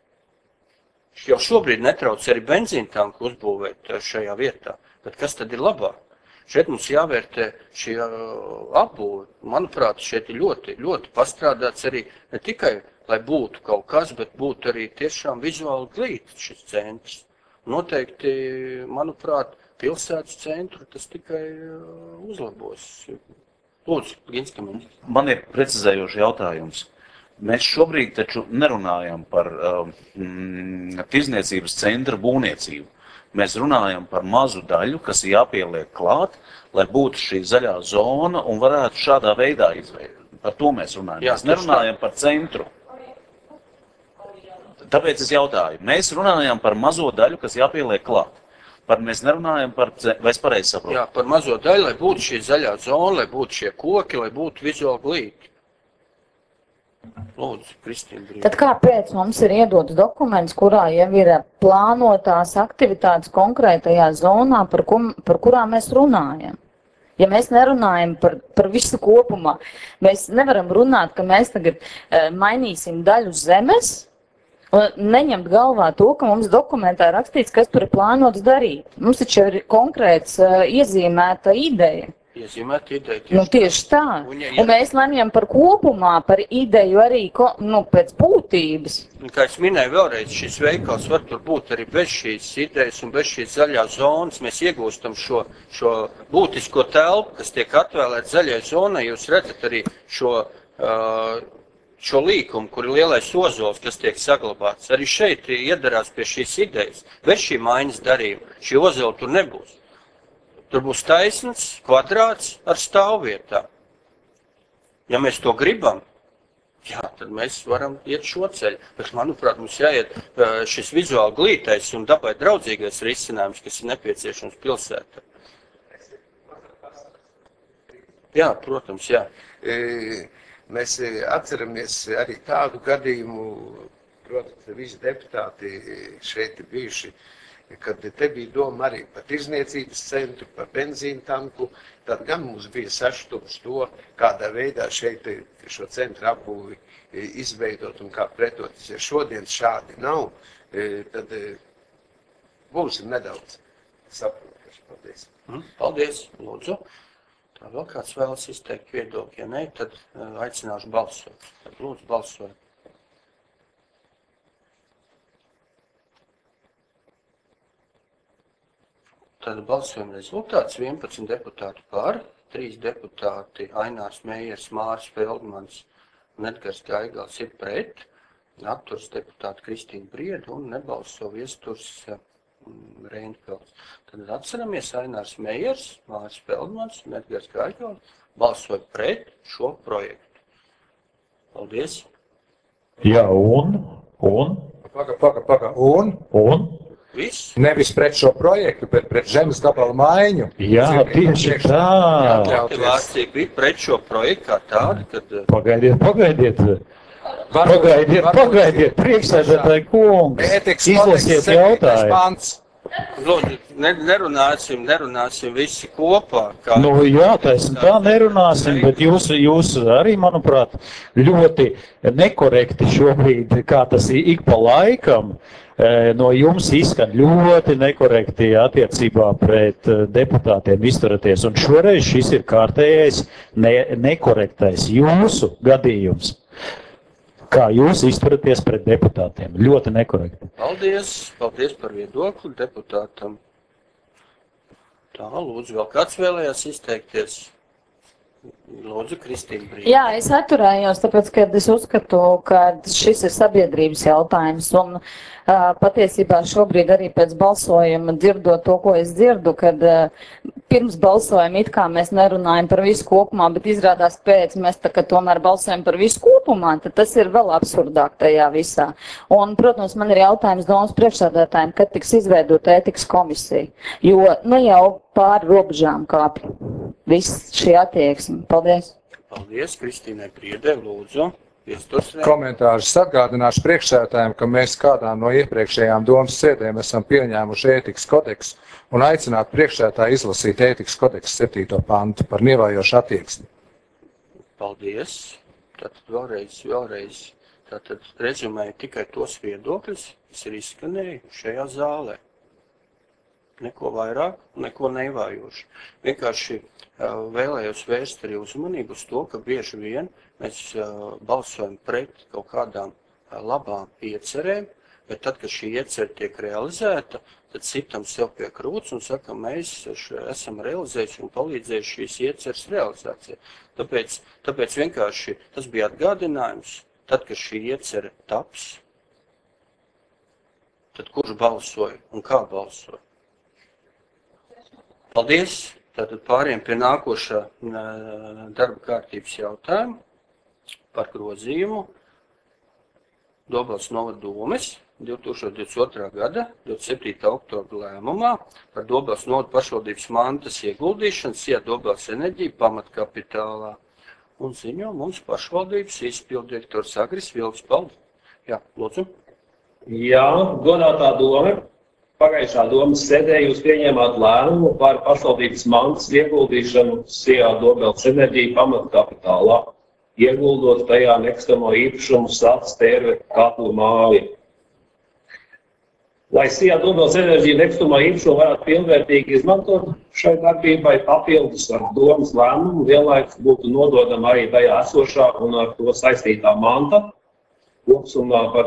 Jau šobrīd netrauc arī benzīntanku uzbūvēt šajā vietā, bet kas tad ir labāk? Šeit mums jāvērtē šī apbūve. Manuprāt, šeit ir ļoti pastrādāts arī ne tikai, lai būtu kaut kas, bet būtu arī tiešām vizuāli glīts šis centrs. Noteikti, manuprāt, pilsētas centru tas tikai uzlabos. Lūdzu, Ginskamiņš. Man ir precizējoši jautājums. Mēs šobrīd taču nerunājam par tirzniecības centra būvniecību. mēs runājam par mazu daļu, kas ir jāpieliek klāt, lai būtu šī zaļā zona un varētu šādā veidā izveidot. Par to mēs runājam. Mēs nerunājam par centru. Tāpēc es jautāju, mēs runājam par mazo daļu, kas jāpieliek klāt. Mēs nerunājam par, vai es pareizi saprotu? Jā, par mazo daļu, lai būtu šī zaļā zona, lai būtu šie koki, lai būtu vizuāli glīti. Lūdzu, Kristīna. Tad kāpēc mums ir iedots dokuments, kurā jau ir plānotās aktivitātes konkrētajā zonā, par kurām mēs runājam? Ja mēs nerunājam par visu kopumā, mēs nevaram runāt, ka mēs tagad mainīsim daļu zemes, un neņemt galvā to, ka mums dokumentā ir rakstīts, kas tur ir plānots darīt. Mums taču ir konkrēts iezīmēta ideja. Iezīmēta ideja. Tieši tā. Un mēs lemjam par kopumā, par ideju arī pēc būtības. Kā es minēju vēlreiz, šis veikals var tur būt arī bez šīs idejas un bez šīs zaļās zonas. Mēs iegūstam šo būtisko telpu, kas tiek atvēlēta zaļai zonai. Jūs redzat arī šo līkumu, kur ir lielais ozols, kas tiek saglabāts. Arī šeit iedarās pie šīs idejas. Bez šī maiņas darījuma šī ozola tur nebūs. Tur būs taisns kvadrāts ar stāvvietām. Ja mēs to gribam, tad mēs varam iet šo ceļu. Bet, manuprāt, mums jāiet šis vizuāli glītais un dabai draudzīgais risinājums, kas ir nepieciešams pilsētā. Jā, protams, jā. Mēs atceramies arī tādu gadījumu, protams, visi deputāti šeit ir bijuši, kad te bija doma arī par tirzniecības centru, par benzīnu tanku, tad gan mums bija sašutums to, kādā veidā šeit šo centru apbūvi izveidot un kā pretoties. Ja šodien šādi nav, tad būsim nedaudz saprotoši. Paldies. Paldies, lūdzu. Tā vēl kāds vēlas izteikt viedokli, ja ne, tad aicināšu balsot. Tad lūdzu balsot. Tad balsojuma rezultāts 11 deputāti par, 3 deputāti Ainārs Meijers, Māris Feldmans un Edgars Gaigals ir pret, atturs deputāti Kristīna Brieda un nebalso viesturs Reinfelds. Tad atceramies, Ainārs Meijers, Māris Feldmans un Edgars Gaigals balsoja pret šo projektu. Paldies. Jā, un? Paga, un? Viss? Nevis pret šo projektu, bet pret zemes gabalu maiņu. Jā, tieši tā. Motivācija bija pret šo projektu kā tādu, kad... Pagaidiet. Pagaidiet, priekšsēdētāji kungs, izlasiet jautājumu. Lūdzu, nerunāsim visi kopā. Jā, tā nerunāsim, bet jūs arī, manuprāt, ļoti nekorekti šobrīd, kā tas ik pa laikam, no jums izskan ļoti nekorekti attiecībā pret deputātiem izturaties. Un šoreiz šis ir kārtējais nekorektais jūsu gadījums. Kā jūs izturaties pret deputātiem? Ļoti nekorekti. Paldies par viedokli deputātam. Tā, lūdzu, vēl kāds vēlējās izteikties? Lūdzu, Kristīna Brīda. Jā, es atturējos, tāpēc, ka es uzskatu, ka šis ir sabiedrības jautājums. Un patiesībā šobrīd arī pēc balsojuma dzirdot to, ko es dzirdu, kad pirms balsojuma it kā mēs nerunājam par visu kopumā, bet izrādās pēc mēs tā, ka tomēr balsojam par visu kopumā, tad tas ir vēl absurdāk tajā visā. Un, protams, man ir jautājums domas priekšsēdētājiem, kad tiks izveidota ētikas komisija, jo jau pāri robežām kāpj viss šī attieksme. Paldies. Paldies, Kristīnai Briedai, lūdzu. Komentārus atgādināšu priekšsēdētājiem, ka mēs kādā no iepriekšējām domas sēdēm esam pieņēmuši ētikas kodeksu un aicinātu priekšsēdētāju izlasīt ētikas kodeksu 7. pantu par nievējošu attieksmi. Paldies. Tātad vēlreiz tātad rezumēju tikai tos viedokļus, kas ir izskanējuši šajā zālē. Neko vairāk, neko neivājoši. Vienkārši vēlējos vērst arī uzmanību uz to, ka bieži vien mēs balsojam pret kaut kādām labām iecerēm, bet tad, kad šī iecerē tiek realizēta, tad sitam sev pie krūts un saka, mēs esam realizējuši un palīdzējuši šīs ieceres realizācijai. Tāpēc vienkārši tas bija atgādinājums, tad, kad šī iecere taps, tad kurš balsoja un kā balsoja? Paldies! Tātad pāriem pie nākošā darba kārtības jautājuma par grozījumu Dobels novada domes 2022. gada 27. oktobra lēmumā par Dobels novada pašvaldības mantas ieguldīšanu SIA Dobels enerģija pamatkapitālā. Un ziņo mums pašvaldības izpilddirektors Agris Vilks. Paldies! Jā, lūdzu. Jā, godātā doma. Pagājušā domas sēdē jūs pieņēmāt lēmumu par pašvaldības mantas ieguldīšanu SIA Dobels enerģija pamatkapitālā, ieguldot tajā nekustamo īpašumu Sats Tērveta katlu māju. Lai SIA Dobels enerģija nekustamā īpašumu varētu pilnvērtīgi izmantot šai darbībai, papildus ar domas lēmumu vienlaikus būtu nododama arī tajā esošā un ar to saistītā manta kopsumā par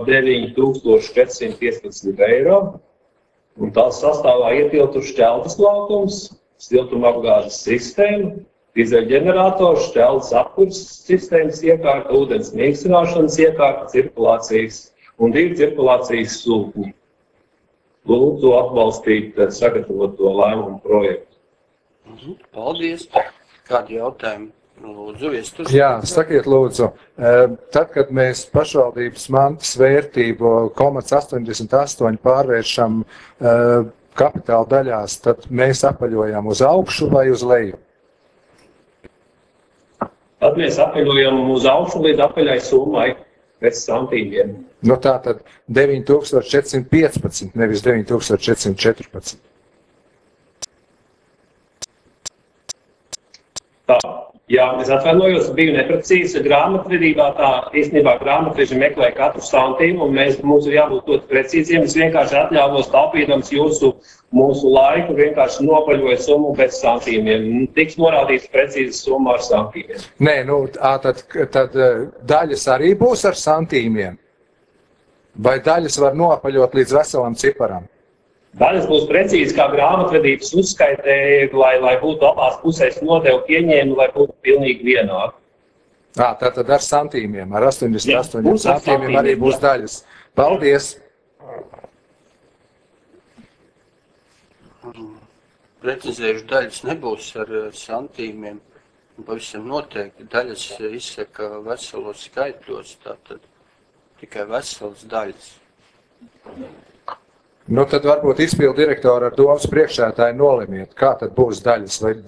9415 eiro. Un tās sastāvā ietilptu šķeltas laukums, siltumapgādes sistēma, dīzeļģenerators, šķeltas apkures sistēmas iekārta, ūdens mīkstināšanas iekārta, cirkulācijas un 2 cirkulācijas sūkņi. Lūdzu atbalstīt sagatavoto lēmumu projektu. Paldies! Kādi jautājumi? Lūdzu, Viesturs. Jā, sakiet lūdzu, tad, kad mēs pašvaldības mantas vērtību 0,88 pārvēršam kapitāla daļās, tad mēs apaļojam uz augšu vai uz leju? Tad mēs apaļojam uz augšu līdz apaļai summai pēc santīmiem. Nu tā tad 9415, nevis 9414. Tā. Jā, es atvainojos, biju neprecīzi. Grāmatvedībā tā īstenībā grāmatveži meklē katru santīmu, un mums ir jābūt ļoti precīziem. Es vienkārši atļāvos taupīdams mūsu laiku, vienkārši nopaļoju summu bez santīmiem. Tiks norādīts precīzi summa ar santīmiem. Nē, nu tad daļas arī būs ar santīmiem? Vai daļas var nopaļot līdz veselam ciparam? Daļas būs precīzi kā grāmatvedības uzskaitē, lai būtu abās pusēs nodevu pieņēmi, lai būtu pilnīgi vienādi. Tātad ar santīmiem, ar 88 santīmiem arī būs daļas. Paldies! Precizējuši daļas nebūs ar santīmiem. Pavisam noteikti daļas izsaka veselos skaitļos, tātad tikai veselas daļas. Nu, tad varbūt izpildu direktori ar domas priekšētāju nolemiet, kā tad būs daļas, vai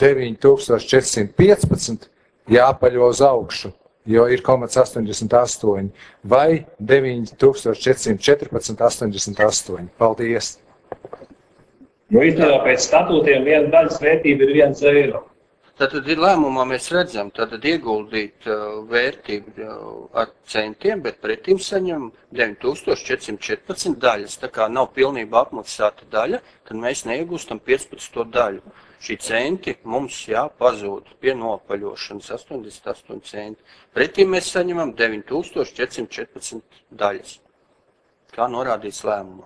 9415 jāpaļo uz augšu, jo ir 0,88, vai 9414,88. Paldies! Nu, īstenībā pēc statūtiem viena daļas vērtība ir 1 eiro. Tātad lēmumā mēs redzam, tātad ieguldīt vērtību ar centiem, bet pretīm saņem 9414 daļas. Tā kā nav pilnībā apmaksāta daļa, tad mēs neiegūstam 15. daļu. Šī centi mums jāpazūd pie nopaļošanas 88 centi. Pretīm mēs saņemam 9414 daļas, kā norādīts lēmumā.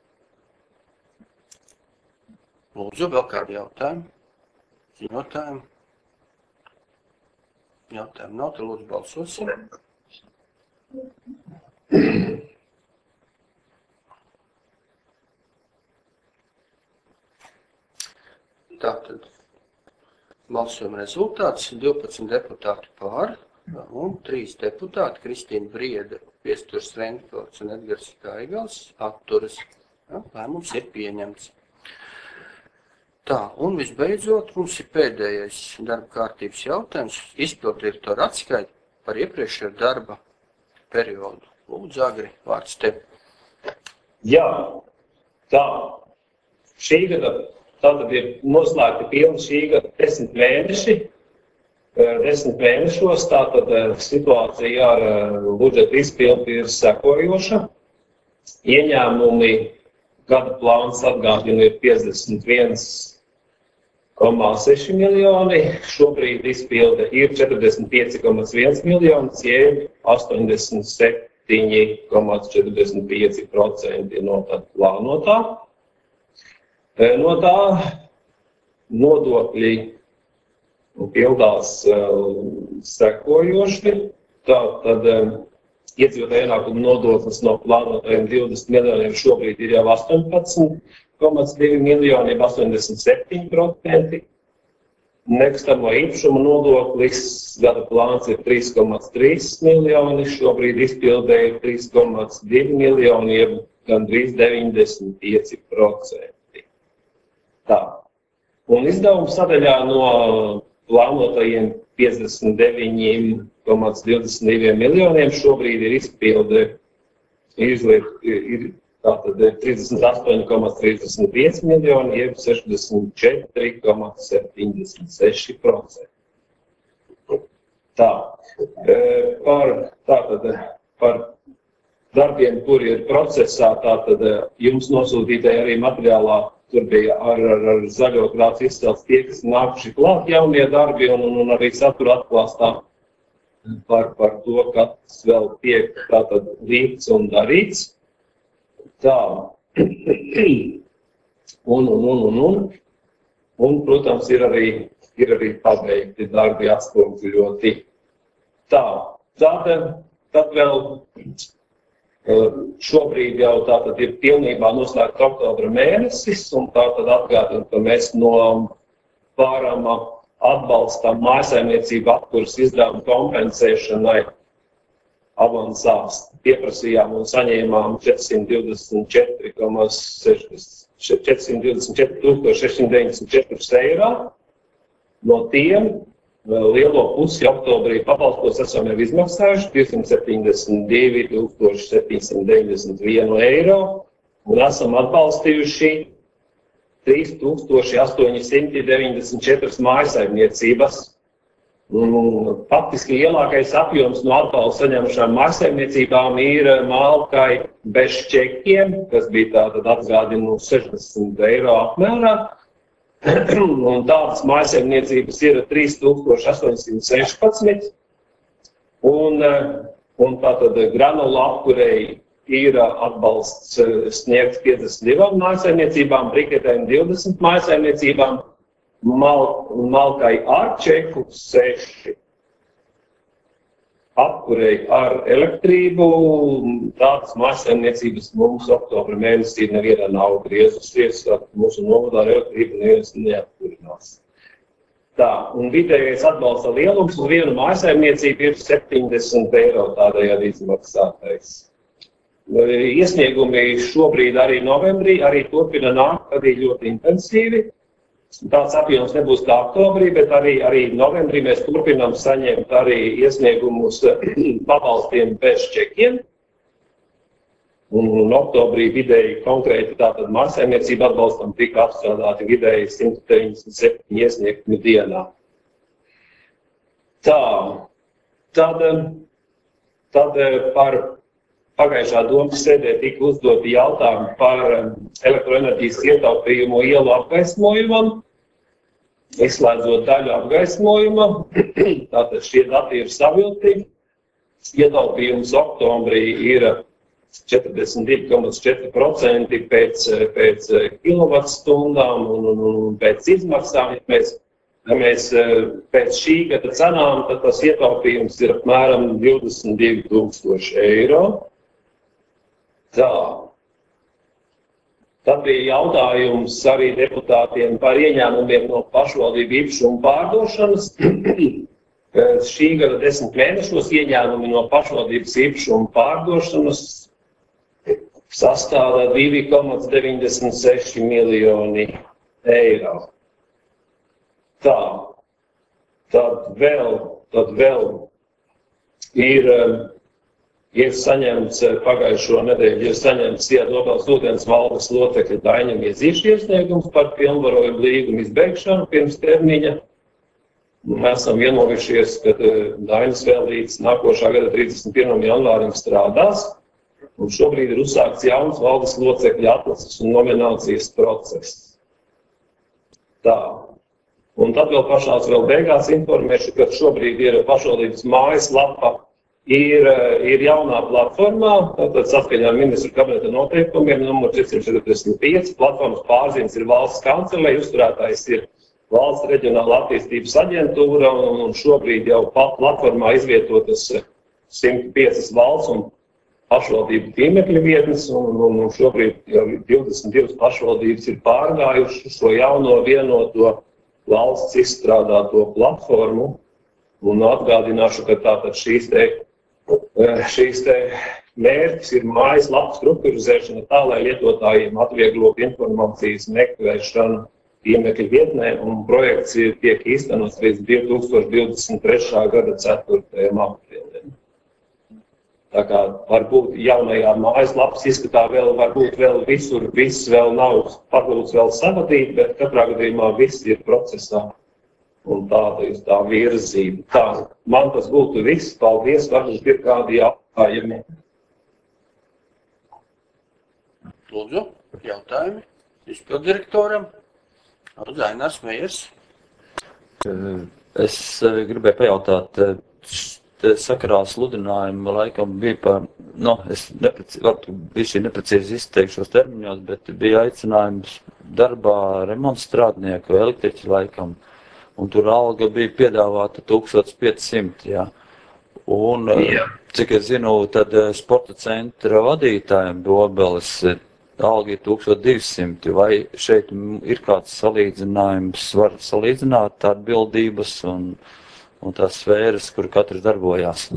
Lūdzu, vēl kādi jautājumi? Ziņotājumi? Jautājumu nav, tad lūdzu balsosim. Tātad balsojuma rezultāts 12 deputāti pār un 3 deputāti Kristīna Briede, Viesturs Rentfelds un Edgars Kaigals atturas. Lēmums ir pieņemts. Tā, un visbeidzot, mums ir pēdējais darba kārtības jautājums, izpilddirektora atskaita par iepriekšējo darba periodu. Lūdzu, Agri, vārds tev. Jā, tā. Šī gada tātad ir noslēgti pilni šī gada 10 mēneši. 10 mēnešos tātad situācija ar budžeta izpildi ir sekojoša. Ieņēmumi gada plāns atgādina ir 51,6 miljoni, šobrīd izpilde ir 45,1 miljonus, jeb 87,45% no tā plānotā. No tā nodokļi pildās sekojoši, tātad iedzīvotāju ienākumu nodoklis no plānotajiem 20 miljoniem šobrīd ir jau 18 4,2 miljoni, 87%. Nekustamo īpašumu nodoklis, gada plāns ir 3,3 miljoni, šobrīd izpildē ir 3,2 miljoni, jeb gandrīz 95%. Tā. Un izdevuma sadaļā no plānotajiem 59,22 miljoniem šobrīd ir izpilde tātad 38,35 miljoni, jeb 64,76%. Tā. Par darbiem, kuri ir procesā, tātad jums nosūtītajā arī materiālā, tur bija ar zaļo krāsu izcelts tie, kas nākuši klāt jaunie darbi un arī satura atklāstā par to, kas vēl tiek tātad līgts un darīts. Tā. Un, protams, ir arī pabeigti darbi atspoguļoti. Tā. Tad vēl šobrīd jau tātad ir pilnībā noslēgts oktobra mēnesis, un tātad atgādinu, ka mēs no pārāma atbalstam mājasaimniecību apkuras izdevumu kompensēšanai avansā pieprasījām un saņēmām 424,694 eiro. No tiem lielo pusi oktobrī pabalstos esam jau izmaksājuši 272,791 eiro un esam atbalstījuši 3,894 mājasaimniecības. Faktiski lielākais apjoms no atbalsta saņemšām mājasaimniecībām ir malkai bez čekiem, kas bija tātad atgādinu 60 eiro apmērā. Un tādas mājasaimniecības ir 3,816. Un tātad granulu apkurei ir atbalsts sniegts 52 mājasaimniecībām, briketēm 20 mājasaimniecībām, malkai ar čeku 6. Apkurei ar elektrību, tādas mājasaimniecības mums oktobra mēnesī nevienā nav griezusies, mūsu novadā ar elektrību neviens neatkurinās. Tā, un vidējais atbalsta lielums uz vienu mājasaimniecību ir 70 eiro tādējādi izmaksātais. Iesniegumi šobrīd arī novembrī, arī turpina nākt, arī ļoti intensīvi. Tāds apjoms nebūs kā oktobrī, bet arī novembrī mēs turpinām saņemt arī iesniegumus pabalstiem bez čekiem. Un oktobrī vidēji konkrēti tātad mājasaimniecību atbalstam tika apstrādāti vidēji 197 iesniegumi dienā. Tā, tad par pagājušā domas sēdē tika uzdoti jautājumi par elektroenerģijas ietaupījumu ielu apgaismojumam, izslēdzot daļu apgaismojuma. Tātad šie dati ir savilti. Ietaupījums oktobrī ir 42,4% pēc kilovatstundām un pēc izmaksām. Ja mēs pēc šī gada cenām, tad tas ietaupījums ir apmēram 22,000 eiro. Tā. Tad bija jautājums arī deputātiem par ieņēmumiem no pašvaldību īpašumu pārdošanas. Šī gada 10 mēnešos ieņēmumi no pašvaldības īpašumu pārdošanas sastāvā 2,96 miljoni eiro. Tā. Tad vēl ir saņemts pagājušo nedēļu, ir saņemts Dobels ūdens valdes locekļa Daiņam Iezīša iesniegums par pilnvarojumu līgumu izbeigšanu pirms termiņa. Mēs esam vienojušies, ka Dainis vēl līdz nākošā gada 31. janvārim strādās, un šobrīd ir uzsākts jauns valdes locekļa atlases un nominācijas process. Tā. Un tad vēl pašās beigās informēšu, ka šobrīd ir pašvaldības mājaslapa, ir jaunā platformā, tātad saskaņā ar ministru kabineta noteikumiem, numur 445, platformas pārzīmes ir valsts kancelei, uzturētājs ir Valsts reģionāla attīstības aģentūra, un šobrīd jau platformā izvietotas 105 valsts un pašvaldību tīmekļa vietnes, un šobrīd jau 22 pašvaldības ir pārgājuši šo jauno vienoto valsts izstrādāto platformu, un atgādināšu, ka tātad šīs te mērķis ir mājaslapu strukturizēšana tā, lai lietotājiem atvieglot informācijas meklēšanu tīmekļa vietnē, un projekts tiek īstenots līdz 2023. gada 4. aprīlim. Tā kā varbūt jaunajā mājaslapas izskatā varbūt vēl visur viss vēl nav paglūts vēl savadīt, bet katrā gadījumā viss ir procesā. Un tāda ir tā virzība. Tā, man tas būtu viss. Paldies, varbūt ir kādi jautājumi. Lūdzu, jautājumi izpildirektoram. Zainars Mejers. Es gribēju pajautāt, sakarā sludinājumu laikam bija par, es neprecīzi izteikšos termiņos, bet bija aicinājums darbā remontstrādnieku, elektriķi laikam, un tur alga bija piedāvāta 1500, jā. Un, cik es zinu, tad sporta centra vadītājiem Dobeles alga ir 1200, vai šeit ir kāds salīdzinājums, var salīdzināt atbildības un tās sfēras, kur katrs darbojās?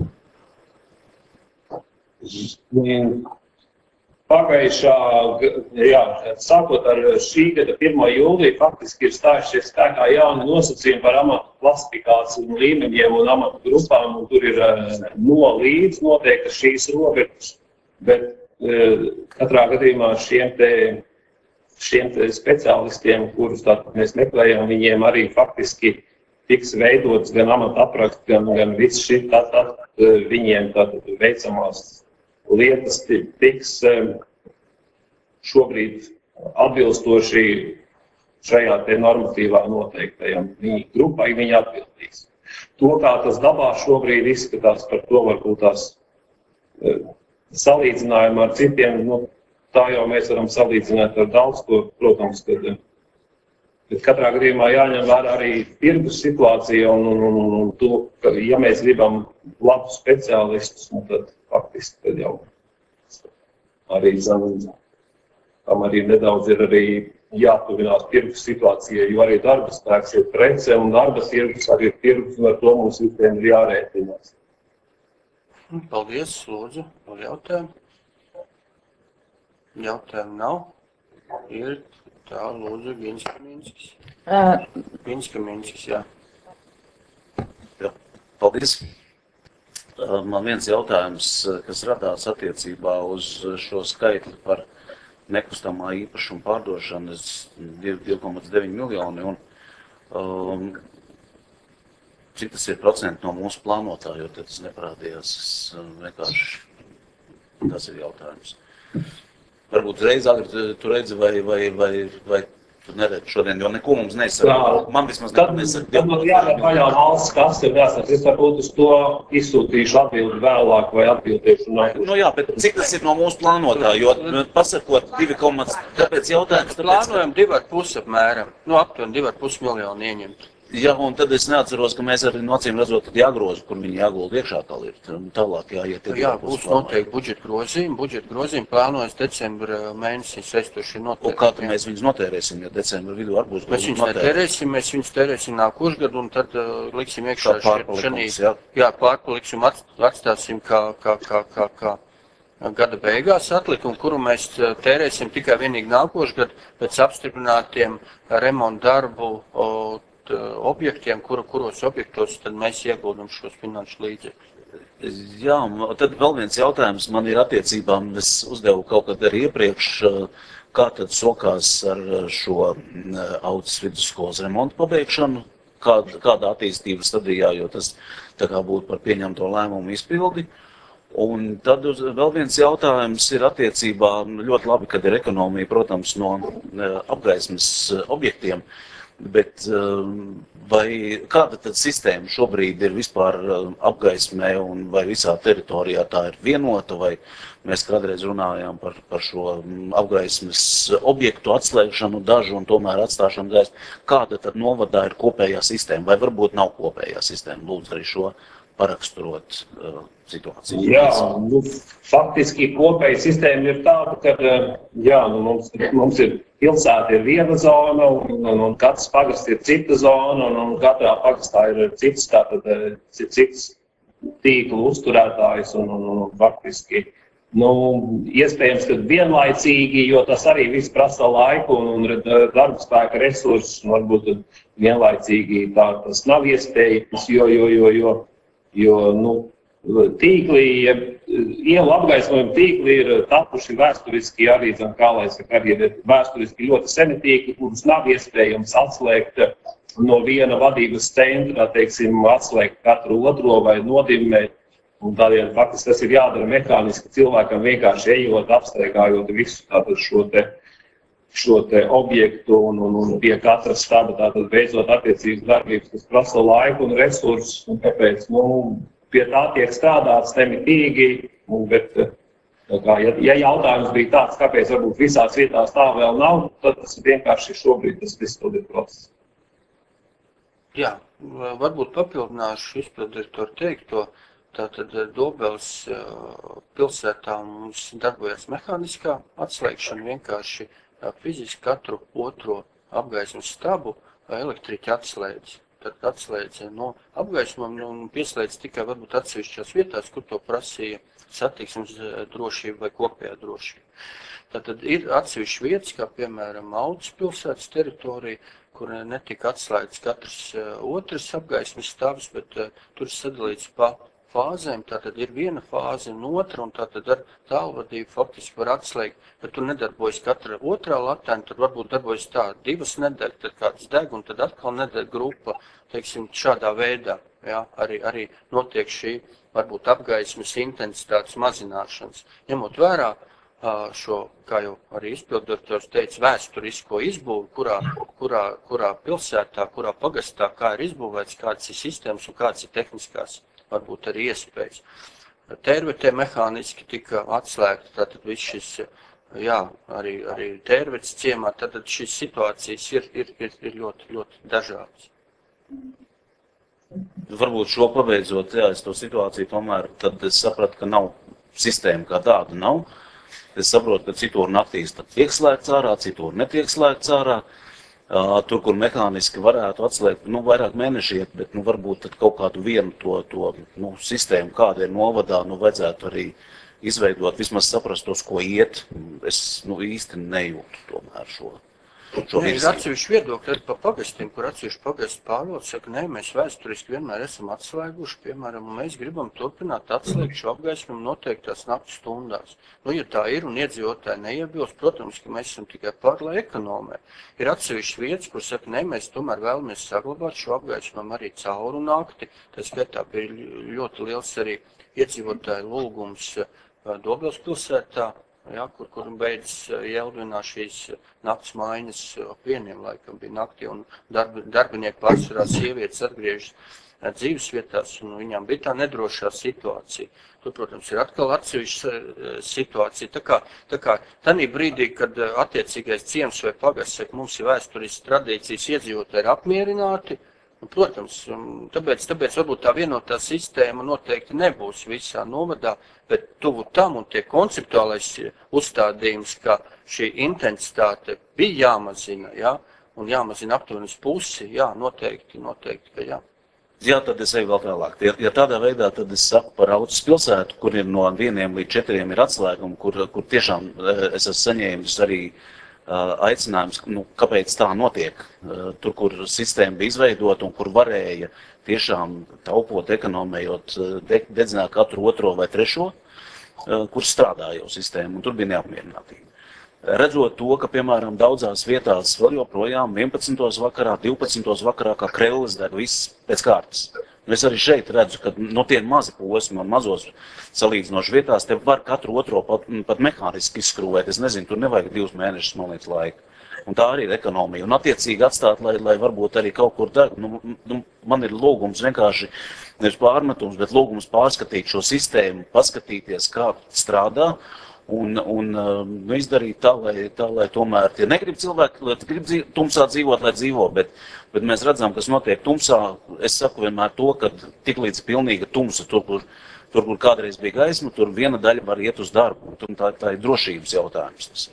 Pagājušā, sākot ar šī gada 1. jūliju, faktiski ir stājušies spēkā jauni nosacījumi par amatu klasifikāciju līmeņiem un amatu grupām, un tur ir no līdz noteikti šīs robežas, bet katrā gadījumā šiem te speciālistiem, kurus tātad mēs meklējam, viņiem arī faktiski tiks veidots gan amata apraksts, gan viss šī viņiem tātad veicamās lietas tiks šobrīd atbilstoši šajā te normatīvā noteiktajam grupai, viņi atbildīs. To, kā tas dabā šobrīd izskatās, par to varbūt tās salīdzinājumu ar citiem, tā jau mēs varam salīdzināt ar daudz ko, protams, bet katrā gadījumā jāņem vērā arī tirgus situācija un to, ka, ja mēs gribam labus speciālistus, tad faktiski tad jau arī tam arī nedaudz ir arī jātuvinās tirgus situācijai, jo arī darba spēks ir prece un darba tirgus arī ir tirgus, un ar to mums visiem ir jārēķinās. Paldies, lūdzu, vēl jautājumu. Jautājumu nav. Ir tā, lūdzu, Ginska-Minskis. Ginska-Minskis, jā. Jā, paldies. Man viens jautājums, kas radās attiecībā uz šo skaitli par nekustamā īpašuma pārdošanas 2,9 miljoni. Cik tas ir procenti no mūsu plānotā, jo tas neparādījās vienkārši. Tas ir jautājums. Varbūt reiz agri tu redzi vai tu neredzi šodien, jo neko mums nesaka. Man vismaz neko nesaka. Tad man jāpaļauj valsts kaste, es varbūt uz to izsūtīšu atbildi vēlāk vai atbildēšu nākuši. Jā, bet cik tas ir no mūsu plānotā, jo pasakot 2, tāpēc jautājums... Plānojam 2,5 apmēram, aptuveni 2,5 miljonu ieņemt. Jā, un tad es neatceros, ka mēs arī nocīm redzot, tad jāgroza, kur viņi jāgulda iekšā tālāk, tālāk jāiet. Jā, būs noteikti budžeta grozījumi plānojas decembra mēnesī saistoši noteikti. Un kā tad mēs viņus notērēsim, ja decembra vidū arī būs mēs viņus tērēsim nākošu gadu, un tad liksim iekšā šanī, pārpaliksim, atstāsim kā gada beigās atlikumu, kuru mēs tērēsim tikai vienīgi nākošu gadu pēc apstiprinātiem remontu darbu objektiem, kuros objektos tad mēs ieguldam šos finanšu līdzekļus. Jā, tad vēl viens jautājums man ir attiecībām, es uzdevu kaut kad arī iepriekš, kā tad sokās ar šo Audzes vidusskolas remontu pabeigšanu, kādā attīstības stadijā, jo tas tā kā būtu par pieņemto lēmumu izpildi. Un tad vēl viens jautājums ir attiecībā, ļoti labi, kad ir ekonomija, protams, no apgaismes objektiem, bet vai kāda tad sistēma šobrīd ir vispār apgaismē un vai visā teritorijā tā ir vienota, vai mēs kādreiz runājām par šo apgaismes objektu atslēgšanu dažu un tomēr atstāšanu gaismu. Kāda tad novadā ir kopējā sistēma, vai varbūt nav kopējā sistēma? Lūdzu arī šo paraksturot situāciju. Jā, faktiski kopēja sistēma ir tāda, ka mums ir pilsēta ir viena zona, un katrs pagasts ir cita zona, un katrā pagastā ir cits tīklu uzturētājs, un faktiski, iespējams, ka vienlaicīgi, jo tas arī viss prasa laiku un darba spēka resursus, un varbūt vienlaicīgi tas nav iespējams, jo tīkli, ielu apgaismojuma tīkli ir tapuši vēsturiski arī, kā lai saka, arī ir vēsturiski ļoti seni tīkli, kurus nav iespējams atslēgt no viena vadības centra, teiksim, atslēgt katru otro vai nodimmēt. Un tādēļ faktiski tas ir jādara mehāniski cilvēkam vienkārši ejot, apsteigājot visu šo te objektu un pie katra staba tātad beidzot attiecības darbības, kas prasa laiku un resursus, un tāpēc, pie tā tiek strādāts nemitīgi, bet, ja jautājums bija tāds, kāpēc varbūt visās vietās tā vēl nav, tad tas vienkārši šobrīd tas viss ir process. Jā, varbūt papildināšu izpildirektoru teikto. Tātad Dobeles pilsētā mums darbojas mehāniskā atslēgšana, vienkārši fiziski katru otro apgaismas stabu elektriķi atslēdz. Tad atslēdz no apgaismojuma un pieslēdz tikai varbūt atsevišķās vietās, kur to prasīja satiksmes drošība vai kopējā drošība. Tātad ir atsevišķi vietas, kā piemēram Audas pilsētas teritorija, kur netika atslēgts katrs otrs apgaismas stabs, bet tur ir sadalīts pa fāzēm, tātad ir viena fāze un otra, un tātad ar tālvadību faktiski var atslēgt, bet tur nedarbojas katra otrā latēna, tur varbūt darbojas tā 2 nedēļas, tad kāds deg, un tad atkal nedēļa grupa, teiksim, šādā veidā, jā, arī notiek šī, varbūt apgaismas intensitātes mazināšanas. Ņemot vērā šo, kā jau arī izpildirektors teica, vēsturisko izbūvi, kurā pilsētā, kurā pagastā, kā ir izbūvēts, kādas ir sistēmas un kādas ir tehniskās varbūt arī iespējas. Tērvetē mehāniski tika atslēgta, tātad viss šis, jā, arī tērvetes ciemā, tātad šīs situācijas ir ļoti, ļoti dažādas. Varbūt šo pabeidzot, jā, es to situāciju tomēr, tad es sapratu, ka nav sistēma kā tāda nav. Es saprotu, ka citur naktīs tad tiek slēgts ārā, citur netiek slēgts ārā. Tur, kur mehāniski varētu atslēgt, vairāk mēneši iet, bet, varbūt tad kaut kādu vienu to sistēmu, kāda ir novadā, vajadzētu arī izveidot, vismaz saprast tos, ko iet. Es, īsti nejūtu tomēr šo Ir atsevišķi viedokļi arī pa pagastiem, kur atsevišķi pagasti pārvalde saka, nē, mēs vēsturiski vienmēr esam atslēguši, piemēram, un mēs gribam turpināt atslēgt šo apgaismumu noteiktās naktas stundās. Ja tā ir un iedzīvotāji neiebilst, protams, ka mēs esam tikai par, lai ekonomē. Ir atsevišķi vietas, kur saka, nē, mēs tomēr vēlamies saglabāt šo apgaismumu arī cauru nakti. Tā skaitā bija ļoti liels arī iedzīvotāju lūgums Dobeles pilsētā. Ja, kur beidzas Jelvinā šīs nakts maiņas ap 1 laikam bija naktī, un darbinieki pārsvarā sievietes atgriežas dzīves vietās, un viņām bija tā nedrošā situācija. Tur, protams, ir atkal atsevišķa situācija. Tā kā tanī brīdī, kad attiecīgais ciems vai pagasts saka, mums ir vēsturiskas tradīcijas, iedzīvotāji ir apmierināti, protams, tāpēc varbūt tā vienotā sistēma noteikti nebūs visā novadā, bet tuvu tam un tie konceptuālais uzstādījums, ka šī intensitāte bija jāmazina, ja, un jāmazina aptuveni uz pusi, jā, noteikti, ka jā. Jā, tad es eju vēl tālāk. Ja tādā veidā, tad es saku par Audas pilsētu, kur ir no 1 līdz 4 ir atslēgumi, kur tiešām es esmu saņēmis arī aicinājums, kāpēc tā notiek. Tur, kur sistēma bija izveidota un kur varēja tiešām taupot, ekonomējot, dedzināt katru otro vai trešo, kur strādā jau sistēma, un tur bija neapmierinātība. Redzot to, ka, piemēram, daudzās vietās vēl joprojām 11. vakarā, 12. vakarā, kā krellis deg, viss pēc kārtas. Es arī šeit redzu, ka tie mazi posmi un mazos salīdzinoši vietās te var katru otro pat mehāniski izskrūvēt. Es nezinu, tur nevajag 2 mēnešus, man liekas, laika. Un tā arī ir ekonomija. Un attiecīgi atstāt, lai varbūt arī kaut kur deg. Man ir lūgums vienkārši, nevis pārmetums, bet lūgums pārskatīt šo sistēmu, paskatīties, kā strādā. un izdarīt tā, lai tomēr tie negrib cilvēki, lai grib tumsā dzīvot, lai dzīvo, bet mēs redzam, kas notiek tumsā. Es saku vienmēr to, ka tik līdz pilnīga tumsa, tur, kur kādreiz bija gaisma, tur viena daļa var iet uz darbu, un tā ir drošības jautājums. Tas.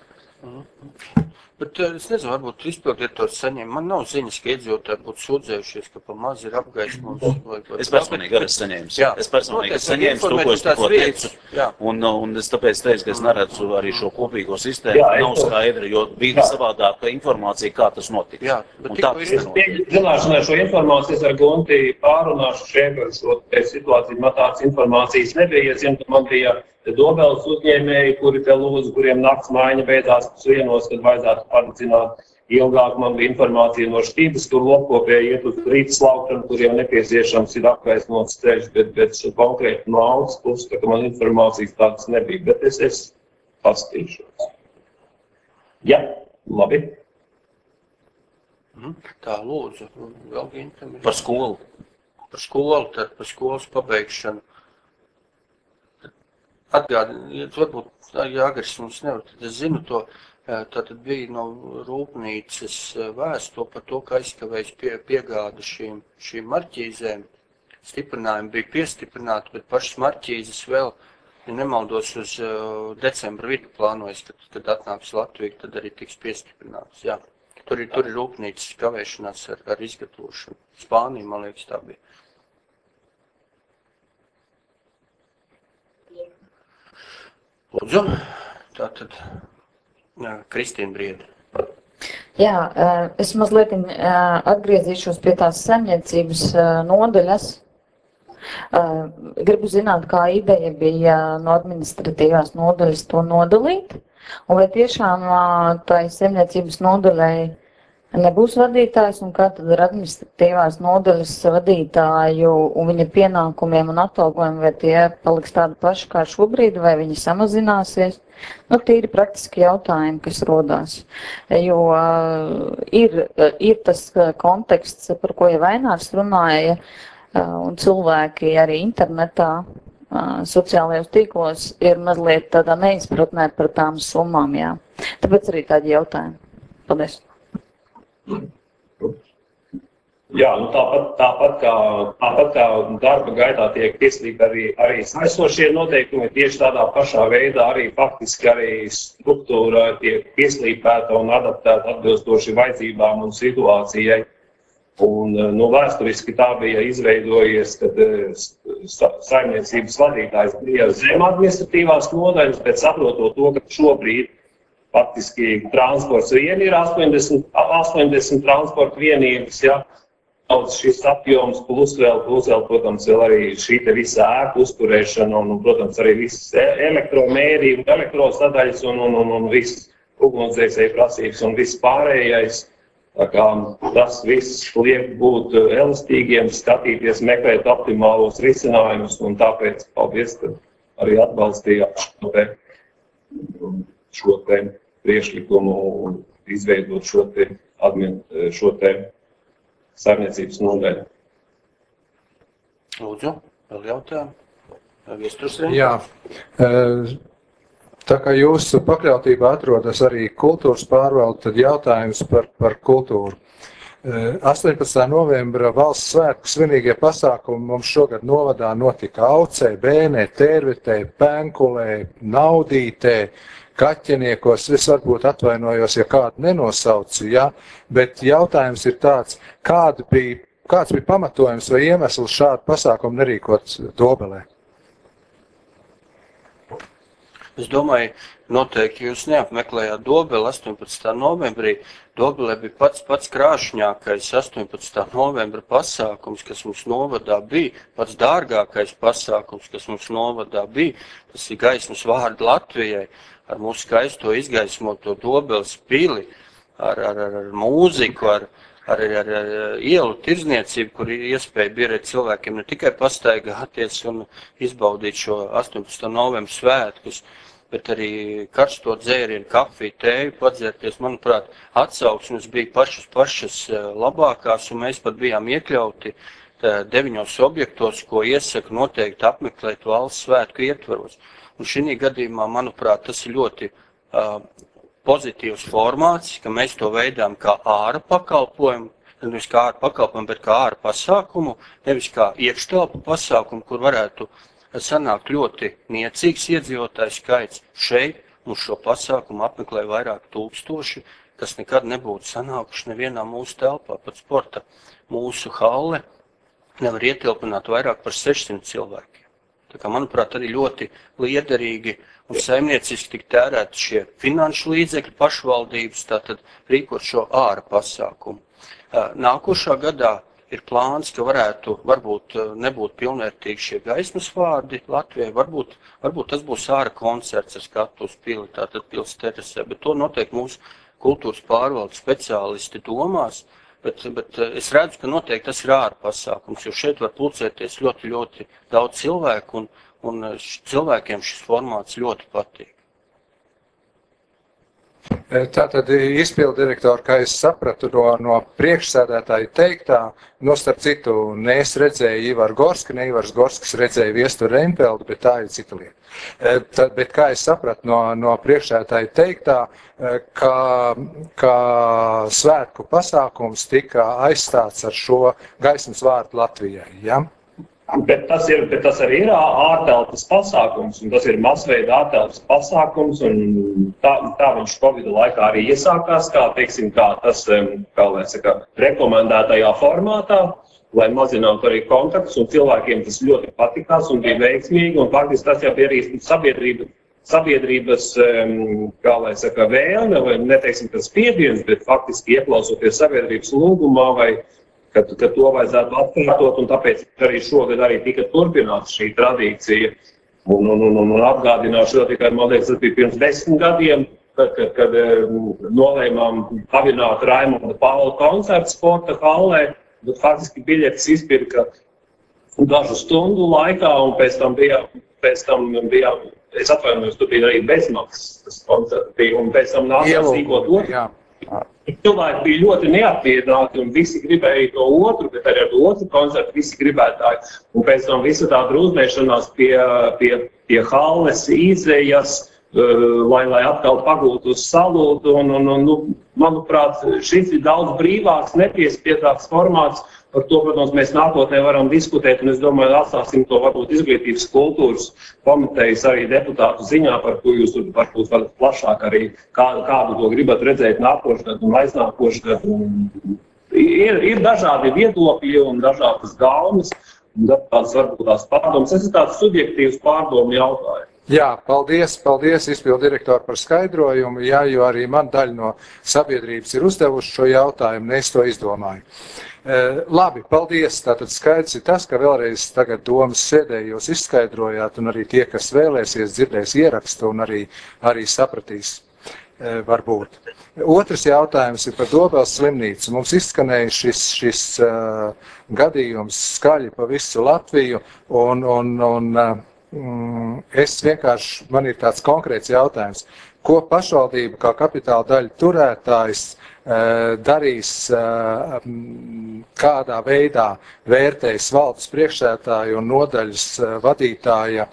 Bet es nezinu, varbūt izpildietors saņem. Man nav ziņas, ka iedzīvotāji būtu sūdzējušies, ka pa maz ir apgaismos. Es personīgi arī saņēmu. Es personīgi saņēmu to, ko es tikko teicu. Un es tāpēc teicu, ka es neredzu arī šo kopīgo sistēmu. Nav skaidra, jo bija savādāka informācija, kā tas notika. Jā, bet tikko zināšanai šo informāciju es ar Gunti pārunāšu šiem, par šo situāciju. Man tāds informācijas nebija. Es zinu, ka man bija Dobeles uzņēmēji, kuri te lūdzu, kuriem nakts maiņa beidzās pusdienos, kad vajadzētu padzināt. Ilgāk man bija informācija no Štības, kur lopkopēji iet uz rīta slaukšanu, kuriem nepieciešams ir apgaismots ceļš, bet konkrēti no autas puses, ka man informācijas tādas nebija, bet es pastīšos. Ja, labi. Tā, lūdzu, vēl Gintam ir. Par skolu. Par skolu, tad par skolas pabeigšanu. Atgādiniet, varbūt Jāgars mums nevar, tad es zinu to, tātad bija no rūpnīcas vēsto par to, ka aizkavējas piegāda šīm marķīzēm. Stiprinājumi bija piestiprināti, bet pašas marķīzes vēl, ja nemaldos, uz decembra vidu plānojas, kad atnāks Latvija, tad arī tiks piestiprināts. Jā. Tur ir rūpnīcas kavēšanās ar izgatavošanu. Spānija, man liekas, tā bija. Lūdzu, tātad Kristīna Brieda. Jā, es mazliet atgriezīšos pie tās saimniecības nodaļas. Gribu zināt, kā ideja bija no administratīvās nodaļas to nodalīt, un vai tiešām tai saimniecības nodaļai nebūs vadītājs, un kā tad ar administratīvās nodaļas vadītāju un viņa pienākumiem un atalgojumiem, vai tie paliks tādi paši kā šobrīd, vai viņi samazināsies? Nu, tīri praktiski jautājumi, kas rodās. Jo ir tas konteksts, par ko jau Vainārs runāja, un cilvēki arī internetā, sociālajos tīklos ir mazliet tādā neizpratnē par tām summām, jā. Tāpēc arī tādi jautājumi. Paldies. Jā, nu tāpat kā darba gaitā tiek pieslīgti arī saistošie noteikumi, tieši tādā pašā veidā arī faktiski arī struktūra tiek pieslīpēta un adaptēta atbilstoši vajadzībām un situācijai. Un, vēsturiski tā bija izveidojies, kad saimniecības vadītājs bija zem administratīvās nodaļas, bet saprotot to, ka šobrīd faktiski transports vien ir 80 transporta vienības, ja, daudz šis apjoms, plus vēl, protams, vēl arī šī te visa ēku uzturēšana un, protams, arī visas elektromērījumi, elektrosadaļas un viss ugunsdzēsēju prasības un viss pārējais. Tā kā tas viss liek būt elastīgiem, skatīties, meklēt optimālos risinājumus, un tāpēc paldies, ka arī atbalstījāt šo te priekšlikumu un izveidot šo te saimniecības nodaļu. Lūdzu, vēl jautājumu? Jā. Tā kā jūsu pakļautībā atrodas arī kultūras pārvalde, tad jautājums par kultūru. 18. novembra valsts svētku svinīgie pasākumi mums šogad novadā notika Aucē, Bēnē, Tērvetē, Pēnkulē, Naudītē, Kaķeniekos. Es varbūt atvainojos, ja kādu nenosaucu, ja? Bet jautājums ir tāds, kāds bija pamatojums vai iemesls šādu pasākumu nerīkot Dobelē? Es domāju, noteikti jūs neapmeklējāt Dobeli 18. novembrī. Dobelē bija pats krāšņākais 18. novembra pasākums, kas mums novadā bija, pats dārgākais pasākums, kas mums novadā bija. Tas ir gaismas vārdi Latvijai, ar mūsu skaisto izgaismoto Dobeles pili, ar mūziku, ar ielu tirdzniecību, kur ir iespēja bierēt cilvēkiem ne tikai pastaigāties un izbaudīt šo 18. novembra svētkus, bet arī karsto dzērienu, kafiju, tēju padzērties. Manuprāt, atsauksmes bija pašas labākās, un mēs pat bijām iekļauti 9 objektos, ko iesaka noteikti apmeklēt valsts svētku ietvaros. Un šī gadījumā, manuprāt, tas ir ļoti pozitīvs formāts, ka mēs to veidām kā āra pakalpojumu, nevis kā āra pakalpojumu, bet kā āra pasākumu, nevis kā iekštelpu pasākumu, kur varētu sanākt ļoti niecīgs iedzīvotāju skaits. Šeit mums šo pasākumu apmeklē vairāk tūkstoši, kas nekad nebūtu sanākuši nevienā mūsu telpā, pat sporta. Mūsu halle nevar ietilpināt vairāk par 600 cilvēkiem. Tā kā, manuprāt, arī ļoti liederīgi un saimnieciski tik tērēt šie finanšu līdzekļi pašvaldības, tātad rīkot šo āra pasākumu. Nākošā gadā ir plāns, ka varbūt nebūt pilnvērtīgi šie gaismas vārdi Latvijai, varbūt tas būs āra koncerts ar skatu uz pili, tātad pils terasē, bet to noteikti mūsu kultūras pārvaldes speciālisti domās, bet es redzu, ka noteikti tas ir āra pasākums, jo šeit var pulcēties ļoti, ļoti daudz cilvēku, un cilvēkiem šis formāts ļoti patīk. Tātad izpildirektori, kā es sapratu no priekšsēdētāja teiktā, starp citu, ne es redzēju Ivaru Gorsku, ne Ivars Gorskis redzēja Viesturu Reinfeldu, bet tā ir cita lieta. Bet kā es sapratu no priekšsēdētāja teiktā, ka svētku pasākums tika aizstāts ar šo gaismas vārdu Latvijai, ja? Bet tas arī ir ārtelpas pasākums, un tas ir masveida ārtelpas pasākums, un tā viņš Covid laikā arī iesākās, kā tas, kā lai saka, rekomendētajā formātā, lai mazinātu arī kontaktus, un cilvēkiem tas ļoti patikās un bija veiksmīgi, un faktiski tas jau bija arī sabiedrības, kā lai saka, vēlme, vai neteiksim, tas spiediens, bet faktiski ieklausoties sabiedrības lūgumā, vai ka to vajadzētu atkārtot, un tāpēc arī šogad arī tika turpināts šī tradīcija. Un atgādināšu tikai, man liekas, tas bija pirms 10 gadiem, kad nolēmām pavināt Raimonda Paula koncertu sporta hallē, bet faktiski biļetes izpirka dažu stundu laikā, un pēc tam bija, es atvainojos, tur bija arī bezmaksas tas koncerts, un pēc tam nācās rīkot otru. Cilvēki bija ļoti neapmierināti, un visi gribēja to otru, bet arī ar to otru koncertu visi gribētāji. Un pēc tam visa tā drūzmēšanās pie halles izējas, lai atkal pagūtu uz salūtu. Manuprāt, šis ir daudz brīvāks, nepiespietāks formāts. Par to, protams, mēs nākotnē varam diskutēt, un es domāju, atstāsim to varbūt izglītības kultūras komitejas arī deputātu ziņā, par ko jūs varbūt varat plašāk arī kādu to gribat redzēt nākošgad un aiznākošgad. Ir dažādi viedokļi un dažādas gaumas, un dažādas varbūt tās pārdomas. Tas ir tāds subjektīvs pārdomu jautājums. Jā, paldies izpildirektori par skaidrojumu, jā, jo arī man daļa no sabiedrības ir uzdevuši šo jautājumu, ne es to izdomāju. Labi, paldies. Tātad skaidrs ir tas, ka vēlreiz tagad domas sēdē jūs izskaidrojāt, un arī tie, kas vēlēsies, dzirdēs ierakstu un arī sapratīs, varbūt. Otrs jautājums ir par Dobeles slimnīcu. Mums izskanēja šis gadījums skaļi pa visu Latviju, es vienkārši, man ir tāds konkrēts jautājums, ko pašvaldība kā kapitāla daļa turētājs darīs, kādā veidā vērtēs valdes priekšsēdētāja un nodaļas vadītāja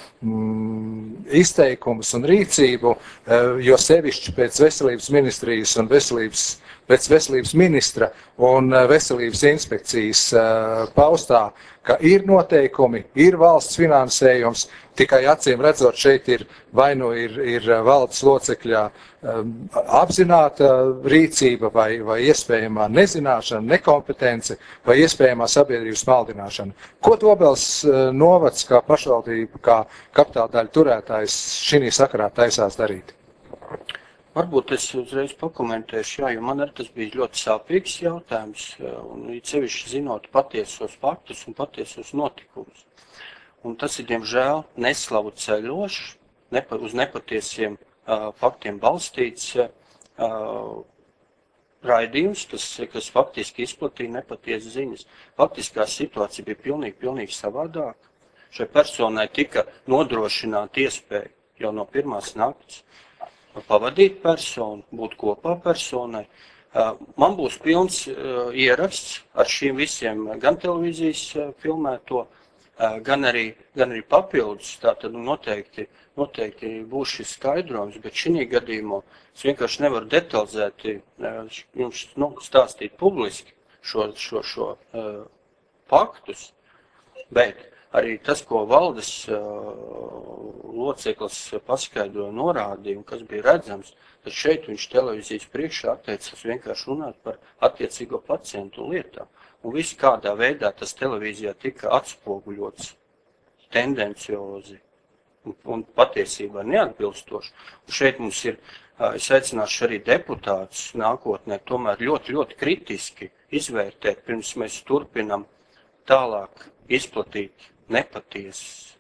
izteikumus un rīcību, jo sevišķi pēc veselības ministrijas un pēc veselības ministra un veselības inspekcijas paustā, ka ir noteikumi, ir valsts finansējums, tikai acīm redzot šeit ir vai nu ir valdes locekļā apzināta rīcība vai iespējamā nezināšana, nekompetence vai iespējamā sabiedrības maldināšana. Ko Dobeles novads kā pašvaldība, kā kapitāla daļa turētājs šī sakarā taisās darīt? Varbūt es uzreiz pakomentēšu, jo man arī tas bija ļoti sāpīgs jautājums, un sevišķi zinot patiesos faktus un patiesos notikumus. Un tas ir, diemžēl, neslavu ceļošs, uz nepatiesiem faktiem balstīts raidījums, kas faktiski izplatīja nepatiesas ziņas. Faktiskā situācija bija pilnīgi savādāka. Šai personai tika nodrošināta iespēja jau no pirmās nakts pavadīt personu, būt kopā personai. Man būs pilns ieraksts ar šīm visiem gan televīzijas filmēto, gan arī papildus, tātad noteikti būs šis skaidrojums, bet šī gadījumā es vienkārši nevaru detalizēti jums stāstīt publiski šo faktus, bet arī tas, ko valdes loceklis paskaidroja, norādīja un kas bija redzams, tad šeit viņš televīzijas priekšā atteicās vienkārši runāt par attiecīgo pacientu lietām. Un viss kādā veidā tas televīzijā tika atspoguļots tendenciozi un patiesībā neatbilstoši. Un šeit mums ir, es aicināšu arī deputātus nākotnē, tomēr ļoti, ļoti kritiski izvērtēt, pirms mēs turpinam tālāk izplatīt nepatiesas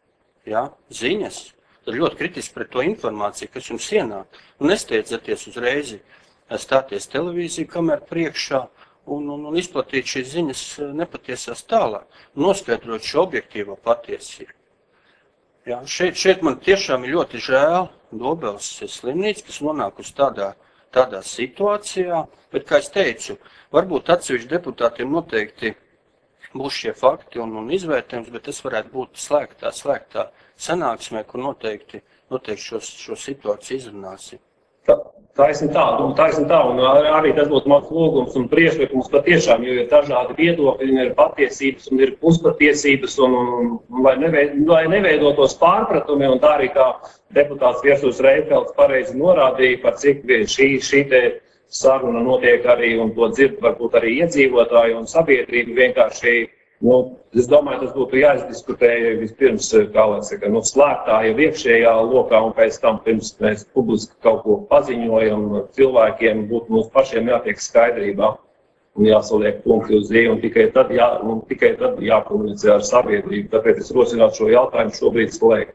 ziņas, tad ļoti kritiski pret to informāciju, kas jums ienāk. Un nesteidzieties uzreiz stāties televīziju kameru priekšā un izplatīt šīs ziņas nepatiesās tālāk, noskaidrot šo objektīvo patiesību. Šeit man tiešām ir ļoti žēl Dobeles slimnīca, kas nonākusi tādā situācijā, bet, kā es teicu, varbūt atsevišķi deputātiem noteikti būs šie fakti un izvērtējums, bet tas varētu būt slēgtā sanāksmē, kur noteikti šo situāciju izrunāsim. Taisni tā, un arī tas būtu mans lūgums un priekšlikums patiešām, jo ir dažādi viedokļi, un ir patiesības, un ir puspatiesības, un lai neveidotos pārpratumi, un tā arī kā deputāts Viesus Reifelds pareizi norādīja, par cik šī te saruna notiek arī, un to dzird varbūt arī iedzīvotāji un sabiedrība vienkārši, es domāju, tas būtu jāizdiskutē vispirms, kā lai saka, slēgtā jau iekšējā lokā, un pēc tam pirms mēs publiski kaut ko paziņojam cilvēkiem, būtu mums pašiem jātiek skaidrībā un jāsaliek punkti uz ī, un tikai tad jākomunicē ar sabiedrību. Tāpēc es rosinātu šo jautājumu šobrīd slēgt.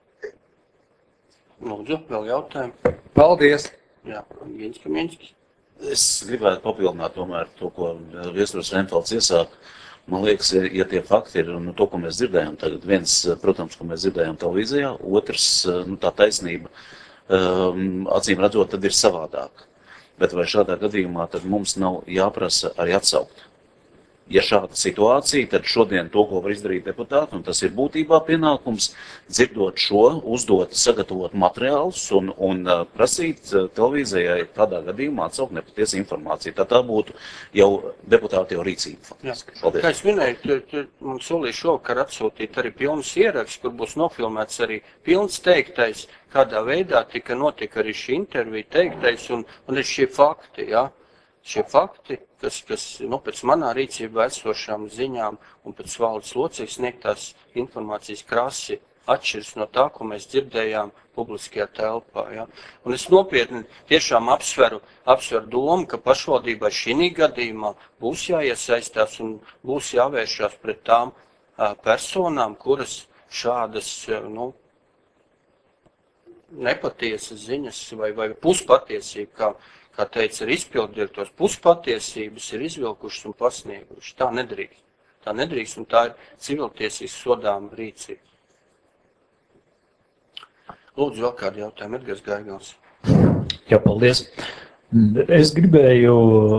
Lūdzu, vēl jautājumu. Paldies! Jā, Minskis. Es gribētu papildināt tomēr to, ko Viesus Reifelds iesāk. Man liekas, ja tie fakti ir to, ko mēs dzirdējām tagad, viens, protams, ko mēs dzirdējām televīzijā, otrs, tā taisnība, acīm redzot, tad ir savādāk. Bet vai šādā gadījumā tad mums nav jāprasa arī atsaukt? Ja šāda situācija, tad šodien to, ko var izdarīt deputāti, un tas ir būtībā pienākums, dzirdot šo, uzdot, sagatavot materiālus un prasīt televīzijai tādā gadījumā atsaukt nepatiesu informāciju. Tā būtu jau deputāti jau rīcība. Kā es minēju, man solīja šovakar atsūtīt arī pilnus ieraksts, kur būs nofilmēts arī pilns teiktais, kādā veidā notika arī šī intervija teiktais un arī šie fakti, Šie fakti, kas pēc manā rīcībā esošām ziņām un pēc valdes locekļu sniegtās informācijas krasi atšķiras no tā, ko mēs dzirdējām publiskajā telpā. Un es nopietni tiešām apsveru domu, ka pašvaldībai šī gadījumā būs jāiesaistās un būs jāvēršās pret tām personām, kuras šādas nepatiesas ziņas vai puspatiesība, kā teica, ir izpilddirektors, puspatiesības ir izvilkušas un pasniegušas. Tā nedrīkst. Tā nedrīkst, un tā ir civiltiesības sodāma rīcība. Lūdzu, vēl kādu jautājumu, Edgars Gaigals. Jā, paldies. Es gribēju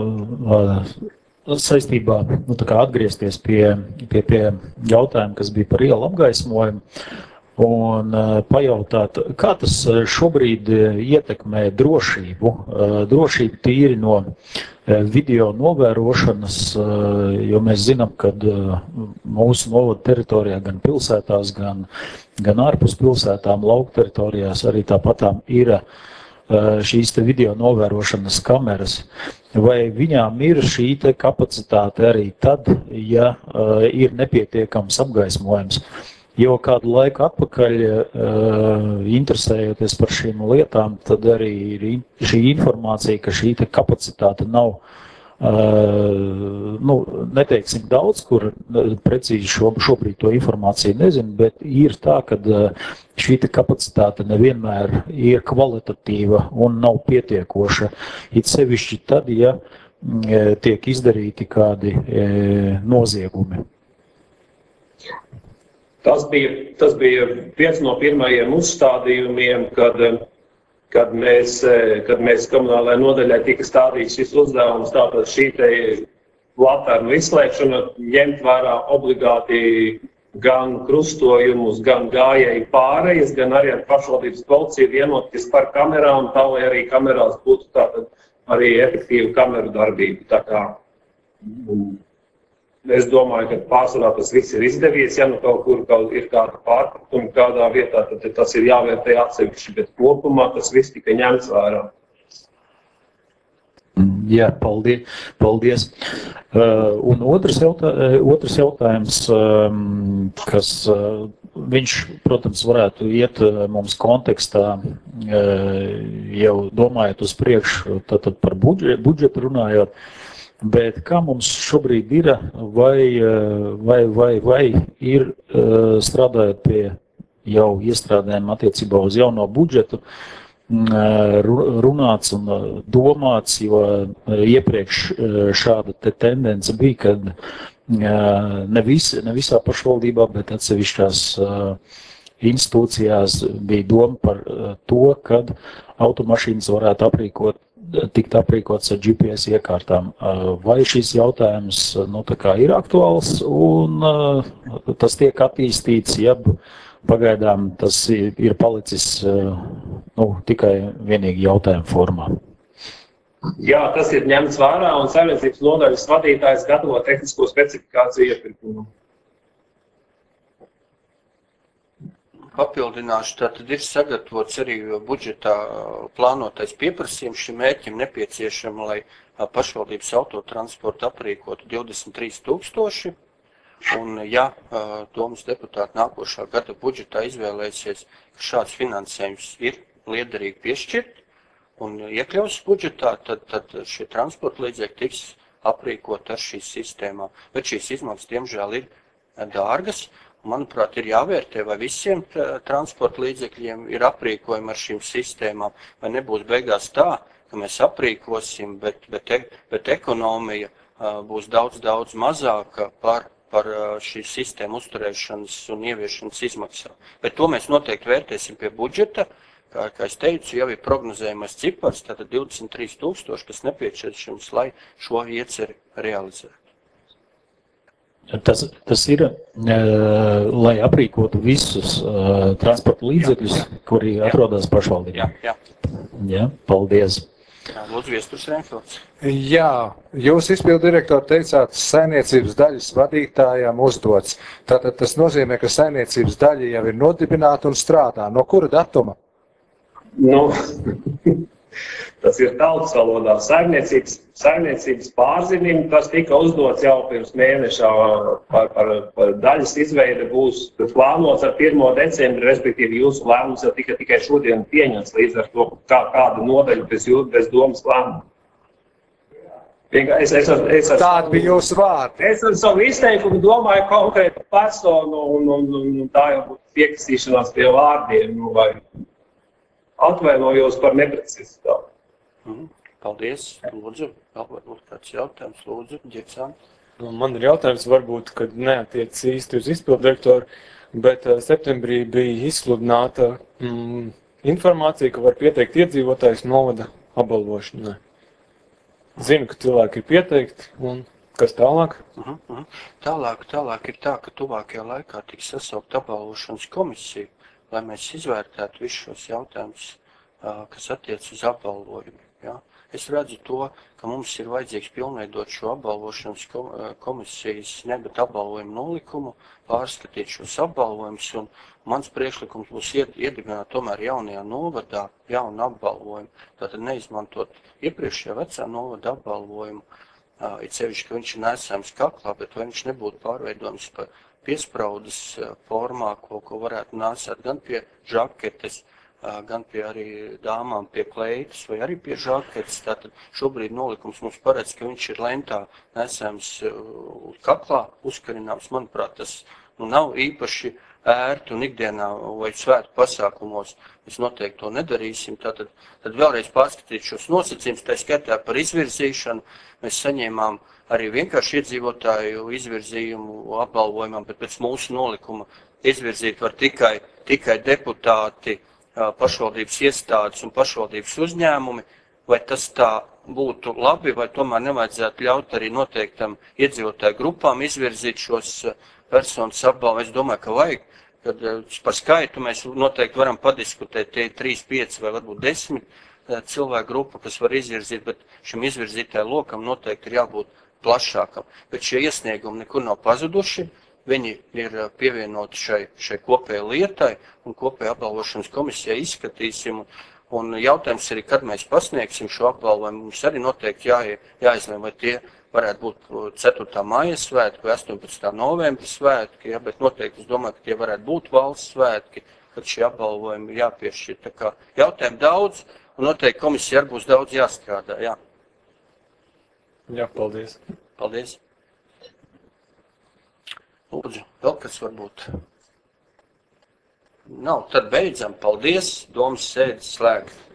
saistībā atgriezties pie jautājuma, kas bija par ielu apgaismojumu. Un pajautāt, kā tas šobrīd ietekmē drošību tīri no video novērošanas, jo mēs zinām, ka mūsu novada teritorijā gan pilsētās, gan ārpus pilsētām, lauku teritorijās arī tāpatām ir šīs te video novērošanas kameras. Vai viņām ir šī te kapacitāte arī tad, ja ir nepietiekams apgaismojums? Jo kādu laiku atpakaļ, interesējoties par šīm lietām, tad arī ir šī informācija, ka šī kapacitāte nav, neteiksim daudz, kur precīzi šobrīd to informāciju nezinu, bet ir tā, ka šī kapacitāte nevienmēr ir kvalitatīva un nav pietiekoša. It sevišķi tad, ja tiek izdarīti kādi noziegumi. Tas bija viens no pirmajiem uzstādījumiem, kad kad mēs komunālajai nodaļai tika stādīts šis uzdevums, tātad šī te laternu izslēgšana ņemt vērā obligāti gan krustojumus, gan gājēju pārējas, gan arī ar pašvaldības policiju vienoties par kamerām, tā lai arī kamerās būtu tātad arī efektīva kameru darbība. Tā kā es domāju, ka pārsvarā tas viss ir izdevies, ja nu kaut kur ir kāda pārpratuma kādā vietā, tad tas ir jāvērtē atsevišķi, bet kopumā tas viss tika ņemts vērā. Jā, paldies. Un otrs jautājums, kas viņš, protams, varētu iet mums kontekstā, jau domājot uz priekšu, tātad par budžetu runājot, bet kā mums šobrīd ir, vai ir strādājot pie jau iestrādēm attiecībā uz jauno budžetu, runāts un domāts, jo iepriekš šāda tendence bija, kad ne visā pašvaldībā, bet atsevišķās institūcijās bija doma par to, kad automašīnas varētu tikt aprīkots ar GPS iekārtām. Vai šis jautājums ir aktuāls un tas tiek attīstīts, jeb pagaidām tas ir palicis tikai vienīgi jautājumu formā? Jā, tas ir ņemts vērā un saimniecības nodaļas vadītājs gatavo tehnisko specifikāciju iepirkumu. Papildināšu, tātad ir sagatavots arī budžetā plānotais pieprasījums šim mērķim nepieciešama, lai pašvaldības autotransportu aprīkotu 23 000. Un ja domas deputāti nākošā gada budžetā izvēlēsies, ka šāds finansējums ir liederīgi piešķirt un iekļaus budžetā, tad šie transporta līdzekļi tiks aprīkot ar šīs sistēmām. Bet šīs izmaksas, diemžēl, ir dārgas. Manuprāt, ir jāvērtē, vai visiem transporta līdzekļiem ir aprīkojumi ar šīm sistēmām, vai nebūs beigās tā, ka mēs aprīkosim, bet ekonomija būs daudz mazāka par šīs sistēmu uzturēšanas un ieviešanas izmaksām. Bet to mēs noteikti vērtēsim pie budžeta. Kā es teicu, jau ir prognozējamais cipars, tātad 23 000, kas nepieciešams, lai šo ieceri realizētu. Tas ir, lai aprīkotu visus transporta līdzekļus, kuri atrodas pašvaldībā. Jā, paldies. Lūdzu, Viesturs Reinfelds. Jā, jūs izpildirektori teicāt, saimniecības daļas vadītājām uzdots. Tātad tas nozīmē, ka saimniecības daļa jau ir nodibināta un strādā. No kura datuma? Tas ir tautas valodā. Saimniecības pārzinim, tas tika uzdots jau pirms mēneša par daļas izveide būs plānots ar 1. decembri, respektīvi jūsu lēmums jau tika tikai šodien pieņemts līdz ar to, kāda nodaļa bez domas lēmuma. Tāda bija jūsu vārdi. Es ar savu izteikumu domāju konkrētu personu un tā jau būtu piekastīšanās pie vārdiem, vai atvainojos par neprecizitāti. Paldies. Lūdzu, varbūt kāds jautājums. Lūdzu, Ģeksāns. Man ir jautājums, varbūt, kad neatiec īsti uz izpildirektoru, bet septembrī bija izsludināta informācija, ka var pieteikt iedzīvotājus novada apbalvošanai. Zinu, ka cilvēki ir pieteikti, un kas tālāk? Tālāk ir tā, ka tuvākajā laikā tiks sasaukt apbalvošanas komisiju, lai mēs izvērtētu visus šos jautājumus, kas attiec uz apbalvojumu. Ja? Es redzu to, ka mums ir vajadzīgs pilnveidot šo apbalvošanas komisijas nebet apbalvojumu nolikumu, pārskatīt šos apbalvojumus, un mans priekšlikums būs iedibināt tomēr jaunajā novadā jaunu apbalvojumu. Tātad neizmantot iepriekšējā vecā novada apbalvojumu, it sevišķi, ka viņš ir nesams kaklā, bet vai viņš nebūtu pārveidojums par piespraudas formā, ko varētu nāsāt gan pie žaketes, gan pie arī dāmām pie kleitas vai arī pie žaketes. Tātad šobrīd nolikums mums paredz, ka viņš ir lentā nesams kaklā uzkarināms. Manuprāt, tas nav īpaši ērti un ikdienā vai svētu pasākumos. Mēs noteikti to nedarīsim. Tad vēlreiz pārskatīt šos nosacījumus, tā skaitā par izvirzīšanu. Mēs saņēmām arī vienkārši iedzīvotāju izvirzījumu apbalvojumam, bet pēc mūsu nolikuma izvirzīt var tikai deputāti pašvaldības iestādes un pašvaldības uzņēmumi, vai tas tā būtu labi, vai tomēr nevajadzētu ļaut arī noteiktam iedzīvotāju grupām izvirzīt šos personas apbalvu. Es domāju, ka vajag, kad par skaitu mēs noteikti varam padiskutēt, tie 3, 5 vai varbūt 10 cilvēku grupu, kas var izvirzīt, bet šim izvirzītāju lokam noteikti ir jābūt plašākam. Bet šie iesniegumi nekur nav pazuduši, viņi ir pievienoti šai kopējai lietai un kopējai apbalvošanas komisijai izskatīsim. Un jautājums arī, kad mēs pasniegsim šo apbalvojumu, mums arī noteikti jāizlem, vai tie varētu būt 4. maija svētki vai 18. novembra svētki, ja, bet noteikti es domāju, ka tie varētu būt valsts svētki, kad šie apbalvojumi jāpiešķir. Tā kā jautājumu daudz, un noteikti komisija arī būs daudz jāstrādā. Jā, paldies. Paldies. Lūdzu, vēl kas varbūt? Nav, tad beidzam. Paldies, domas sēdes slēgt.